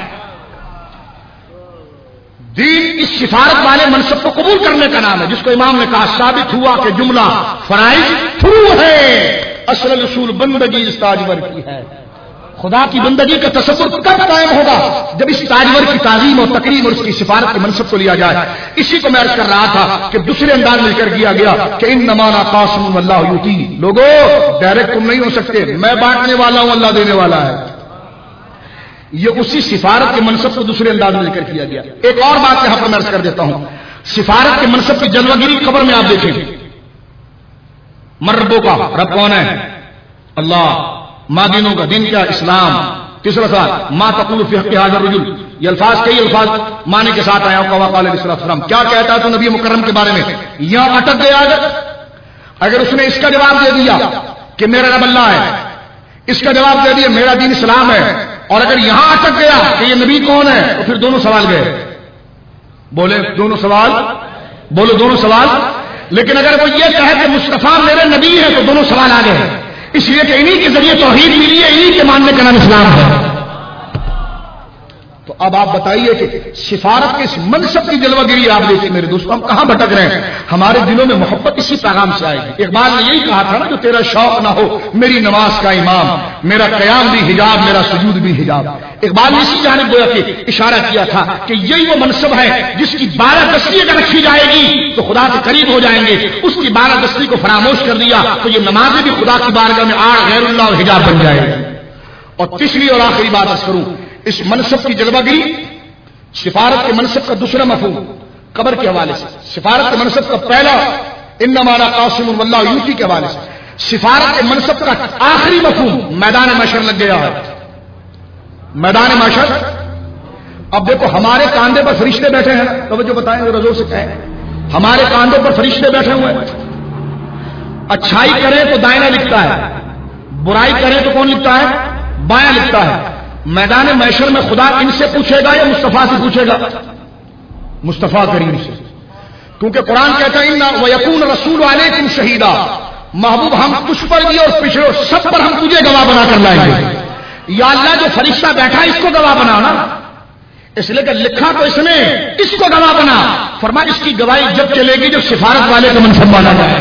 دین اس سفارت والے منصب کو قبول کرنے کا نام ہے، جس کو امام نے کہا ثابت ہوا کہ جملہ فرائض فرو ہے، اصل اصول بندگی اس تاجور کی ہے۔ خدا کی بندگی کا تصور کب قائم ہوگا؟ جب اس تاجور کی تعظیم اور تکریم اور اس کی سفارت کے منصب کو لیا جائے۔ اسی کو میں عرض کر رہا تھا کہ دوسرے انداز میں ذکر کیا گیا کہ انما انا قاسم اللہ یؤتی، لوگوں ڈائریکٹ تم نہیں ہو سکتے، میں بانٹنے والا ہوں، اللہ دینے والا ہے۔ یہ اسی سفارت کے منصب کو دوسرے انداز میں ذکر کیا گیا۔ ایک اور بات یہاں پر میں عرض کر دیتا ہوں، سفارت کے منصب کی جلوہ گیری قبر میں آپ دیکھیں، من ربوں کا، رب کون ہے؟ اللہ، ماں دینوں کا، دین کیا؟ اسلام۔ تیسرا سوال، ما تقول فی حق ھذا الرجل، یہ الفاظ کئی الفاظ معنی کے ساتھ آیا ہوں، قال علیہ السلام کیا کہتا ہے تو نبی مکرم کے بارے میں؟ یہاں اٹک گیا اگر اگر اس نے اس کا جواب دے دیا کہ میرا رب اللہ ہے، اس کا جواب دے دیا میرا دین اسلام ہے، اور اگر یہاں اٹک گیا کہ یہ نبی کون ہے تو پھر دونوں سوال گئے، بولے دونوں سوال، بولو دونوں سوال۔ لیکن اگر وہ یہ کہے کہ مصطفیٰ میرے نبی ہے تو دونوں سوال آ گئے، اس لیے کہ انہی کے ذریعے توحید ملی ہے، انہی کے ماننے کا نام اسلام ہے۔ تو اب آپ بتائیے کہ سفارت کے اس منصب کی جلوہ گیری آپ دیکھیں میرے دوستوں، ہم کہاں بھٹک رہے ہیں؟ ہمارے دلوں میں محبت اسی پیغام سے آئے گی۔ اقبال نے یہی کہا تھا نا، جو تیرا شوق نہ ہو میری نماز کا امام، میرا قیام بھی حجاب، میرا سجود بھی حجاب۔ اقبال نے اسی جانب گویا کہ اشارہ کیا تھا کہ یہی وہ منصب ہے جس کی بارہ دستی اگر رکھی جائے گی تو خدا کے قریب ہو جائیں گے، اس کی بارہ دستی کو فراموش کر دیا تو یہ نمازیں بھی خدا کی بارگاہ میں آڑ غیر اللہ اور حجاب بن جائے گی۔ اور تیسری اور آخری بات عرض کروں، اس منصب کی جلوہ گیری، سفارت کے منصب کا دوسرا مفہوم قبر کے حوالے سے، سفارت کے منصب کا پہلا انما انا قاسم اللہ یؤتی کے حوالے سے، سفارت کے منصب کا آخری مفہوم میدان محشر لگ گیا ہے۔ میدان محشر اب دیکھو ہمارے کاندھے پر فرشتے بیٹھے ہیں، توجہ بتائیں رضو سے کہیں، ہمارے کاندھوں پر فرشتے بیٹھے ہوئے ہیں. اچھائی کریں تو دائنا لکھتا ہے، برائی کریں تو کون لکھتا ہے؟ بایاں لکھتا ہے. میدان محشر میں خدا ان سے پوچھے گا یا مصطفیٰ سے پوچھے گا؟ مصطفیٰ کریم سے، کیونکہ قرآن کہتا ہے وَيَكُونَ الرَّسُولُ عَلَيْكُمْ شَهِيدًا، محبوب ہم تجھ پر بھی اور پچھڑے سب پر ہم تجھے گواہ بنا کر لائیں گے. یا اللہ جو فرشتہ بیٹھا اس کو گواہ بنا نا، اس لیے کہ لکھا تو اس نے، اس کو گواہ بنا. فرمایا اس کی گواہی جب چلے گی جب سفارت والے کا منصب مانا جائے.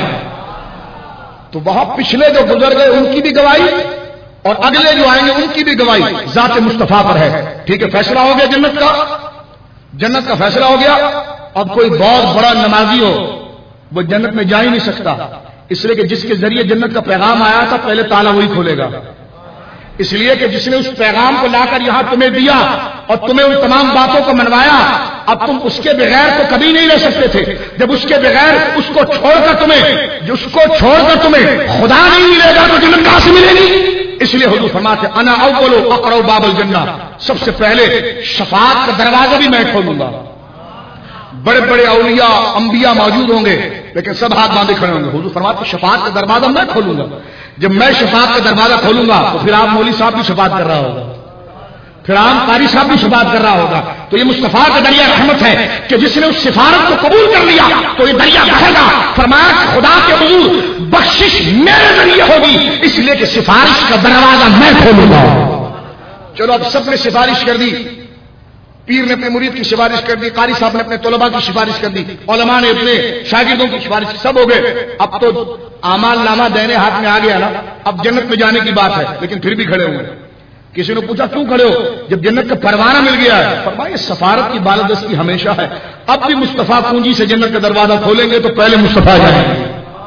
تو بہت پچھلے جو گزر گئے ان کی بھی گواہی اور اگلے جو آئیں گے ان کی بھی گواہی ذات مصطفیٰ پر ہے. ٹھیک ہے، فیصلہ ہو گیا جنت کا، جنت کا فیصلہ ہو گیا. اب کوئی بہت بڑا نمازی ہو وہ جنت میں جا ہی نہیں سکتا، اس لیے کہ جس کے ذریعے جنت کا پیغام آیا تھا پہلے تالا وہی کھولے گا. اس لیے کہ جس نے اس پیغام کو لا کر یہاں تمہیں دیا اور تمہیں ان تمام باتوں کو منوایا، اب تم اس کے بغیر تو کبھی نہیں رہ سکتے تھے. جب اس کے بغیر اس کو چھوڑ کر تمہیں اس کو چھوڑ کر تمہیں خدا نہیں ملے گا تو جنت کہاں سے ملے گی؟ اس لیے حضور فرماتے ہیں انا اول اقرأ باب الجنہ، سب سے پہلے شفاعت کا دروازہ بھی میں کھولوں گا. بڑے بڑے اولیاء انبیاء موجود ہوں گے لیکن سب ہاتھ باندھے کھڑے ہوں گے. حضور فرماتے ہیں شفاعت کا دروازہ میں کھولوں گا. جب میں شفاعت کا دروازہ کھولوں گا تو پھر آپ مولوی صاحب بھی شفاعت کر رہا ہوگا، پھر عام قاری صاحب بھی شفاعت کر رہا ہوگا. تو یہ مصطفیٰ کا دریا رحمت ہے کہ جس نے اس سفارت کو قبول کر لیا تو یہ دریا بہے گا. فرمایا خدا کے حضور بخشش میرے ذریعے ہوگی، اس لیے کہ سفارش کا دروازہ میں کھولوں گا. چلو اب سب نے سفارش کر دی، پیر نے اپنے مرید کی سفارش کر دی، قاری صاحب نے اپنے طلباء کی سفارش کر دی، علماء نے اپنے شاگردوں کی سفارش، سب ہو گئے. اب تو اعمال نامہ دینے ہاتھ میں آ گیا نا، اب جنت میں جانے کی بات ہے. لیکن پھر بھی کھڑے ہوئے. کسی نے پوچھا کیوں کھڑے ہو؟ جب جنت کا پروانہ مل گیا ہے. فرمایا سفارت کی بالادستی ہمیشہ ہے، اب بھی مصطفیٰ کنجی سے جنت کا دروازہ کھولیں گے تو پہلے مصطفیٰ جائیں گے.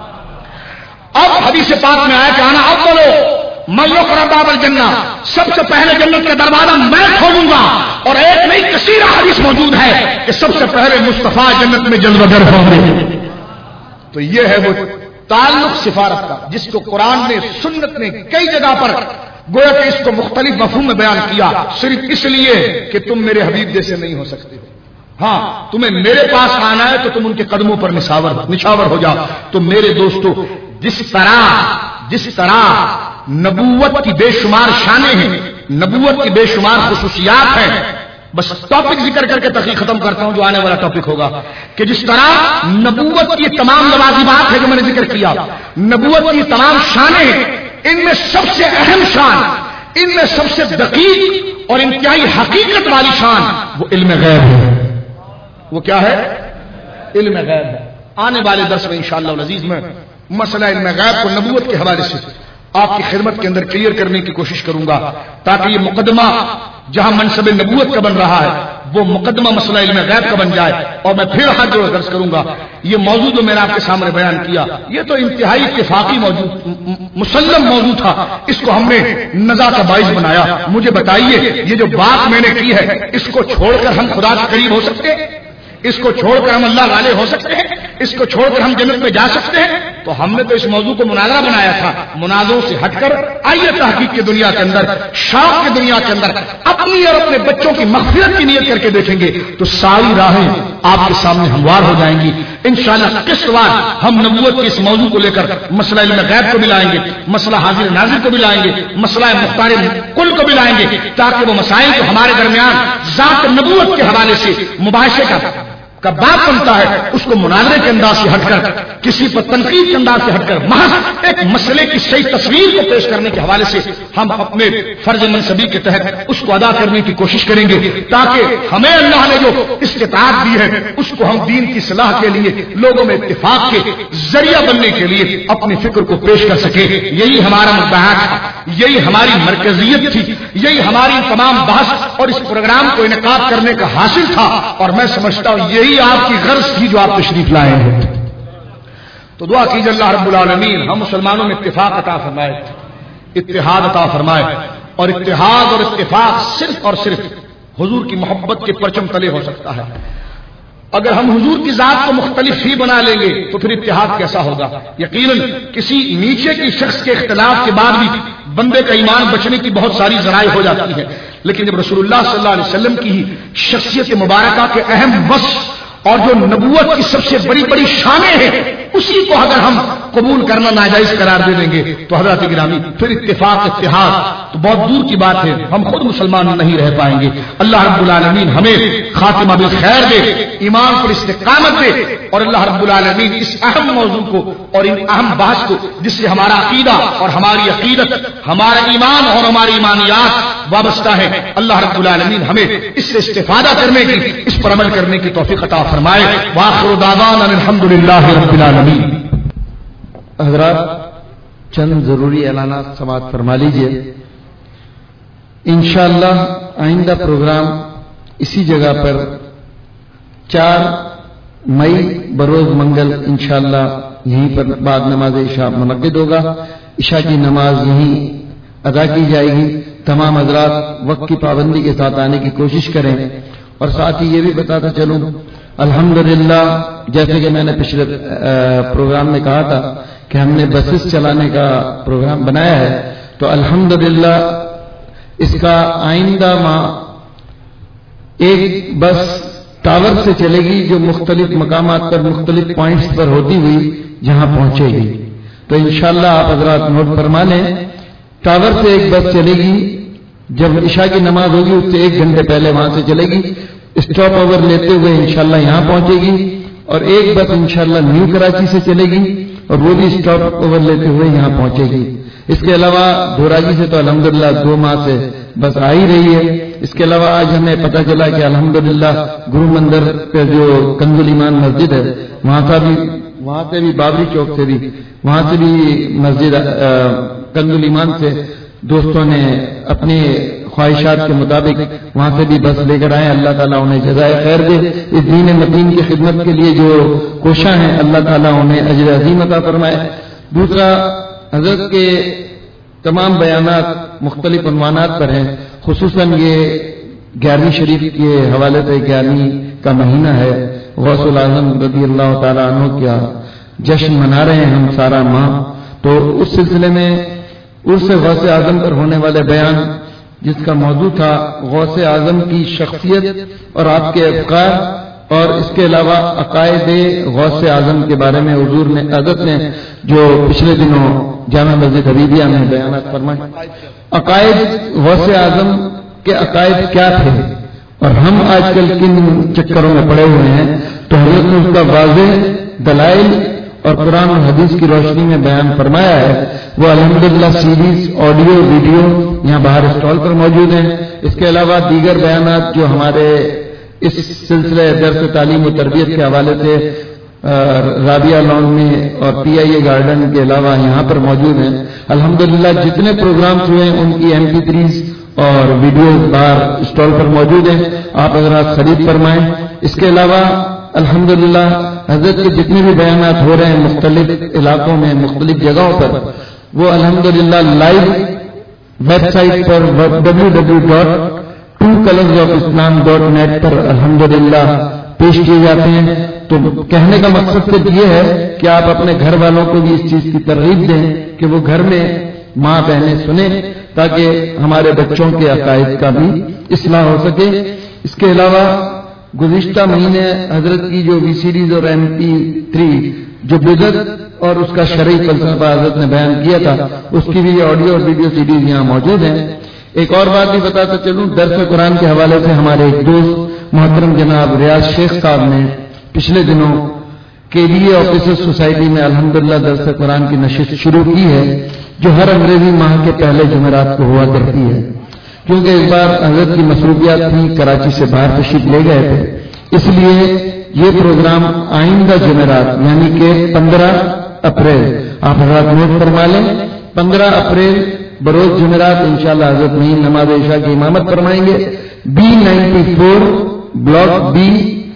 اب حدیث پاک میں آیا کہ آنا اب بولو میں یقرأ باب الجنہ، سب سے پہلے جنت کا دروازہ میں کھولوں گا. اور ایک نئی کثیر حدیث موجود ہے کہ سب سے پہلے مصطفیٰ جنت میں جلوہ گر ہوں گے. تو یہ ہے وہ تعلق سفارت کا جس کو قرآن نے سنت نے کئی جگہ پر گویا کہ اس کو مختلف مفہوم میں بیان کیا، صرف اس لیے کہ تم میرے حبیب جیسے نہیں ہو سکتے. ہاں تمہیں میرے پاس آنا ہے تو تم ان کے قدموں پر نشاور نشاور ہو جاؤ. تو میرے دوستو جس طرح جس طرح نبوت کی بے شمار شانیں ہیں، نبوت کی بے شمار خصوصیات ہیں، بس ٹاپک ذکر کر کے تحقیق ختم کرتا ہوں جو آنے والا ٹاپک ہوگا، کہ جس طرح نبوت کی تمام لوازمات ہے جو میں نے ذکر کیا، نبوت کی تمام شانیں ہیں، ان میں سب سے اہم شان، ان میں سب سے دقیق اور انتہائی حقیقت والی شان وہ علم غیب ہے. وہ کیا ہے؟ علم غیب ہے. آنے والے درس میں انشاءاللہ العزیز میں مسئلہ علم غیب کو نبوت کے حوالے سے آپ کی خدمت کے اندر کلیئر کرنے کی کوشش کروں گا تاکہ یہ مقدمہ جہاں منصب نبوت کا بن رہا ہے وہ مقدمہ مسئلہ علم غیب کا بن جائے. اور میں پھر ہاتھ جوڑ درس کروں گا. یہ موضوع جو میں نے آپ کے سامنے بیان کیا یہ تو انتہائی اتفاقی موضوع مسلم موضوع تھا، اس کو ہم نے نزا کا باعث بنایا. مجھے بتائیے یہ جو بات میں نے کی ہے اس کو چھوڑ کر ہم خدا کے قریب ہو سکتے ہیں؟ اس کو چھوڑ کر ہم اللہ والے ہو سکتے ہیں؟ اس کو چھوڑ کر ہم جنت میں جا سکتے ہیں؟ تو ہم نے تو اس موضوع کو مناظرہ بنایا تھا. مناظروں سے ہٹ کر آئیے تحقیق کی دنیا کے اندر، شوق کی دنیا کے اندر اپنی اور اپنے بچوں کی مغفرت کی نیت کر کے دیکھیں گے تو ساری راہیں آپ کے سامنے ہموار ہو جائیں گی. انشاءاللہ قسط وار ہم نبوت کے اس موضوع کو لے کر مسئلہ علم غیب کو بھی لائیں گے، مسئلہ حاضر ناظر کو بھی لائیں گے، مسئلہ مختار کل کو بھی لائیں گے، تاکہ وہ مسائل جو ہمارے درمیان ذات نبوت کے حوالے سے مباحثے کا کا بات بنتا ہے اس کو مناظرے کے انداز سے ہٹ کر، کسی پر تنقید کے انداز سے ہٹ کر محض ایک مسئلے کی صحیح تصویر کو پیش کرنے کے حوالے سے ہم اپنے فرض منصبی کے تحت اس کو ادا کرنے کی کوشش کریں گے تاکہ ہمیں اللہ نے جو استطاعت دی ہے اس کو ہم دین کی اصلاح کے لیے لوگوں میں اتفاق کے ذریعہ بننے کے لیے اپنی فکر کو پیش کر سکے. یہی ہمارا مدعا تھا، یہی ہماری مرکزیت تھی، یہی ہماری تمام بحث اور اس پروگرام کو انعقاد کرنے کا حاصل تھا. اور میں سمجھتا ہوں یہی آپ کی غرض تھی جو آپ تشریف لائے ہیں. تو دعا کیجیے اللہ رب العالمین ہم مسلمانوں میں اتفاق عطا فرمائے، اتحاد عطا فرمائے. اور اتحاد اور اتفاق صرف اور صرف حضور کی محبت کے پرچم تلے ہو سکتا ہے. اگر ہم حضور کی ذات کو مختلف ہی بنا لیں گے تو پھر اتحاد کیسا ہوگا؟ یقیناً کسی نیچے کی شخص کے اختلاف کے بعد بھی بندے کا ایمان بچنے کی بہت ساری ذرائع ہو جاتی ہے، لیکن جب رسول اللہ صلی اللہ علیہ وسلم کی شخصیت مبارکہ کے اہم وصف اور جو نبوت کی سب سے بڑی بڑی شانیں ہیں اسی کو اگر ہم قبول کرنا ناجائز قرار دے دیں گے تو حضرات گرامی پھر اتفاق اتحاد تو بہت دور کی بات ہے، ہم خود مسلمان نہیں رہ پائیں گے۔ اللہ رب العالمین ہمیں خاتمہ بالخیر دے، ایمان پر استقامت دے، اور اللہ رب العالمین اس اہم موضوع کو اور ان اہم بحث کو جس سے ہمارا عقیدہ اور ہماری عقیدت، ہمارا ایمان اور ہماری ایمانیات وابستہ ہے، اللہ رب العالمین ہمیں اس سے استفادہ کرنے کی، اس پر عمل کرنے کی توفیق عطا فرمائے۔ وآخر دعوانا الحمدللہ رب العالمین۔ حضرات چند ضروری اعلانات سماعت فرما لیجئے۔ انشاءاللہ آئندہ پروگرام اسی جگہ پر چار مئی بروز منگل انشاءاللہ یہیں پر بعد نماز عشاء منعقد ہوگا۔ عشاء کی نماز یہیں ادا کی جائے گی۔ تمام حضرات وقت کی پابندی کے ساتھ آنے کی کوشش کریں، اور ساتھ ہی یہ بھی بتاتا چلوں الحمدللہ جیسے کہ میں نے پچھلے پروگرام میں کہا تھا کہ ہم نے بسز چلانے کا پروگرام بنایا ہے، تو الحمدللہ اس کا آئندہ ماہ ایک بس ٹاور سے چلے گی جو مختلف مقامات پر مختلف پوائنٹس پر ہوتی ہوئی جہاں پہنچے گی۔ تو انشاءاللہ آپ حضرات نوٹ فرما لیں، ٹاور سے ایک بس چلے گی، جب عشاء کی نماز ہوگی اس سے ایک گھنٹے پہلے وہاں سے چلے گی، اسٹاپ اوور لیتے ہوئے انشاءاللہ یہاں پہنچے گی، اور ایک بس انشاءاللہ نیو کراچی سے چلے گی اور وہ بھی اسٹاپ اوور لیتے ہوئے یہاں پہنچے گی۔ اس کے علاوہ دھوراجی سے تو الحمدللہ دو ماہ سے بس آ ہی رہی ہے۔ اس کے علاوہ آج ہمیں پتہ چلا کہ الحمدللہ گرو مندر پہ جو کنز الایمان مسجد ہے وہاں کا بھی وہاں سے بھی بابری چوک سے بھی وہاں سے بھی مسجد کنز الایمان سے دوستوں نے اپنے خواہشات کے مطابق وہاں سے بھی بس لے کر آئے۔ اللہ تعالیٰ انہیں جزائے خیر دے، اس دین متین کی خدمت کے لیے جو کوشاں ہیں اللہ تعالیٰ انہیں اجر عظیم عطا فرمائے۔ دوسرا، حضرت کے تمام بیانات مختلف عنوانات پر ہیں، خصوصاً یہ گیارہویں شریف کے حوالے سے گیارہویں کا مہینہ ہے، غوث العظم رضی اللہ تعالیٰ عنہ کا جشن منا رہے ہیں ہم سارا ماہ، تو اس سلسلے میں عرس غوث اعظم پر ہونے والے بیان جس کا موضوع تھا غوث اعظم کی شخصیت اور آپ کے افکار، اور اس کے علاوہ عقائد غوث اعظم کے بارے میں حضور نے حضرت نے جو پچھلے دنوں جامع مسجد حبیبیہ میں بیانات فرمائے، عقائد غوث اعظم کے عقائد کیا تھے اور ہم آج کل کن چکروں میں پڑے ہوئے ہیں، تو حضرت نے اس کا واضح دلائل اور قرآن اور حدیث کی روشنی میں بیان فرمایا ہے۔ وہ الحمدللہ سیریز آڈیو ویڈیو یہاں باہر اسٹال پر موجود ہیں۔ اس کے علاوہ دیگر بیانات جو ہمارے اس سلسلے درس تعلیم و تربیت کے حوالے سے رابعہ لان میں اور پی آئی اے گارڈن کے علاوہ یہاں پر موجود ہیں۔ الحمدللہ جتنے پروگرامز ہوئے ہیں ان کی ایم پی تھریز اور ویڈیوز باہر اسٹال پر موجود ہیں، آپ حضرات خرید فرمائیں۔ اس کے علاوہ الحمدللہ حضرت کے جتنے بھی بیانات ہو رہے ہیں مختلف علاقوں میں مختلف جگہوں پر، وہ الحمدللہ لائیو ویب سائٹ پر W W dot two colours of Islam dot net پر الحمدللہ پیش کیے جاتے ہیں۔ تو کہنے کا مقصد صرف یہ ہے کہ آپ اپنے گھر والوں کو بھی اس چیز کی ترغیب دیں کہ وہ گھر میں ماں بہنیں سنیں تاکہ ہمارے بچوں کے عقائد کا بھی اصلاح ہو سکے۔ اس کے علاوہ گزشتہ مہینے حضرت کی جو وی سیریز اور ایم پی تھری جو بدعت اور اس کا شرعی فلسفہ حضرت نے بیان کیا تھا، اس کی بھی آڈیو اور ویڈیو سیریز یہاں موجود ہیں۔ ایک اور بات بھی بتاتا چلوں، درس قرآن کے حوالے سے ہمارے ایک دوست محترم جناب ریاض شیخ صاحب نے پچھلے دنوں کے لیے آفیسر سوسائٹی میں الحمدللہ درس قرآن کی نشست شروع کی ہے، جو ہر انگریزی ماہ کے پہلے جمعرات کو ہوا کرتی ہے۔ کیونکہ اس بار حضرت کی مصروفیات تھیں، کراچی سے باہر تشریف لے گئے تھے، اس لیے یہ پروگرام آئندہ جمعرات یعنی کہ پندرہ اپریل آپ حضرات نوٹ فرما لیں، پندرہ اپریل بروز جمعرات انشاءاللہ حضرت نعیم نماز عشاء کی امامت فرمائیں گے، B ninety four block B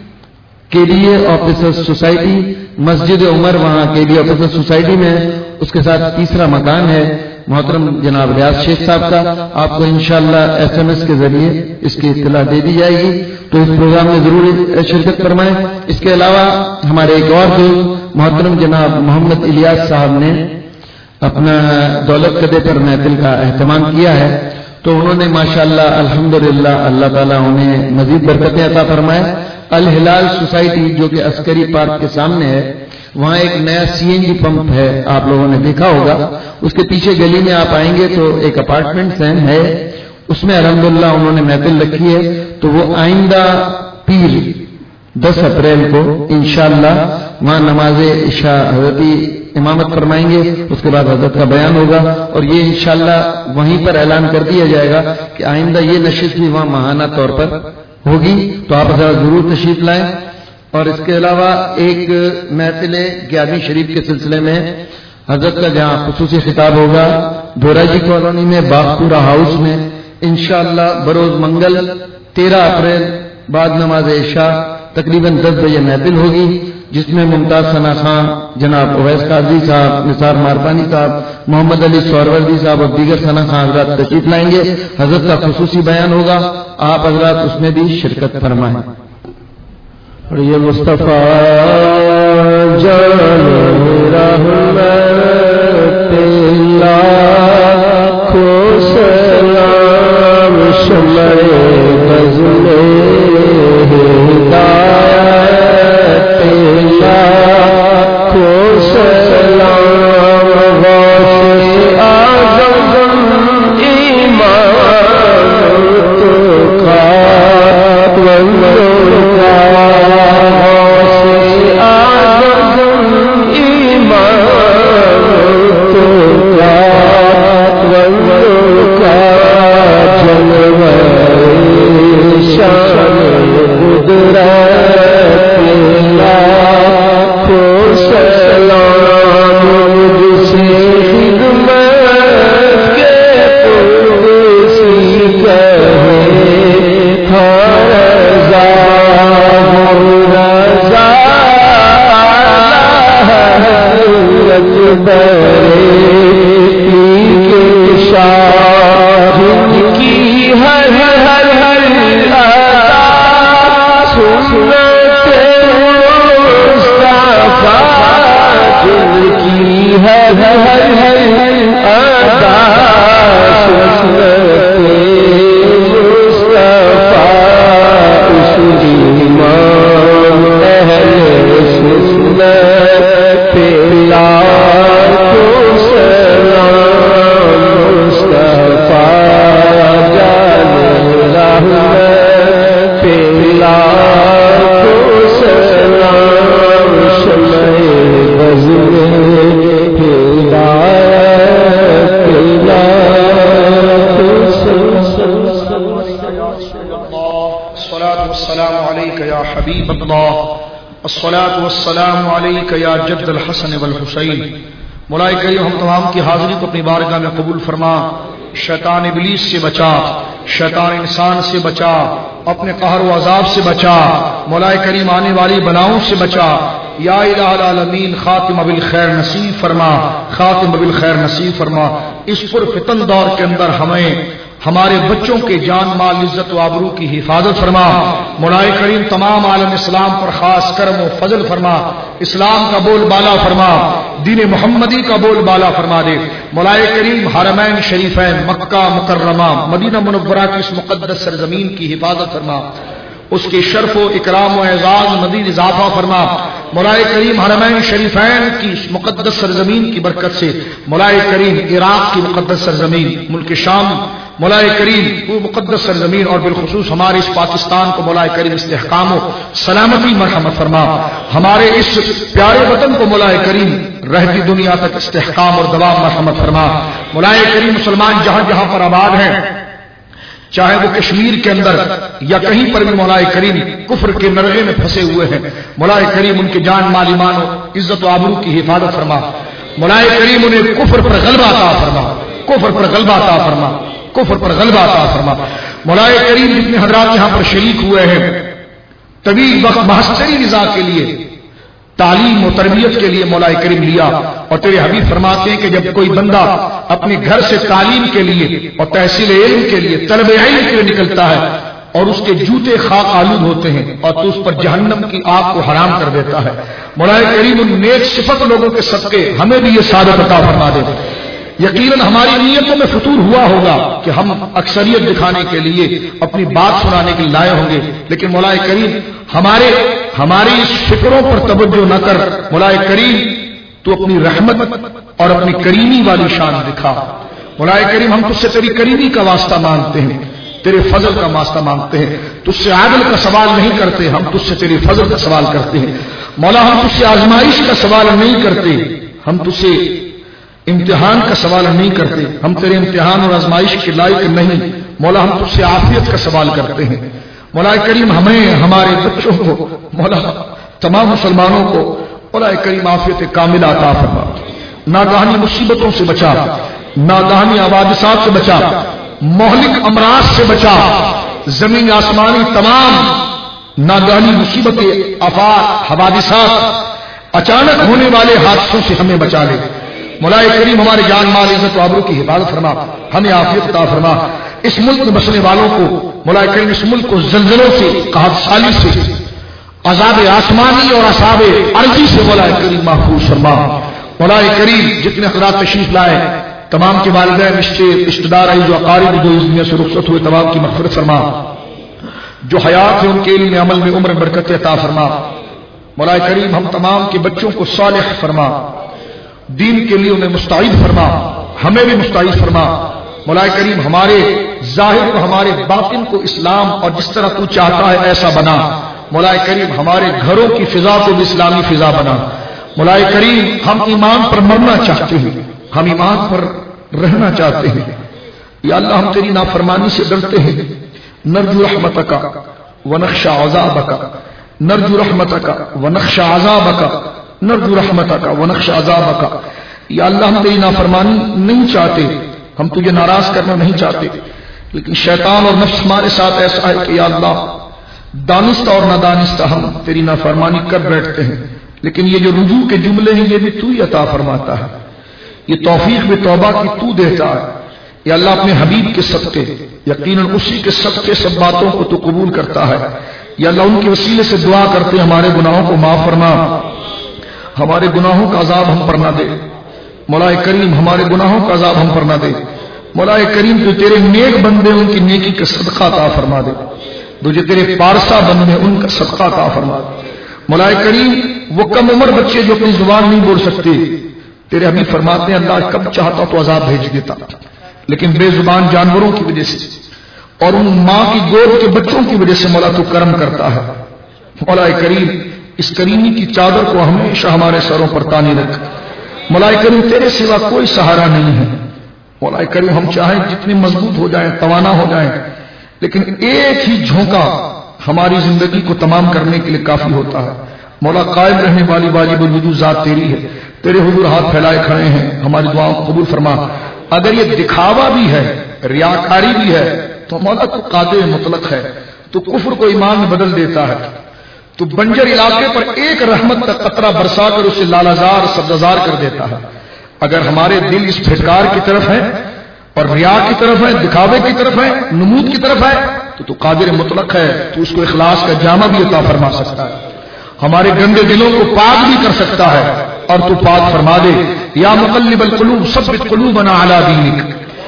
کے لیے آفیسر سوسائٹی مسجد عمر، وہاں کے لیے آفیسر سوسائٹی میں اس کے ساتھ تیسرا مکان ہے محترم جناب ریاض شیخ صاحب کا۔ آپ کو انشاءاللہ ایس ایم ایس کے ذریعے اس کی اطلاع دے دی جائے گی، تو اس پروگرام میں ضرور شرکت فرمائیں۔ اس کے علاوہ ہمارے ایک اور دوست محترم جناب محمد الیاس صاحب نے اپنا دولت قدے پر محفل کا اہتمام کیا ہے، تو انہوں نے ماشاءاللہ الحمدللہ اللہ تعالیٰ انہیں مزید برکتیں عطا فرمائے. الہلال سوسائٹی جو کہ عسکری پارک کے سامنے ہے، وہاں ایک نیا سی این جی پمپ ہے، آپ لوگوں نے دیکھا ہوگا. اس کے پیچھے گلی میں آپ آئیں گے تو ایک اپارٹمنٹ ہے، اس میں الحمدللہ انہوں نے محفل رکھی ہے. تو وہ آئندہ پیر دس اپریل کو انشاءاللہ وہاں نماز عشاء حضرت امامت فرمائیں گے، اس کے بعد حضرت کا بیان ہوگا، اور یہ انشاءاللہ وہیں پر اعلان کر دیا جائے گا کہ آئندہ یہ نشست بھی وہاں ماہانہ طور پر ہوگی. تو آپ حضرات ضرور تشریف لائیں. اور اس کے علاوہ ایک محفل گیارہویں شریف کے سلسلے میں حضرت کا جہاں خصوصی خطاب ہوگا دورا جی کالونی میں باغپورہ ہاؤس میں انشاءاللہ بروز منگل تیرہ اپریل بعد نماز عشاء تقریباً دس بجے محفل ہوگی، جس میں ممتاز ثنا خان، جناب اویس قاضی صاحب، نثار مارپانی صاحب، محمد علی سوروردی صاحب اور دیگر ثنا خان حضرات تشریف لائیں گے. حضرت کا خصوصی بیان ہوگا، آپ حضرات اس میں بھی شرکت فرمائیں. اور یہ مصطفیٰ جان رحمت اللہ کو سلام شمع بز میں ہدایت اللہ کو سلام غوث اعظم ایمان تو کا السلام علیک یا جد الحسن والحسین. مولا کریم ہم تمام کی حاضری کو اپنی بارگاہ میں قبول فرما. شیطان ابلیس سے بچا، شیطان انسان سے بچا، اپنے قہر و عذاب سے بچا، مولا کریم آنے والی بلاؤں سے بچا. یا الہ العالمین خاتمہ بالخیر نصیب فرما، خاتمہ بالخیر نصیب فرما. اس پر فتن دور کے اندر ہمیں ہمارے بچوں کے جان مال عزت و آبرو کی حفاظت فرما. مولا کریم تمام عالم اسلام پر خاص کرم و فضل فرما. اسلام کا بول بالا فرما، دین محمدی کا بول بالا فرما دے. مولا کریم حرمین شریفین مکہ مکرمہ مدینہ منورہ کی اس مقدس سرزمین کی حفاظت فرما، اس کے شرف و اکرام و اعزاز مزید اضافہ فرما. مولا کریم حرمین شریفین کی مقدس سرزمین کی برکت سے مولا کریم عراق کی مقدس سرزمین، ملک شام مولا کریم وہ مقدس سرزمین اور بالخصوص ہمارے اس پاکستان کو مولا کریم استحکام و سلامتی مرحمت فرما. ہمارے اس پیارے وطن کو مولا کریم رہتی دنیا تک استحکام اور دوام مرحمت فرما. مولا کریم مسلمان جہاں جہاں پر آباد ہیں، چاہے وہ کشمیر کے اندر یا کہیں پر بھی مولا کریم کفر کے نرغے میں پھنسے ہوئے ہیں، مولا کریم ان کے جان مال ایمان و عزت و آبرو کی حفاظت فرما. مولا کریم انہیں کفر پر غلبہ عطا فرما، کفر پر غلبہ عطا فرما، کفر پر غلبہ عطا فرما. مولا کریم جتنے حضرات یہاں پر شریک ہوئے ہیں طویل وقت محضری رضا کے لیے، تعلیم و تربیت کے لیے مولا کریم لیا. اور تیرے حبیب فرماتے ہیں کہ جب کوئی بندہ اپنے گھر سے تعلیم کے لیے اور تحصیل علم کے لیے طلب علم کے لیے نکلتا ہے اور اس کے جوتے خاک آلود ہوتے ہیں اور تو اس پر جہنم کی آگ کو حرام کر دیتا ہے، مولا کریم ان نیک صفت لوگوں کے صدقے ہمیں بھی یہ سعادت عطا فرما دے. یقیناً ہماری نیتوں میں فطور ہوا ہوگا کہ ہم اکثریت دکھانے کے لیے اپنی بات سنانے کے لیے لائے ہوں گے، لیکن مولا کریم ہمارے ہماری اس فکروں پر توجہ نہ کر، مولا کریم تو اپنی رحمت اور اپنی کریمی والی شان دکھا۔ مولا کریم ہم تجھ سے تیری کریمی کا واسطہ مانگتے ہیں، تیرے فضل کا واسطہ مانگتے ہیں، تجھ سے عادل کا سوال نہیں کرتے، ہم تجھ سے تیرے فضل کا سوال کرتے ہیں۔ مولا ہم تجھ سے آزمائش کا سوال نہیں کرتے، ہم تجھ سے امتحان کا سوال نہیں کرتے، ہم تیرے امتحان اور آزمائش کے لائق نہیں۔ مولا ہم تجھ سے عافیت کا سوال کرتے ہیں۔ مولا کریم ہمیں، ہمارے بچوں کو، مولا تمام مسلمانوں کو مولا کریم عافیت کاملہ عطا فرما، ناگہانی مصیبتوں سے بچا، ناگہانی حوادثات سے بچا، مہلک امراض سے بچا، زمین آسمانی تمام ناگہانی مصیبتیں، آفات، حوادثات، اچانک ہونے والے حادثوں سے ہمیں بچا لے۔ مولا کریم ہمارے جان مال عزت و آبرو کی حفاظت فرما، ہمیں عافیت عطا فرما۔ اس ملک میں بسنے والوں کو مولا کریم اس ملک کو زلزلوں سے، قحط سالی سے، عذاب آسمانی اور عذاب ارضی سے مولا کریم محفوظ فرما۔ مولا کریم جتنے حضرات تشریف لائے، تمام کے والدین، رشتے دار، عزیز و اقارب جو اس دنیا سے رخصت ہوئے، تمام کی مغفرت فرما۔ جو حیات ہے ان کے علم عمل میں عمر برکت عطا فرما۔ مولا کریم ہم تمام کے بچوں کو صالح فرما، دین کے لیے انہیں مستعد فرما، ہمیں بھی مستعد فرما۔ مولا کریم ہمارے ظاہر اور ہمارے باطن کو اسلام اور جس طرح تو چاہتا ہے ایسا بنا۔ مولا کریم ہمارے گھروں کی فضا کو بھی اسلامی فضا بنا۔ مولا کریم ہم ایمان پر مرنا چاہتے ہیں، ہم ایمان پر رہنا چاہتے ہیں۔ یا اللہ ہم تیری نافرمانی سے ڈرتے ہیں، نرجو رحمتک ونخشى عذابک، نرجو رحمتک ونخشى عذابک، نرجو رحمتک ونخشى عذابک۔ یا اللہ ہم تیری نافرمانی نہیں چاہتے، ہم تجھے ناراض کرنا نہیں چاہتے، لیکن شیطان اور نفس ہمارے ساتھ ایسا ہے کہ یا اللہ دانستہ اور نادانستہ ہم تیری نافرمانی کر بیٹھتے ہیں، لیکن یہ جو رجوع کے جملے ہیں یہ بھی تو ہی عطا فرماتا ہے، یہ توفیق بھی توبہ کی تو دیتا ہے۔ یا اللہ اپنے حبیب کے صدقے، یقیناً اسی کے صدقے سب باتوں کو تو قبول کرتا ہے۔ یا اللہ ان کے وسیلے سے دعا کرتے ہیں ہمارے گناہوں کو معاف فرما، ہمارے گناہوں کا عذاب ہم پر نہ دے۔ مولا کریم ہمارے گناہوں کا عذاب ہم پر نہ دے۔ مولا کریم جو تیرے نیک بندے ان کی نیکی کا صدقہ عطا فرما دے، جو تیرے پارسا بندے ان کا صدقہ عطا فرما دے۔ مولا کریم وہ کم عمر بچے جو اپنی زبان نہیں بول سکتے، تیرے حبیب فرماتے ہیں اللہ کب چاہتا تو عذاب بھیج دیتا، لیکن بے زبان جانوروں کی وجہ سے اور ان ماں کی گود کے بچوں کی وجہ سے مولا تو کرم کرتا ہے۔ مولا کریم اس کریمی کی چادر کو ہمیشہ ہمارے سروں پر تانی رکھ۔ مولا کریم تیرے سوا کوئی سہارا نہیں ہے۔ مولا کریم ہم چاہیں جتنے مضبوط ہو جائیں، توانا ہو جائیں، لیکن ایک ہی جھونکا ہماری زندگی کو تمام کرنے کے لیے کافی ہوتا ہے۔ مولا قائم رہنے والی واجب الوجود ذات تیری ہے، تیرے حضور ہاتھ پھیلائے کھڑے ہیں، ہماری دعاؤں کو قبول فرما۔ اگر یہ دکھاوا بھی ہے، ریاکاری بھی ہے، تو مولا تو قادر مطلق ہے، تو کفر کو ایمان میں بدل دیتا ہے، تو بنجر علاقے پر ایک رحمت کا قطرہ برسا کر اسے لالازار سبززار کر دیتا ہے۔ اگر ہمارے دل اس پھٹکار کی طرف ہے اور ریا کی طرف ہے، دکھاوے کی طرف ہے، نمود کی طرف ہے، تو تو قادر مطلق ہے، تو اس کو اخلاص کا جامہ بھی عطا فرما سکتا ہے، ہمارے گندے دلوں کو پاک بھی کر سکتا ہے، اور تو پاک فرما دے۔ یا مقلب القلوب ثبت قلوبنا علی دینک،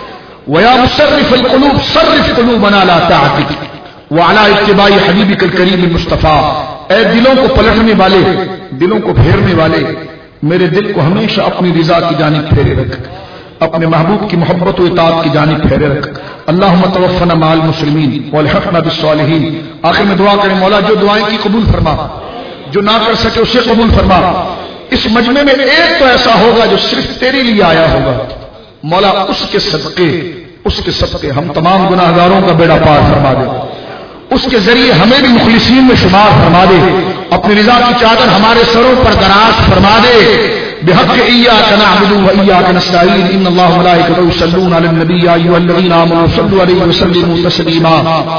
ویا مصرف القلوب صرف قلوبنا علی طاعتک وعلی اتباع حبیبک الکریم المصطفیٰ۔ اے دلوں کو پلٹنے والے، دلوں کو پھیرنے والے، میرے دل کو ہمیشہ اپنی رضا کی جانب پھیرے رکھ، اپنے محبوب کی محبت و اطاعت کی جانب پھیرے رکھ۔ اللہم توفنا مع المسلمین والحقنا بالصالحین۔ آخر میں دعا کریں مولا جو دعائیں کی قبول فرما، جو نہ کر سکے اسے قبول فرما۔ اس مجمع میں ایک تو ایسا ہوگا جو صرف تیرے لیے آیا ہوگا، مولا اس کے صدقے، اس کے صدقے ہم تمام گناہگاروں کا بیڑا پار فرما دے، اس کے ذریعے ہمیں بھی مخلصین میں شمار فرما دے، اپنی رضا کی چادر ہمارے سروں پر دراز فرما دے۔ بحق ایاک نعبد و ایاک نستعین، ان اللہ ملائکتہ یصلون علی النبی یا ایھا الذین آمنوا صلوا علیہ وسلموا تسلیما۔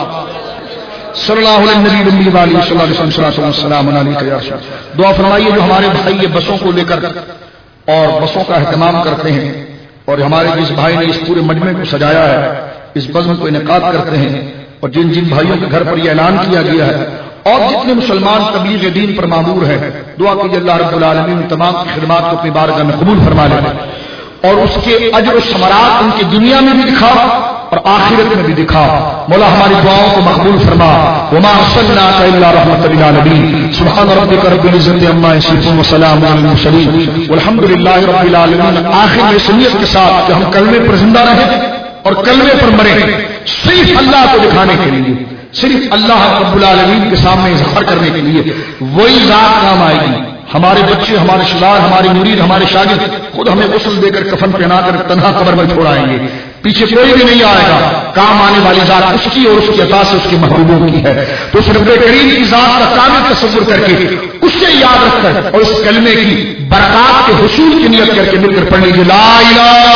صلی اللہ علیہ نبی نبی والی صلی اللہ علیہ وسلم السلام علیکم یا رسول۔ دعا فرمائیے جو ہمارے بھائی یہ بسوں کو لے کر اور بسوں کا اہتمام کرتے ہیں، اور ہمارے جس بھائی نے اس پورے مجمع کو سجایا ہے، اس بزم کو انعقاد کرتے ہیں، اور جن جن بھائیوں کے گھر پر یہ اعلان کیا گیا ہے، اور جتنے مسلمان تبلیغ دین پر معمور ہیں، دعا کیجیے اللہ رب العالمین تمام کی خدمات کو اپنی بارگاہ میں قبول فرما لے۔ اور اس کے اجر و ثمرات ان کی دنیا میں بھی دکھا اور آخرت میں بھی دکھا. مولا ہماری دعاؤں کو مقبول فرما. وما ارسلناک الا رحمۃ للعالمین. سبحان ربک رب العزۃ عما یصفون وسلام علی المرسلین والحمد للہ رب العالمین. آخر میں سنیت کے ساتھ کہ ہم کلمے پر زندہ رہیں اور کلمے پر مریں صرف اللہ کو دکھانے کے لیے, صرف اللہ رب العالمین کے سامنے اظہار کرنے کے لیے. وہی ذات کام آئے گی. ہمارے بچے, ہمارے شلار, ہمارے مرید, ہمارے شاگرد خود ہمیں غسل دے کر کفن پہنا کر تنہا قبر میں چھوڑائیں گے. پیچھے کوئی بھی نہیں آئے گا. کام آنے والی ذات اس کی اور اس کی عطا سے اس کے محبوبوں کی ہے. تو اس رب کریم کی ذات کا کامل تصور کر کے اس سے یاد رکھ کر اور اس کلمے کی برکات کے حصول کی نیت کر کے مل کر پڑھ لیجیے لا الہ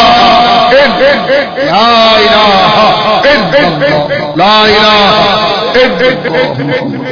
لا الہ لا الہ